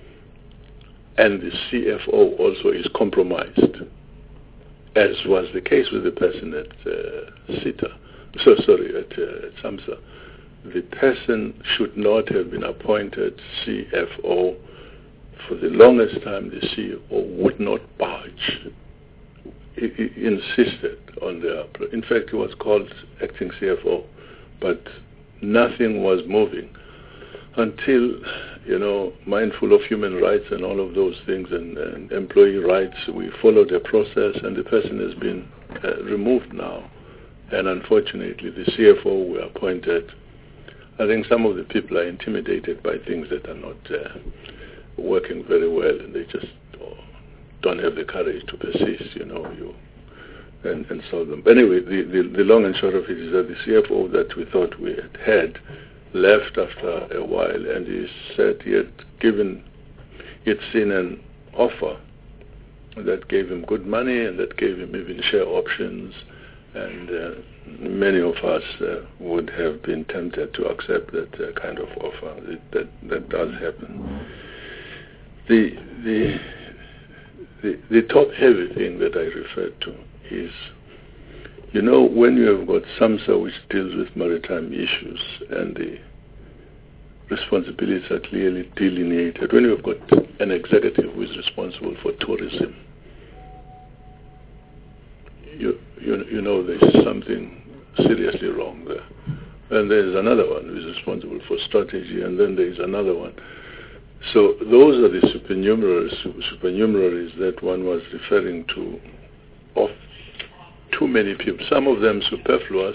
S3: and the C F O also is compromised, as was the case with the person at uh, SITA, so sorry, at, uh, at SAMSA. The person should not have been appointed C F O. For the longest time, the C F O would not budge. He, he insisted on the, in fact, he was called acting C F O, but nothing was moving until, you know, mindful of human rights and all of those things and, and employee rights, we followed a process and the person has been uh, removed now. And unfortunately, the C F O were appointed. I think some of the people are intimidated by things that are not uh, working very well, and they just oh, don't have the courage to persist, you know, you and, and solve them. But anyway, the, the, the long and short of it is that the C F O that we thought we had had left after a while, and he said he had given, he had seen an offer that gave him good money and that gave him even share options, and uh, many of us uh, would have been tempted to accept that uh, kind of offer. It, that that does happen. The the the, the top-heavy thing that I referred to is, you know, when you have got SAMSA, which deals with maritime issues, and the responsibilities are clearly delineated, when you have got an executive who is responsible for tourism, you, you, you know there's something seriously wrong there. And there's another one who is responsible for strategy, and then there's another one. So those are the supernumeraries, supernumeraries that one was referring to, of too many people, some of them superfluous.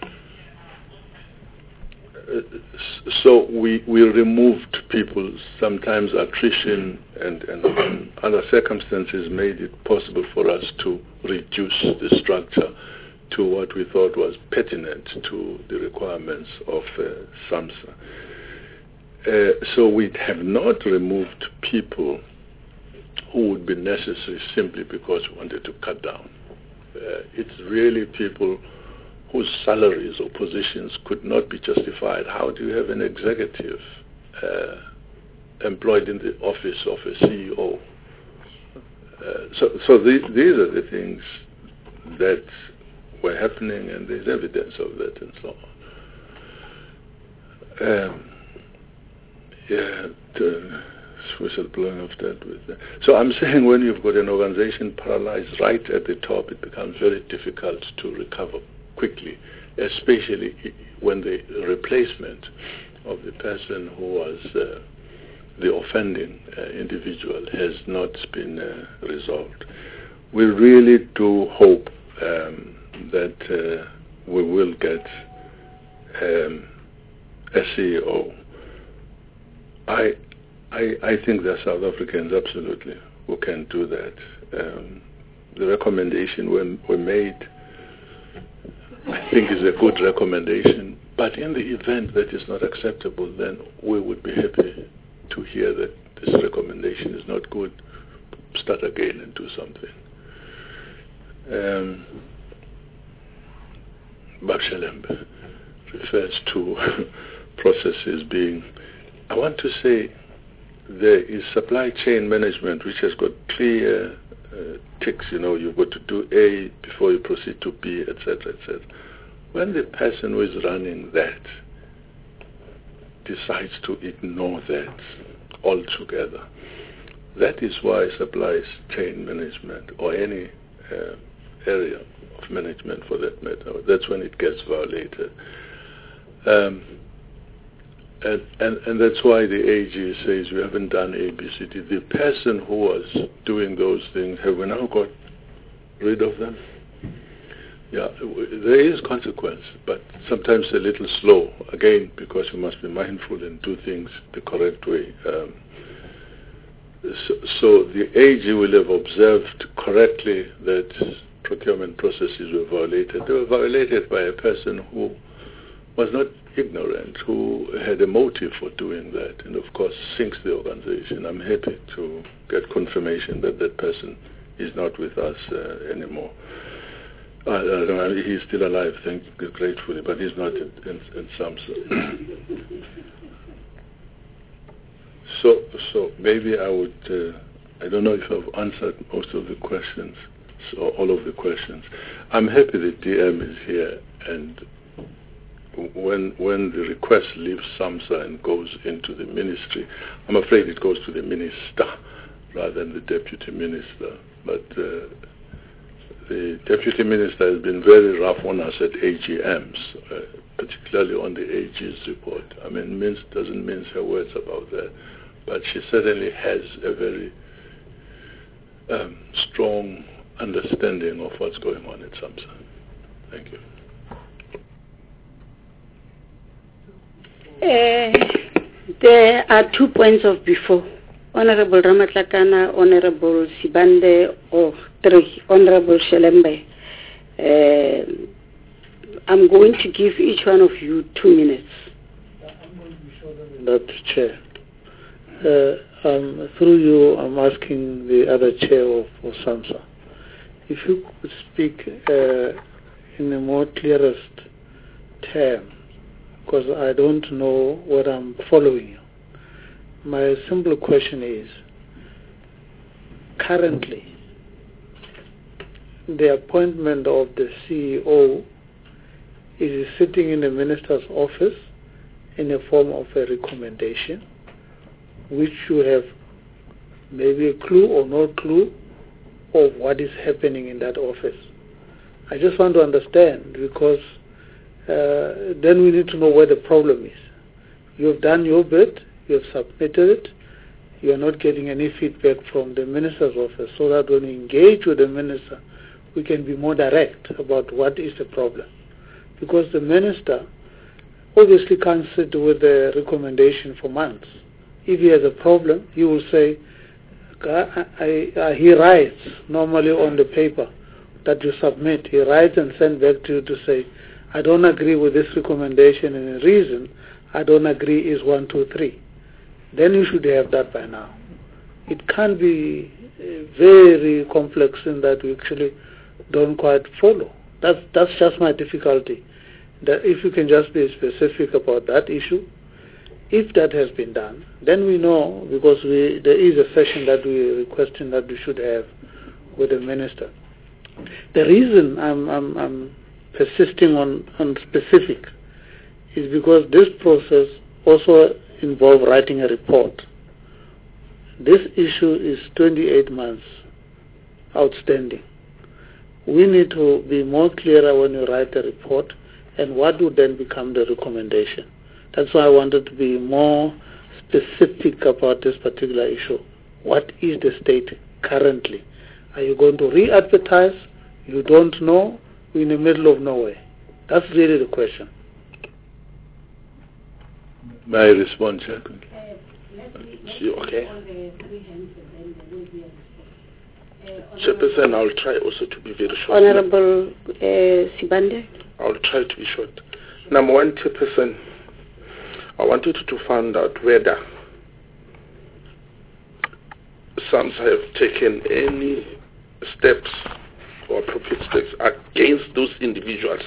S3: Uh, so we we removed people. Sometimes attrition and, and, and other circumstances made it possible for us to reduce the structure to what we thought was pertinent to the requirements of uh, SAMSA. Uh, so we have not removed people who would be necessary simply because we wanted to cut down. Uh, it's really people whose salaries or positions could not be justified. How do you have an executive uh, employed in the office of a C E O? Uh, so so the, these are the things that were happening, and there's evidence of that and so on. Um, yeah, the whistleblowing of that. With that. So I'm saying when you've got an organization paralyzed right at the top, it becomes very difficult to recover quickly, especially when the replacement of the person who was uh, the offending uh, individual has not been uh, resolved. We really do hope um, that uh, we will get um, a C E O. I, I, I think there are South Africans absolutely who can do that. Um, the recommendation we, we made, I think, is a good recommendation. But in the event that is not acceptable, then we would be happy to hear that this recommendation is not good. Start again and do something. Um, Babshalembe refers to processes being. I want to say there is supply chain management which has got clear uh, ticks. You know, you've got to do A before you proceed to B, et cetera, et cetera. When the person who is running that decides to ignore that altogether, that is why supply chain management, or any uh, area of management for that matter, that's when it gets violated. Um, and, and, and that's why the A G says we haven't done A, B, C, D. The person who was doing those things, have we now got rid of them? Yeah, there is consequence, but sometimes a little slow, again, because you must be mindful and do things the correct way. Um, so, so the A G will have observed correctly that procurement processes were violated. They were violated by a person who was not ignorant, who had a motive for doing that, and of course sinks the organization. I'm happy to get confirmation that that person is not with us uh, anymore. Uh, I don't know, he's still alive, thank you, gratefully, but he's not in, in, in SAMSA. so, so maybe I would, uh, I don't know if I've answered most of the questions, so all of the questions. I'm happy that D M is here, and when when the request leaves SAMSA and goes into the ministry, I'm afraid it goes to the minister rather than the deputy minister. But uh, the deputy minister has been very rough on us at A G Ms, uh, particularly on the A G's report. I mean, mince doesn't mince her words about that, but she certainly has a very um, strong understanding of what's going on at SAMSA. Thank you.
S1: Uh, there are two points of before. Honorable Ramatlakana, Honorable Sibande, or three, Honorable Shelembe. Uh, I'm going to give each one of you two minutes.
S9: That chair. uh, um, through you, I'm asking the other chair of, of SAMSA, if you could speak uh, in a more clearest term, because I don't know what I'm following you. My simple question is, currently, the appointment of the C E O is sitting in the minister's office in the form of a recommendation, which you have maybe a clue or no clue of what is happening in that office. I just want to understand, because uh, then we need to know where the problem is. You have done your bit, you have submitted it, you are not getting any feedback from the minister's office, so that when we engage with the minister, we can be more direct about what is the problem. Because the minister obviously can't sit with a recommendation for months. If he has a problem, he will say, I, I, I, he writes normally on the paper that you submit. He writes and sends back to you to say, I don't agree with this recommendation, and the reason I don't agree is one, two, three. Then you should have that by now. It can be very complex in that we actually don't quite follow. That's, that's just my difficulty. That if you can just be specific about that issue, if that has been done, then we know, because we, there is a session that we are requesting that we should have with the minister. The reason I'm, I'm, I'm persisting on, on specific is because this process also involves writing a report. This issue is twenty-eight months outstanding. We need to be more clearer when you write a report and what would then become the recommendation. That's why I wanted to be more specific about this particular issue. What is the state currently? Are you going to re-advertise? You don't know. We're in the middle of nowhere. That's really the question.
S3: May I respond, Chair?
S6: Okay. Chairperson, I'll try also to be very short.
S1: Honorable uh, Sibande.
S6: I'll try to be short. Number one, Chairperson, I wanted to find out whether SAMSA have taken any steps or appropriate steps against those individuals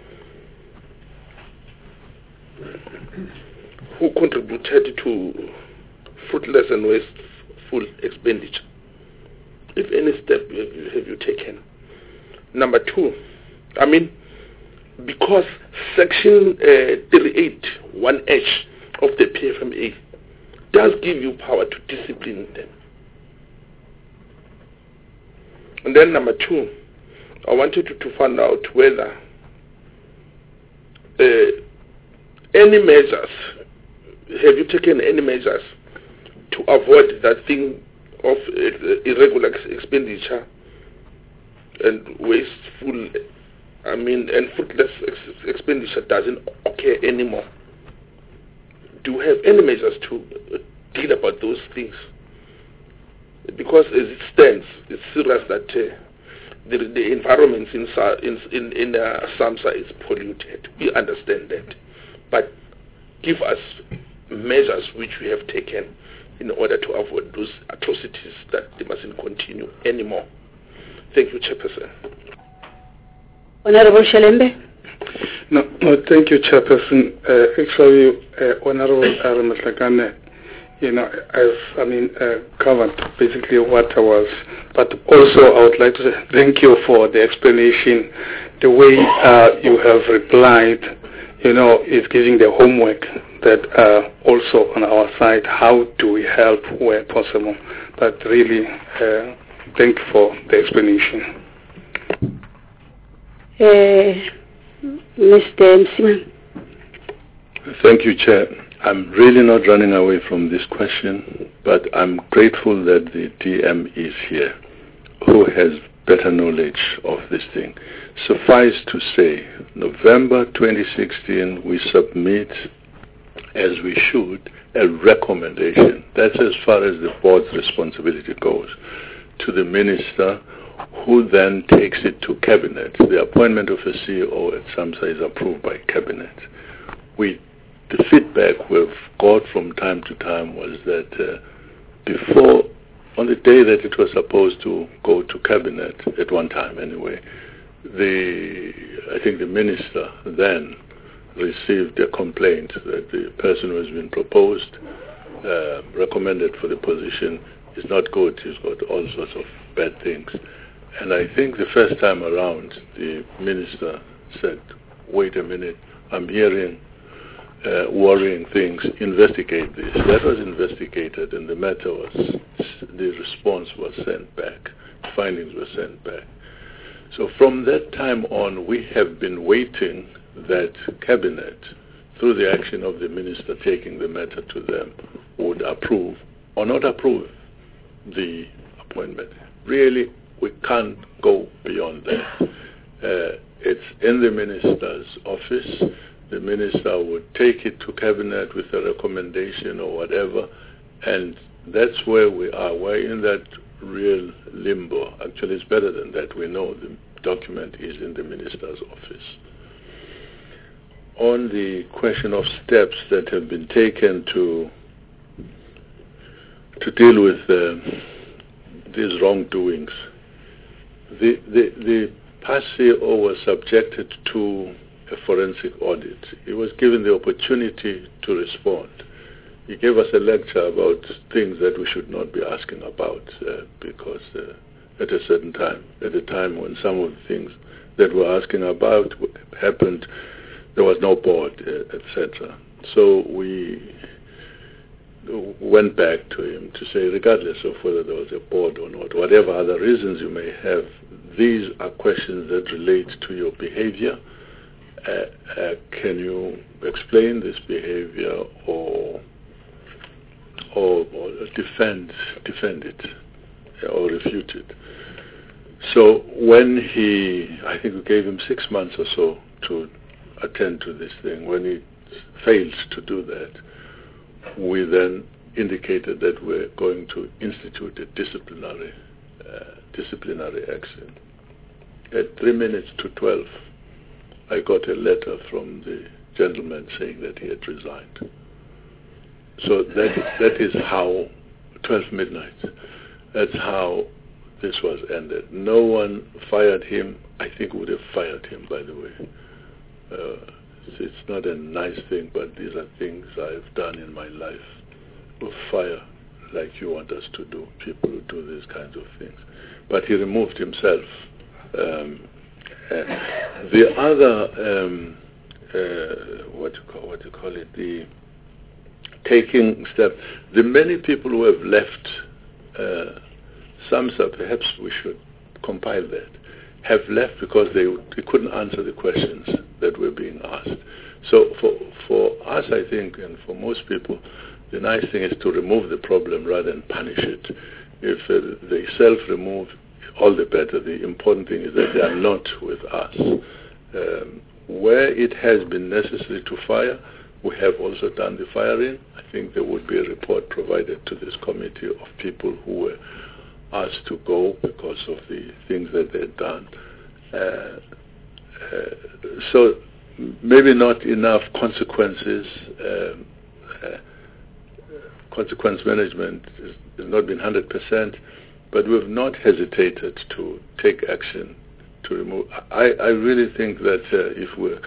S6: who contributed to fruitless and wasteful expenditure. If any step have you, have you taken? Number two, I mean, because Section uh, thirty-eight one H of the P F M A does give you power to discipline them. And then number two, I wanted to, to find out whether uh, any measures, have you taken any measures to avoid that thing of uh, irregular expenditure and wasteful, I mean, and fruitless ex expenditure doesn't occur anymore? Do you have any measures to uh, deal about those things? Because as it stands, it's serious that uh, the, the environment in in in uh, SAMSA is polluted. We understand that, but give us measures which we have taken in order to avoid those atrocities that they mustn't continue anymore. Thank you, Chairperson.
S1: Honorable Shelembe.
S10: No, no, thank you, Chairperson. Uh, actually, uh, Honorable Aramatlakane, you know, I've, I mean, uh, covered basically what I was, but also I would like to say thank you for the explanation. The way uh, you have replied, you know, is giving the homework that uh, also on our side, how do we help where possible. But really, uh, thank you for the explanation.
S1: Uh, Mister Msimang.
S3: Thank you, Chair. I'm really not running away from this question, but I'm grateful that the D M is here, who has better knowledge of this thing. Suffice to say, November twenty sixteen, we submit, as we should, a recommendation. That's as far as the board's responsibility goes, to the minister, who then takes it to cabinet. The appointment of a C E O at SAMSA is approved by cabinet. We the feedback we've got from time to time was that uh, before, on the day that it was supposed to go to cabinet, at one time anyway, the I think the minister then received a complaint that the person who has been proposed, uh, recommended for the position, is not good. He's got all sorts of bad things. And I think the first time around, the minister said, wait a minute, I'm hearing uh, worrying things, investigate this. That was investigated, and the matter was, the response was sent back, findings were sent back. So from that time on, we have been waiting that cabinet, through the action of the minister taking the matter to them, would approve or not approve the appointment. Really, we can't go beyond that. Uh, it's in the minister's office. The minister would take it to cabinet with a recommendation or whatever, and that's where we are. We're in that real limbo. Actually, it's better than that. We know the document is in the minister's office. On the question of steps that have been taken to to deal with uh, these wrongdoings, the the the past C E O was subjected to a forensic audit. He was given the opportunity to respond. He gave us a lecture about things that we should not be asking about uh, because uh, at a certain time, at a time when some of the things that we're asking about happened, there was no board, uh, et cetera. So we went back to him to say, regardless of whether there was a board or not, whatever other reasons you may have, these are questions that relate to your behavior. Uh, uh, can you explain this behavior or, or, or defend defend it or refute it? So when he, I think we gave him six months or so to attend to this thing. When he failed to do that, we then indicated that we're going to institute a disciplinary uh, disciplinary action. At three minutes to twelve, I got a letter from the gentleman saying that he had resigned. So that that is how, twelve midnight, that's how this was ended. No one fired him. I think would have fired him, by the way. Uh, it's not a nice thing, but these are things I've done in my life. We'll fire like you want us to do, people who do these kinds of things. But he removed himself. Um, uh, the other, um, uh, what you call what you call it, the taking step. The many people who have left, uh, some sir, perhaps we should compile that, have left because they they couldn't answer the questions that were being asked. So for for us, I think, and for most people, the nice thing is to remove the problem rather than punish it. If uh, they self-remove, all the better. The important thing is that they are not with us. Um, where it has been necessary to fire, we have also done the firing. I think there would be a report provided to this committee of people who were asked to go because of the things that they had done. Uh, uh, so maybe not enough consequences. Um, uh, consequence management has, has not been one hundred percent, but we've not hesitated to take action to remove. I, I really think that uh, if we're,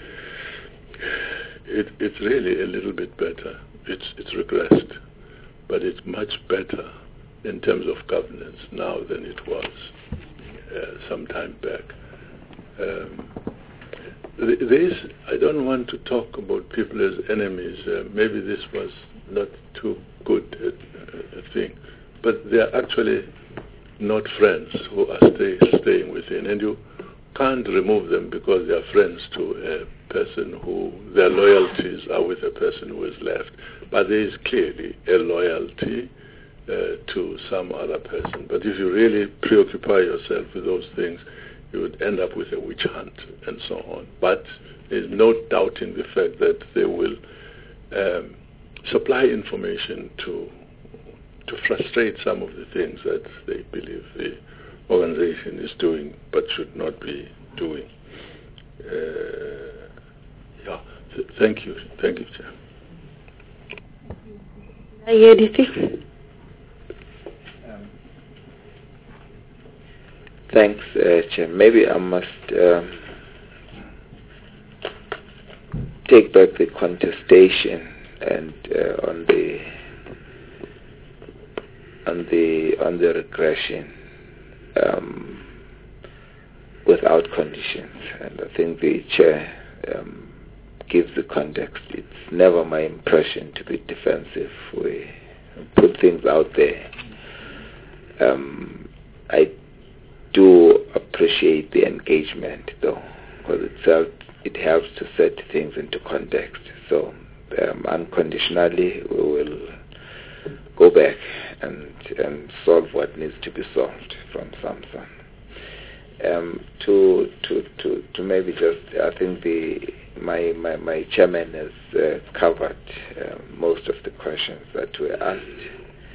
S3: it, it's really a little bit better. It's, it's regressed, but it's much better in terms of governance now than it was uh, some time back. Um, this, I don't want to talk about people as enemies. Uh, maybe this was not too good a, a thing, but they are actually not friends who are stay, staying within, and you can't remove them because they are friends to a person who their loyalties are with a person who has left. But there is clearly a loyalty Uh, to some other person. But if you really preoccupy yourself with those things, you would end up with a witch hunt and so on. But there's no doubting the fact that they will um, supply information to to frustrate some of the things that they believe the organization is doing but should not be doing. Uh, yeah. Th- thank you. Thank you, Chair.
S1: Are you anything?
S2: Um, thanks, uh, Chair. Maybe I must um, take back the contestation and uh, on the on the on the regression um, without conditions, and I think the Chair um, gives the context. It's never my impression to be defensive. We put things out there. Um, I do appreciate the engagement, though, because itself it helps to set things into context. So um, unconditionally, we will go back and and solve what needs to be solved from SAMSA. Um, to to to to maybe just, I think the my my, my chairman has uh, covered uh, most of the questions that were asked.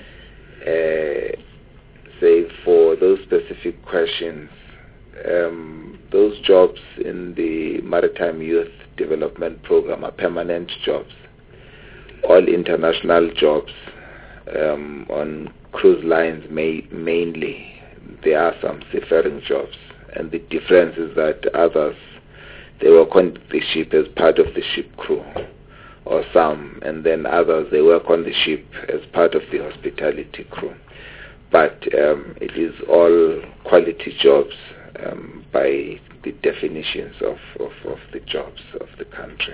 S2: Uh, say for those specific questions, um, those jobs in the Maritime Youth Development Program are permanent jobs, all international jobs um, on cruise lines may, mainly. There are some seafaring jobs, and the difference is that others, they work on the ship as part of the ship crew, or some, and then others, they work on the ship as part of the hospitality crew. But um, it is all quality jobs um, by the definitions of, of, of the jobs of the country.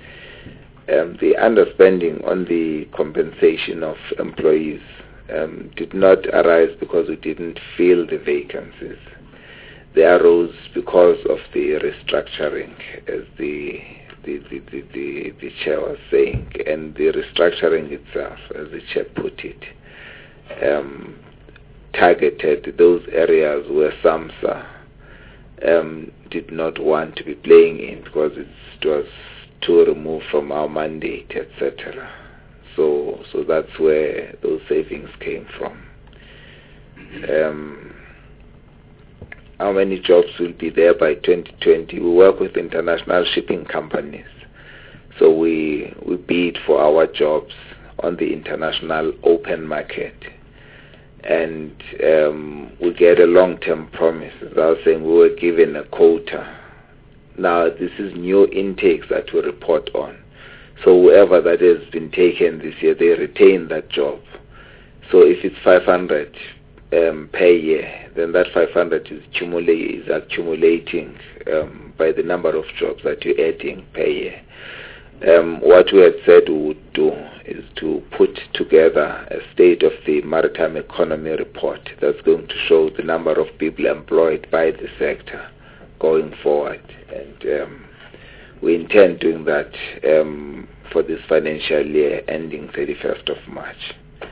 S2: Um, the underspending on the compensation of employees um, did not arise because we didn't fill the vacancies. They arose because of the restructuring, as the the, the, the, the, the chair was saying, and the restructuring itself, as the chair put it, um, targeted those areas where SAMSA um, did not want to be playing in because it was too removed from our mandate, et cetera. So, so that's where those savings came from. Um, how many jobs will be there by twenty twenty? We work with international shipping companies, so we we bid for our jobs on the international open market. And um, we get a long-term promise. As I was saying, we were given a quota. Now, this is new intakes that we report on. So whoever that has been taken this year, they retain that job. So if it's five hundred um, per year, then that five hundred is, accumulate, is accumulating um, by the number of jobs that you're adding per year. Um, what we had said we would do is to put together a state of the maritime economy report that's going to show the number of people employed by the sector going forward. And um, we intend doing that um, for this financial year ending thirty-first of March.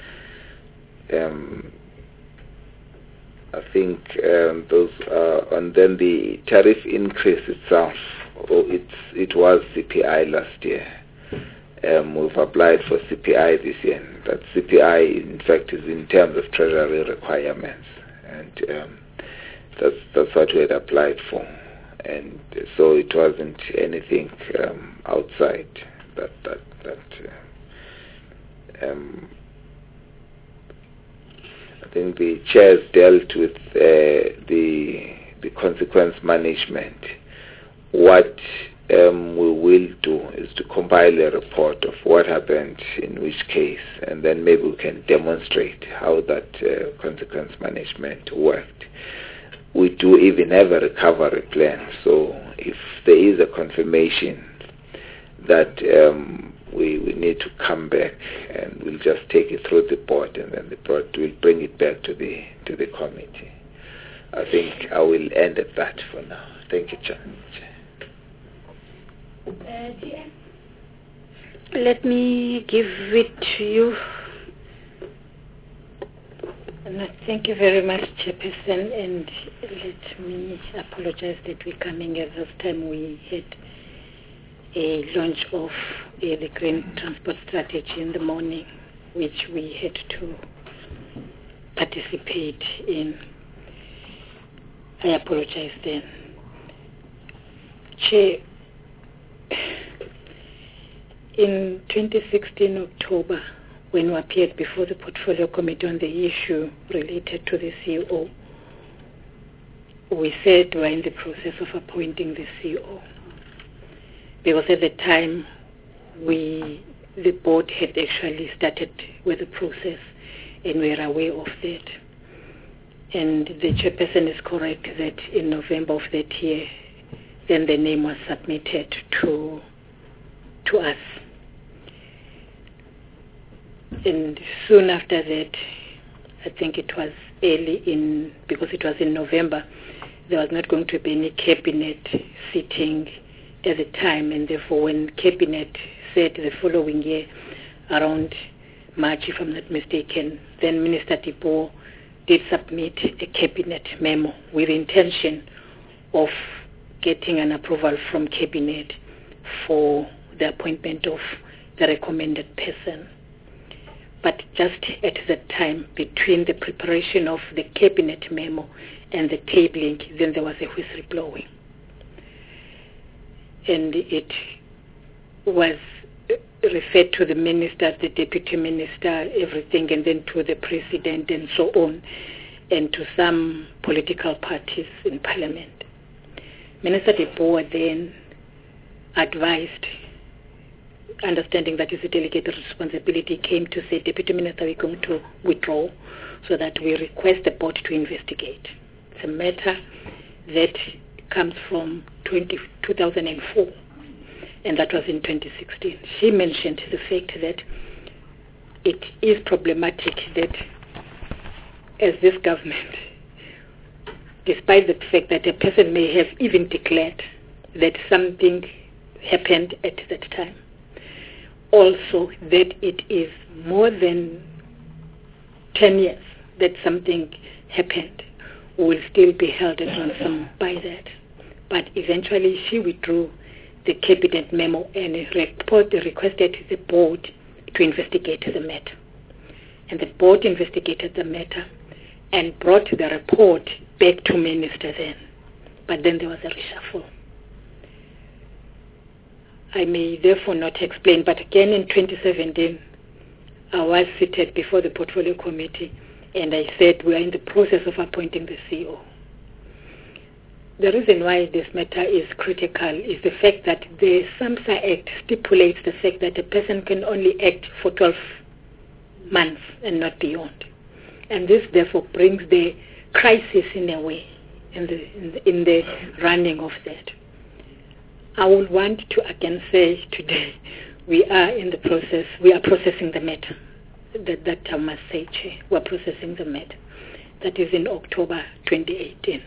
S2: Um, I think um, those are, and then the tariff increase itself, oh, it's, it was C P I last year. Um, we've applied for C P I this year. That C P I, in fact, is in terms of treasury requirements, and um, that's that's what we had applied for. And so it wasn't anything um, outside that that that. Uh, um, I think the chairs dealt with uh, the the consequence management. What um, we will do is to compile a report of what happened in which case, and then maybe we can demonstrate how that uh, consequence management worked. We do even have a recovery plan, so if there is a confirmation that um, we, we need to come back, and we'll just take it through the board, and then the board will bring it back to the to the committee. I think I will end at that for now. Thank you, Chair.
S1: Let me give it to you. No, thank you very much, Chairperson, and let me apologize that we're coming at this time. We had a launch of uh, the Green Transport Strategy in the morning, which we had to participate in. I apologize then. Chair,
S11: In twenty sixteen October, when we appeared before the Portfolio Committee on the issue related to the C E O, we said we're in the process of appointing the C E O. Because at the time, we, the board had actually started with the process and we were aware of that. And the chairperson is correct that in November of that year, then the name was submitted to, to us. And soon after that, I think it was early in, because it was in November, there was not going to be any cabinet sitting at the time, and therefore when cabinet said the following year, around March if I'm not mistaken, then Minister Tipoy did submit a cabinet memo with the intention of getting an approval from cabinet for the appointment of the recommended person. But just at that time, between the preparation of the cabinet memo and the tabling, then there was a whistle blowing. And it was referred to the minister, the deputy minister, everything, and then to the president and so on, and to some political parties in parliament. Minister Tipoy then advised, understanding that it's a delegated responsibility, came to say, Deputy Minister, we're going to withdraw so that we request the board to investigate. It's a matter that comes from two thousand four, and that was in twenty sixteen. She mentioned the fact that it is problematic that as this government, despite the fact that a person may have even declared that something happened at that time, also that it is more than ten years that something happened, will still be held as ransom by that. But eventually she withdrew the cabinet memo and report, requested the board to investigate the matter. And the board investigated the matter and brought the report back to minister then. But then there was a reshuffle. I may therefore not explain, but again in twenty seventeen, I was seated before the Portfolio Committee and I said we are in the process of appointing the C E O. The reason why this matter is critical is the fact that the SAMHSA Act stipulates the fact that a person can only act for twelve months and not beyond. And this therefore brings the crisis in a way in the, in the, in the running of that. I would want to again say today, we are in the process, we are processing the matter. That, that I must say, Chair, we are processing the matter. That is in October twenty eighteen.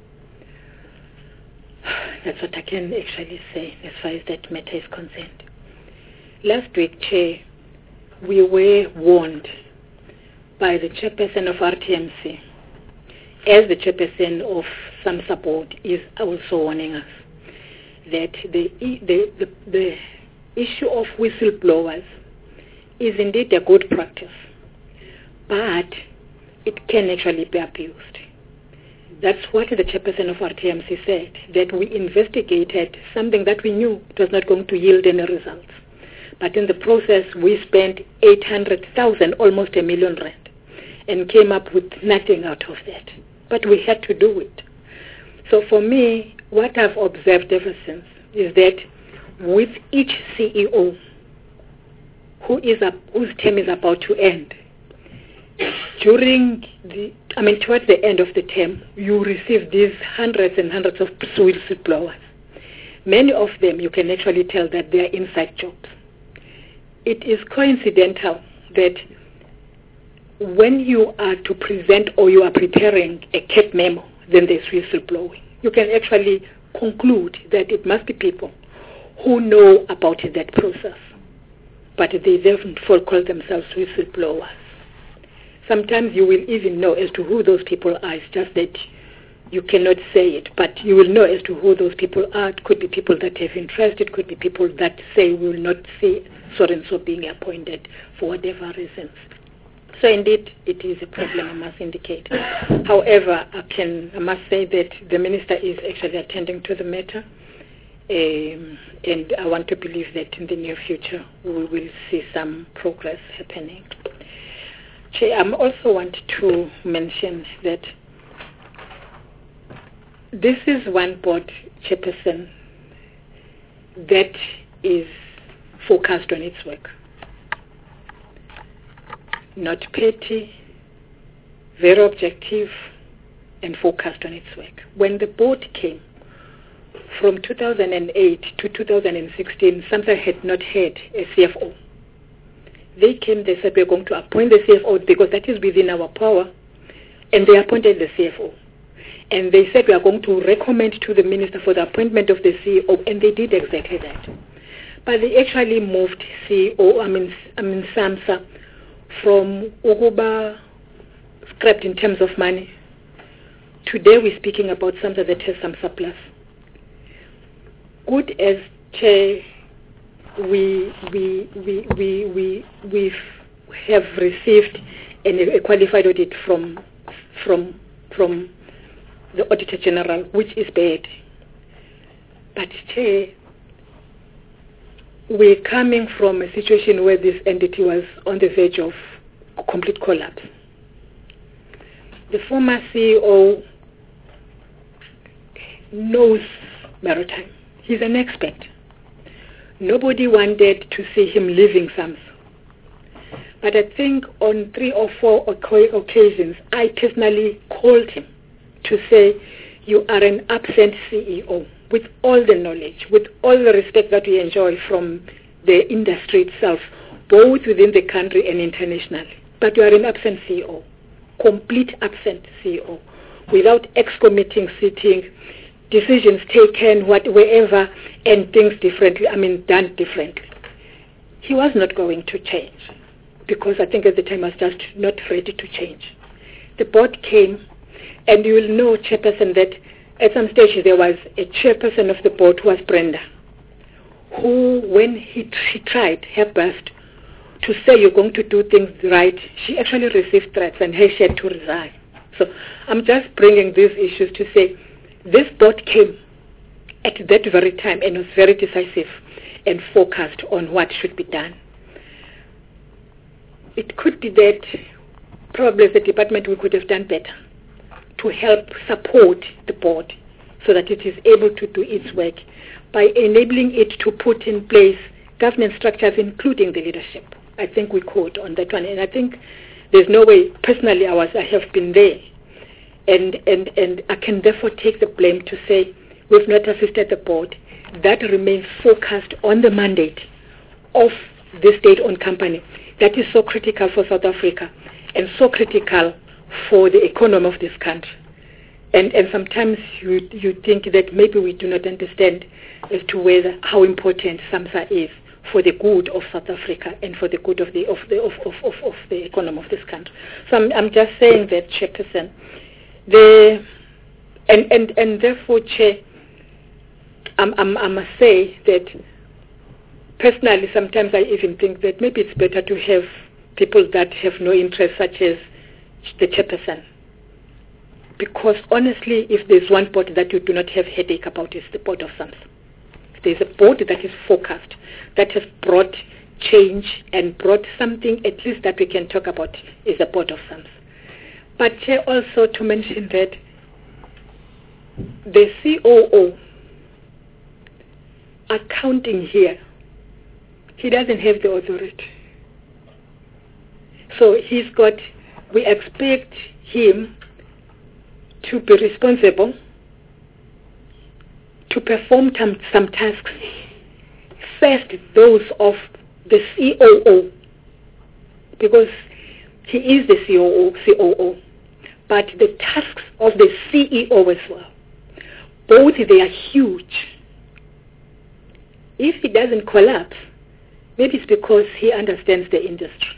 S11: That's what I can actually say as far as that matter is concerned. Last week, Chair, we were warned by the chairperson of R T M C, as the chairperson of SAMHSA board is also warning us, that the, the, the, the issue of whistleblowers is indeed a good practice, but it can actually be abused. That's what the chairperson of R T M C said, that we investigated something that we knew it was not going to yield any results. But in the process, we spent eight hundred thousand, almost a million rand, and came up with nothing out of that. But we had to do it. So for me, what I've observed ever since is that with each C E O who is up, whose term is about to end, during the, I mean, towards the end of the term, you receive these hundreds and hundreds of whistleblowers. Many of them, you can actually tell that they are inside jobs. It is coincidental that when you are to present or you are preparing a C A P memo, then there's whistleblowing. You can actually conclude that it must be people who know about that process, but they therefore call themselves whistleblowers. Sometimes you will even know as to who those people are. It's just that you cannot say it, but you will know as to who those people are. It could be people that have interest. It could be people that say we will not see so-and-so being appointed for whatever reasons. So indeed, it is a problem, I must indicate. However, I, can, I must say that the minister is actually attending to the matter, Um, and I want to believe that in the near future we will see some progress happening. Chair, I also want to mention that this is one board chairperson that is focused on its work. Not petty, very objective, and focused on its work. When the board came, from two thousand eight to two thousand sixteen, SAMSA had not had a C F O. They came, they said, we're going to appoint the C F O because that is within our power, and they appointed the C F O. And they said, we are going to recommend to the minister for the appointment of the C E O, and they did exactly that. But they actually moved C E O, I mean, I mean SAMSA, from Uguba scrapped in terms of money. Today we're speaking about SAMSA that has some surplus. Good as Chair, we we we we we we have received an, a qualified audit from from from the Auditor General, which is bad. But Chair, we're coming from a situation where this entity was on the verge of complete collapse. The former C E O knows maritime. He's an expert. Nobody wanted to see him leaving SAMSA. But I think on three or four occasions, I personally called him to say, you are an absent C E O, with all the knowledge, with all the respect that we enjoy from the industry itself, both within the country and internationally. But you are an absent C E O, complete absent C E O, without ex-committing sitting, decisions taken, what, wherever, and things differently, I mean, done differently. He was not going to change, because I think at the time I was just not ready to change. The board came, and you will know, Chairperson, that at some stage there was a chairperson of the board who was Brenda, who, when he, she tried her best to say you're going to do things right, she actually received threats and she had to resign. So I'm just bringing these issues to say this board came at that very time and was very decisive and focused on what should be done. It could be that probably as the department we could have done better to help support the board so that it is able to do its work by enabling it to put in place governance structures, including the leadership. I think we could on that one, and I think there's no way, personally, I was, I have been there, and, and, and I can therefore take the blame to say we've not assisted the board. That remains focused on the mandate of the state-owned company that is so critical for South Africa and so critical for the economy of this country. And, and sometimes you, you think that maybe we do not understand as to whether how important SAMSA is for the good of South Africa and for the good of the of the of, of, of, of the economy of this country. So I'm, I'm just saying that, Chairperson, the and, and, and therefore, Chair, I'm, I'm, I must say that personally sometimes I even think that maybe it's better to have people that have no interest, such as the Chairperson. Because honestly, if there's one board that you do not have headache about, it's the board of SAMSA. There's a board that is focused, that has brought change and brought something at least that we can talk about, is the board of SAMSA. But Chair, also to mention that the C O O accounting here, he doesn't have the authority. So he's got, we expect him to be responsible, to perform some, some tasks. First, those of the C O O, because he is the C O O, C O O, but the tasks of the C E O as well. Both, they are huge. If he doesn't collapse, maybe it's because he understands the industry.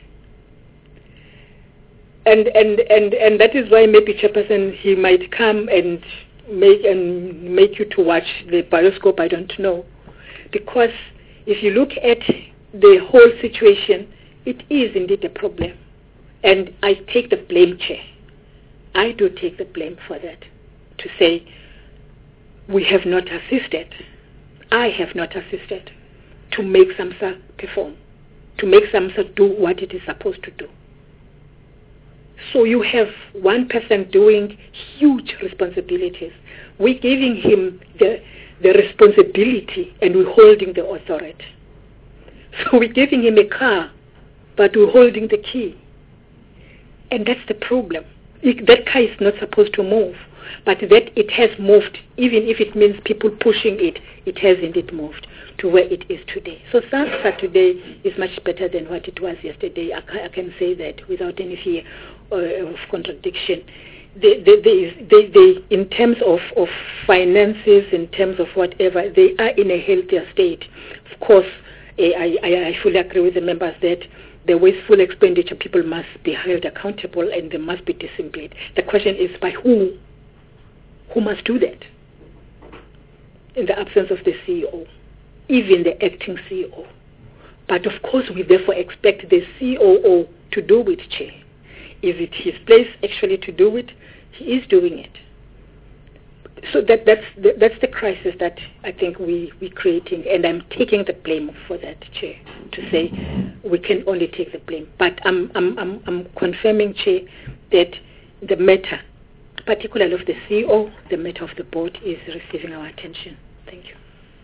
S11: And, and, and, and that is why maybe, Chairperson, he might come and make and make you to watch the bioscope, I don't know. Because if you look at the whole situation, it is indeed a problem. And I take the blame, Chair. I do take the blame for that, to say we have not assisted I have not assisted to make SAMSA perform, to make SAMSA do what it is supposed to do. So you have one person doing huge responsibilities. We're giving him the, the responsibility and we're holding the authority. So we're giving him a car, but we're holding the key. And that's the problem. It, that car is not supposed to move, but that it has moved, even if it means people pushing it, it hasn't it moved to where it is today. So SAMSA today is much better than what it was yesterday. I can, I can say that without any fear uh, of contradiction. They, they, they, they, they, in terms of, of finances, in terms of whatever, they are in a healthier state. Of course, I, I, I fully agree with the members that the wasteful expenditure, people must be held accountable and they must be disciplined. The question is by who? Who must do that? In the absence of the C E O, even the acting C E O. But of course we therefore expect the C O O to do it, Chair. Is it his place actually to do it? He is doing it. So that, that's, the, that's the crisis that I think we, we're creating, and I'm taking the blame for that, Chair, to say we can only take the blame. But I'm, I'm, I'm, I'm confirming, Chair, that the matter, particularly of the C E O, the matter of the board, is receiving our attention. Thank you.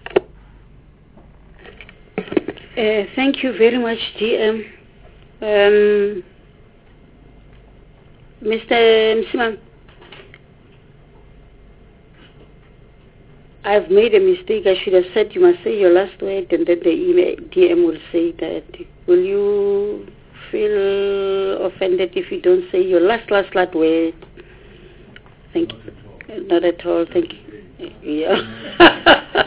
S1: Uh, thank you very much, G M. Um, Mister Msimang, I've made a mistake. I should have said you must say your last word and then the email, D M will say that. Will you feel offended if you don't say your last, last, last word? Thank you. Not at all. Thank you. Yeah.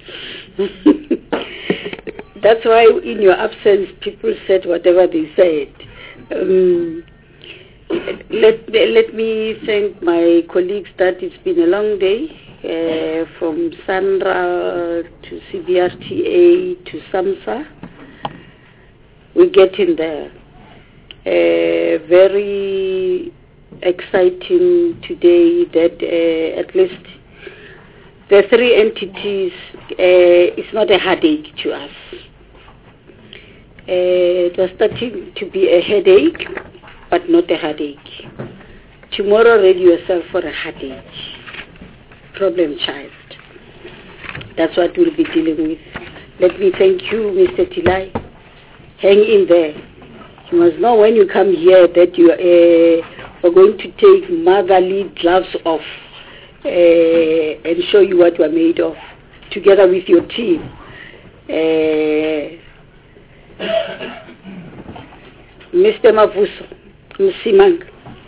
S1: That's why in your absence people said whatever they said. Um, let, let me thank my colleagues that it's been a long day. Uh, from Sandra to C B R T A to SAMSA, we're getting there. Uh, very exciting today that uh, at least the three entities, uh, it's not a headache to us. Uh, it was starting to be a headache, but not a headache. Tomorrow, ready yourself for a headache. Problem child. That's what we'll be dealing with. Let me thank you, Mister Tilai. Hang in there. You must know when you come here that you uh, are going to take motherly gloves off uh, and show you what you are made of, together with your team. Uh, Mister Mavuso, Msimang,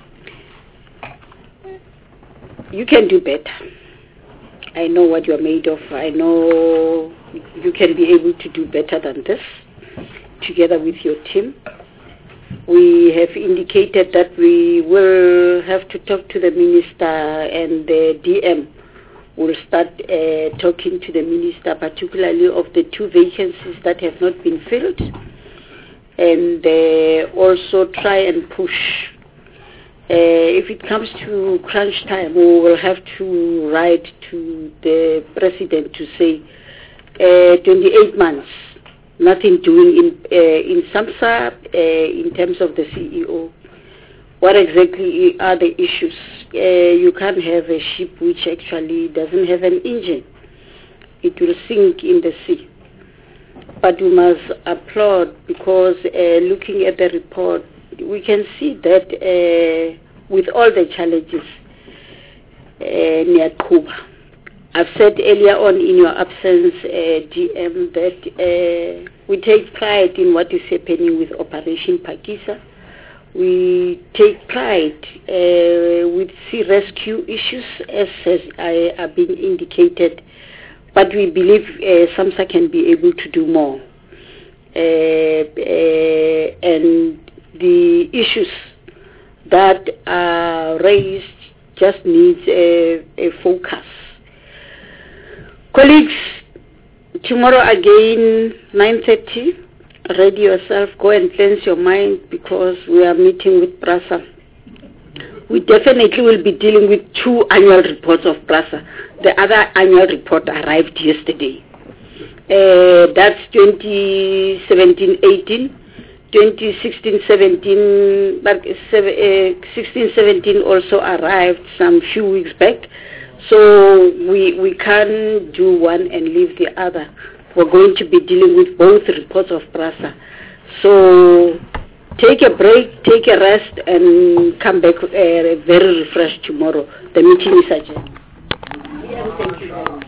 S1: you can do better. I know what you are made of. I know you can be able to do better than this, together with your team. We have indicated that we will have to talk to the minister, and the D M will start uh, talking to the minister, particularly of the two vacancies that have not been filled, and uh, also try and push. Uh, if it comes to crunch time, we will have to write to the president to say uh, twenty-eight months, nothing doing in uh, in SAMSA uh, in terms of the C E O. What exactly are the issues? Uh, you can't have a ship which actually doesn't have an engine. It will sink in the sea. But we must applaud because uh, looking at the report, we can see that uh, with all the challenges uh, near Cuba. I've said earlier on in your absence, uh, G M, that uh, we take pride in what is happening with Operation Phakisa. We take pride uh, with sea rescue issues, as has I, have been indicated, but we believe uh, SAMSA can be able to do more. Uh, uh, and the issues that are raised just needs a, a focus. Colleagues, tomorrow again, nine thirty, ready yourself, go and cleanse your mind because we are meeting with PRASA. We definitely will be dealing with two annual reports of PRASA. The other annual report arrived yesterday. Uh, that's twenty seventeen eighteen. twenty sixteen seventeen, but sixteen seventeen also arrived some few weeks back. So we we can't do one and leave the other. We're going to be dealing with both reports of PRASA. So take a break, take a rest, and come back uh, very refreshed tomorrow. The meeting is adjourned. Yeah, thank you.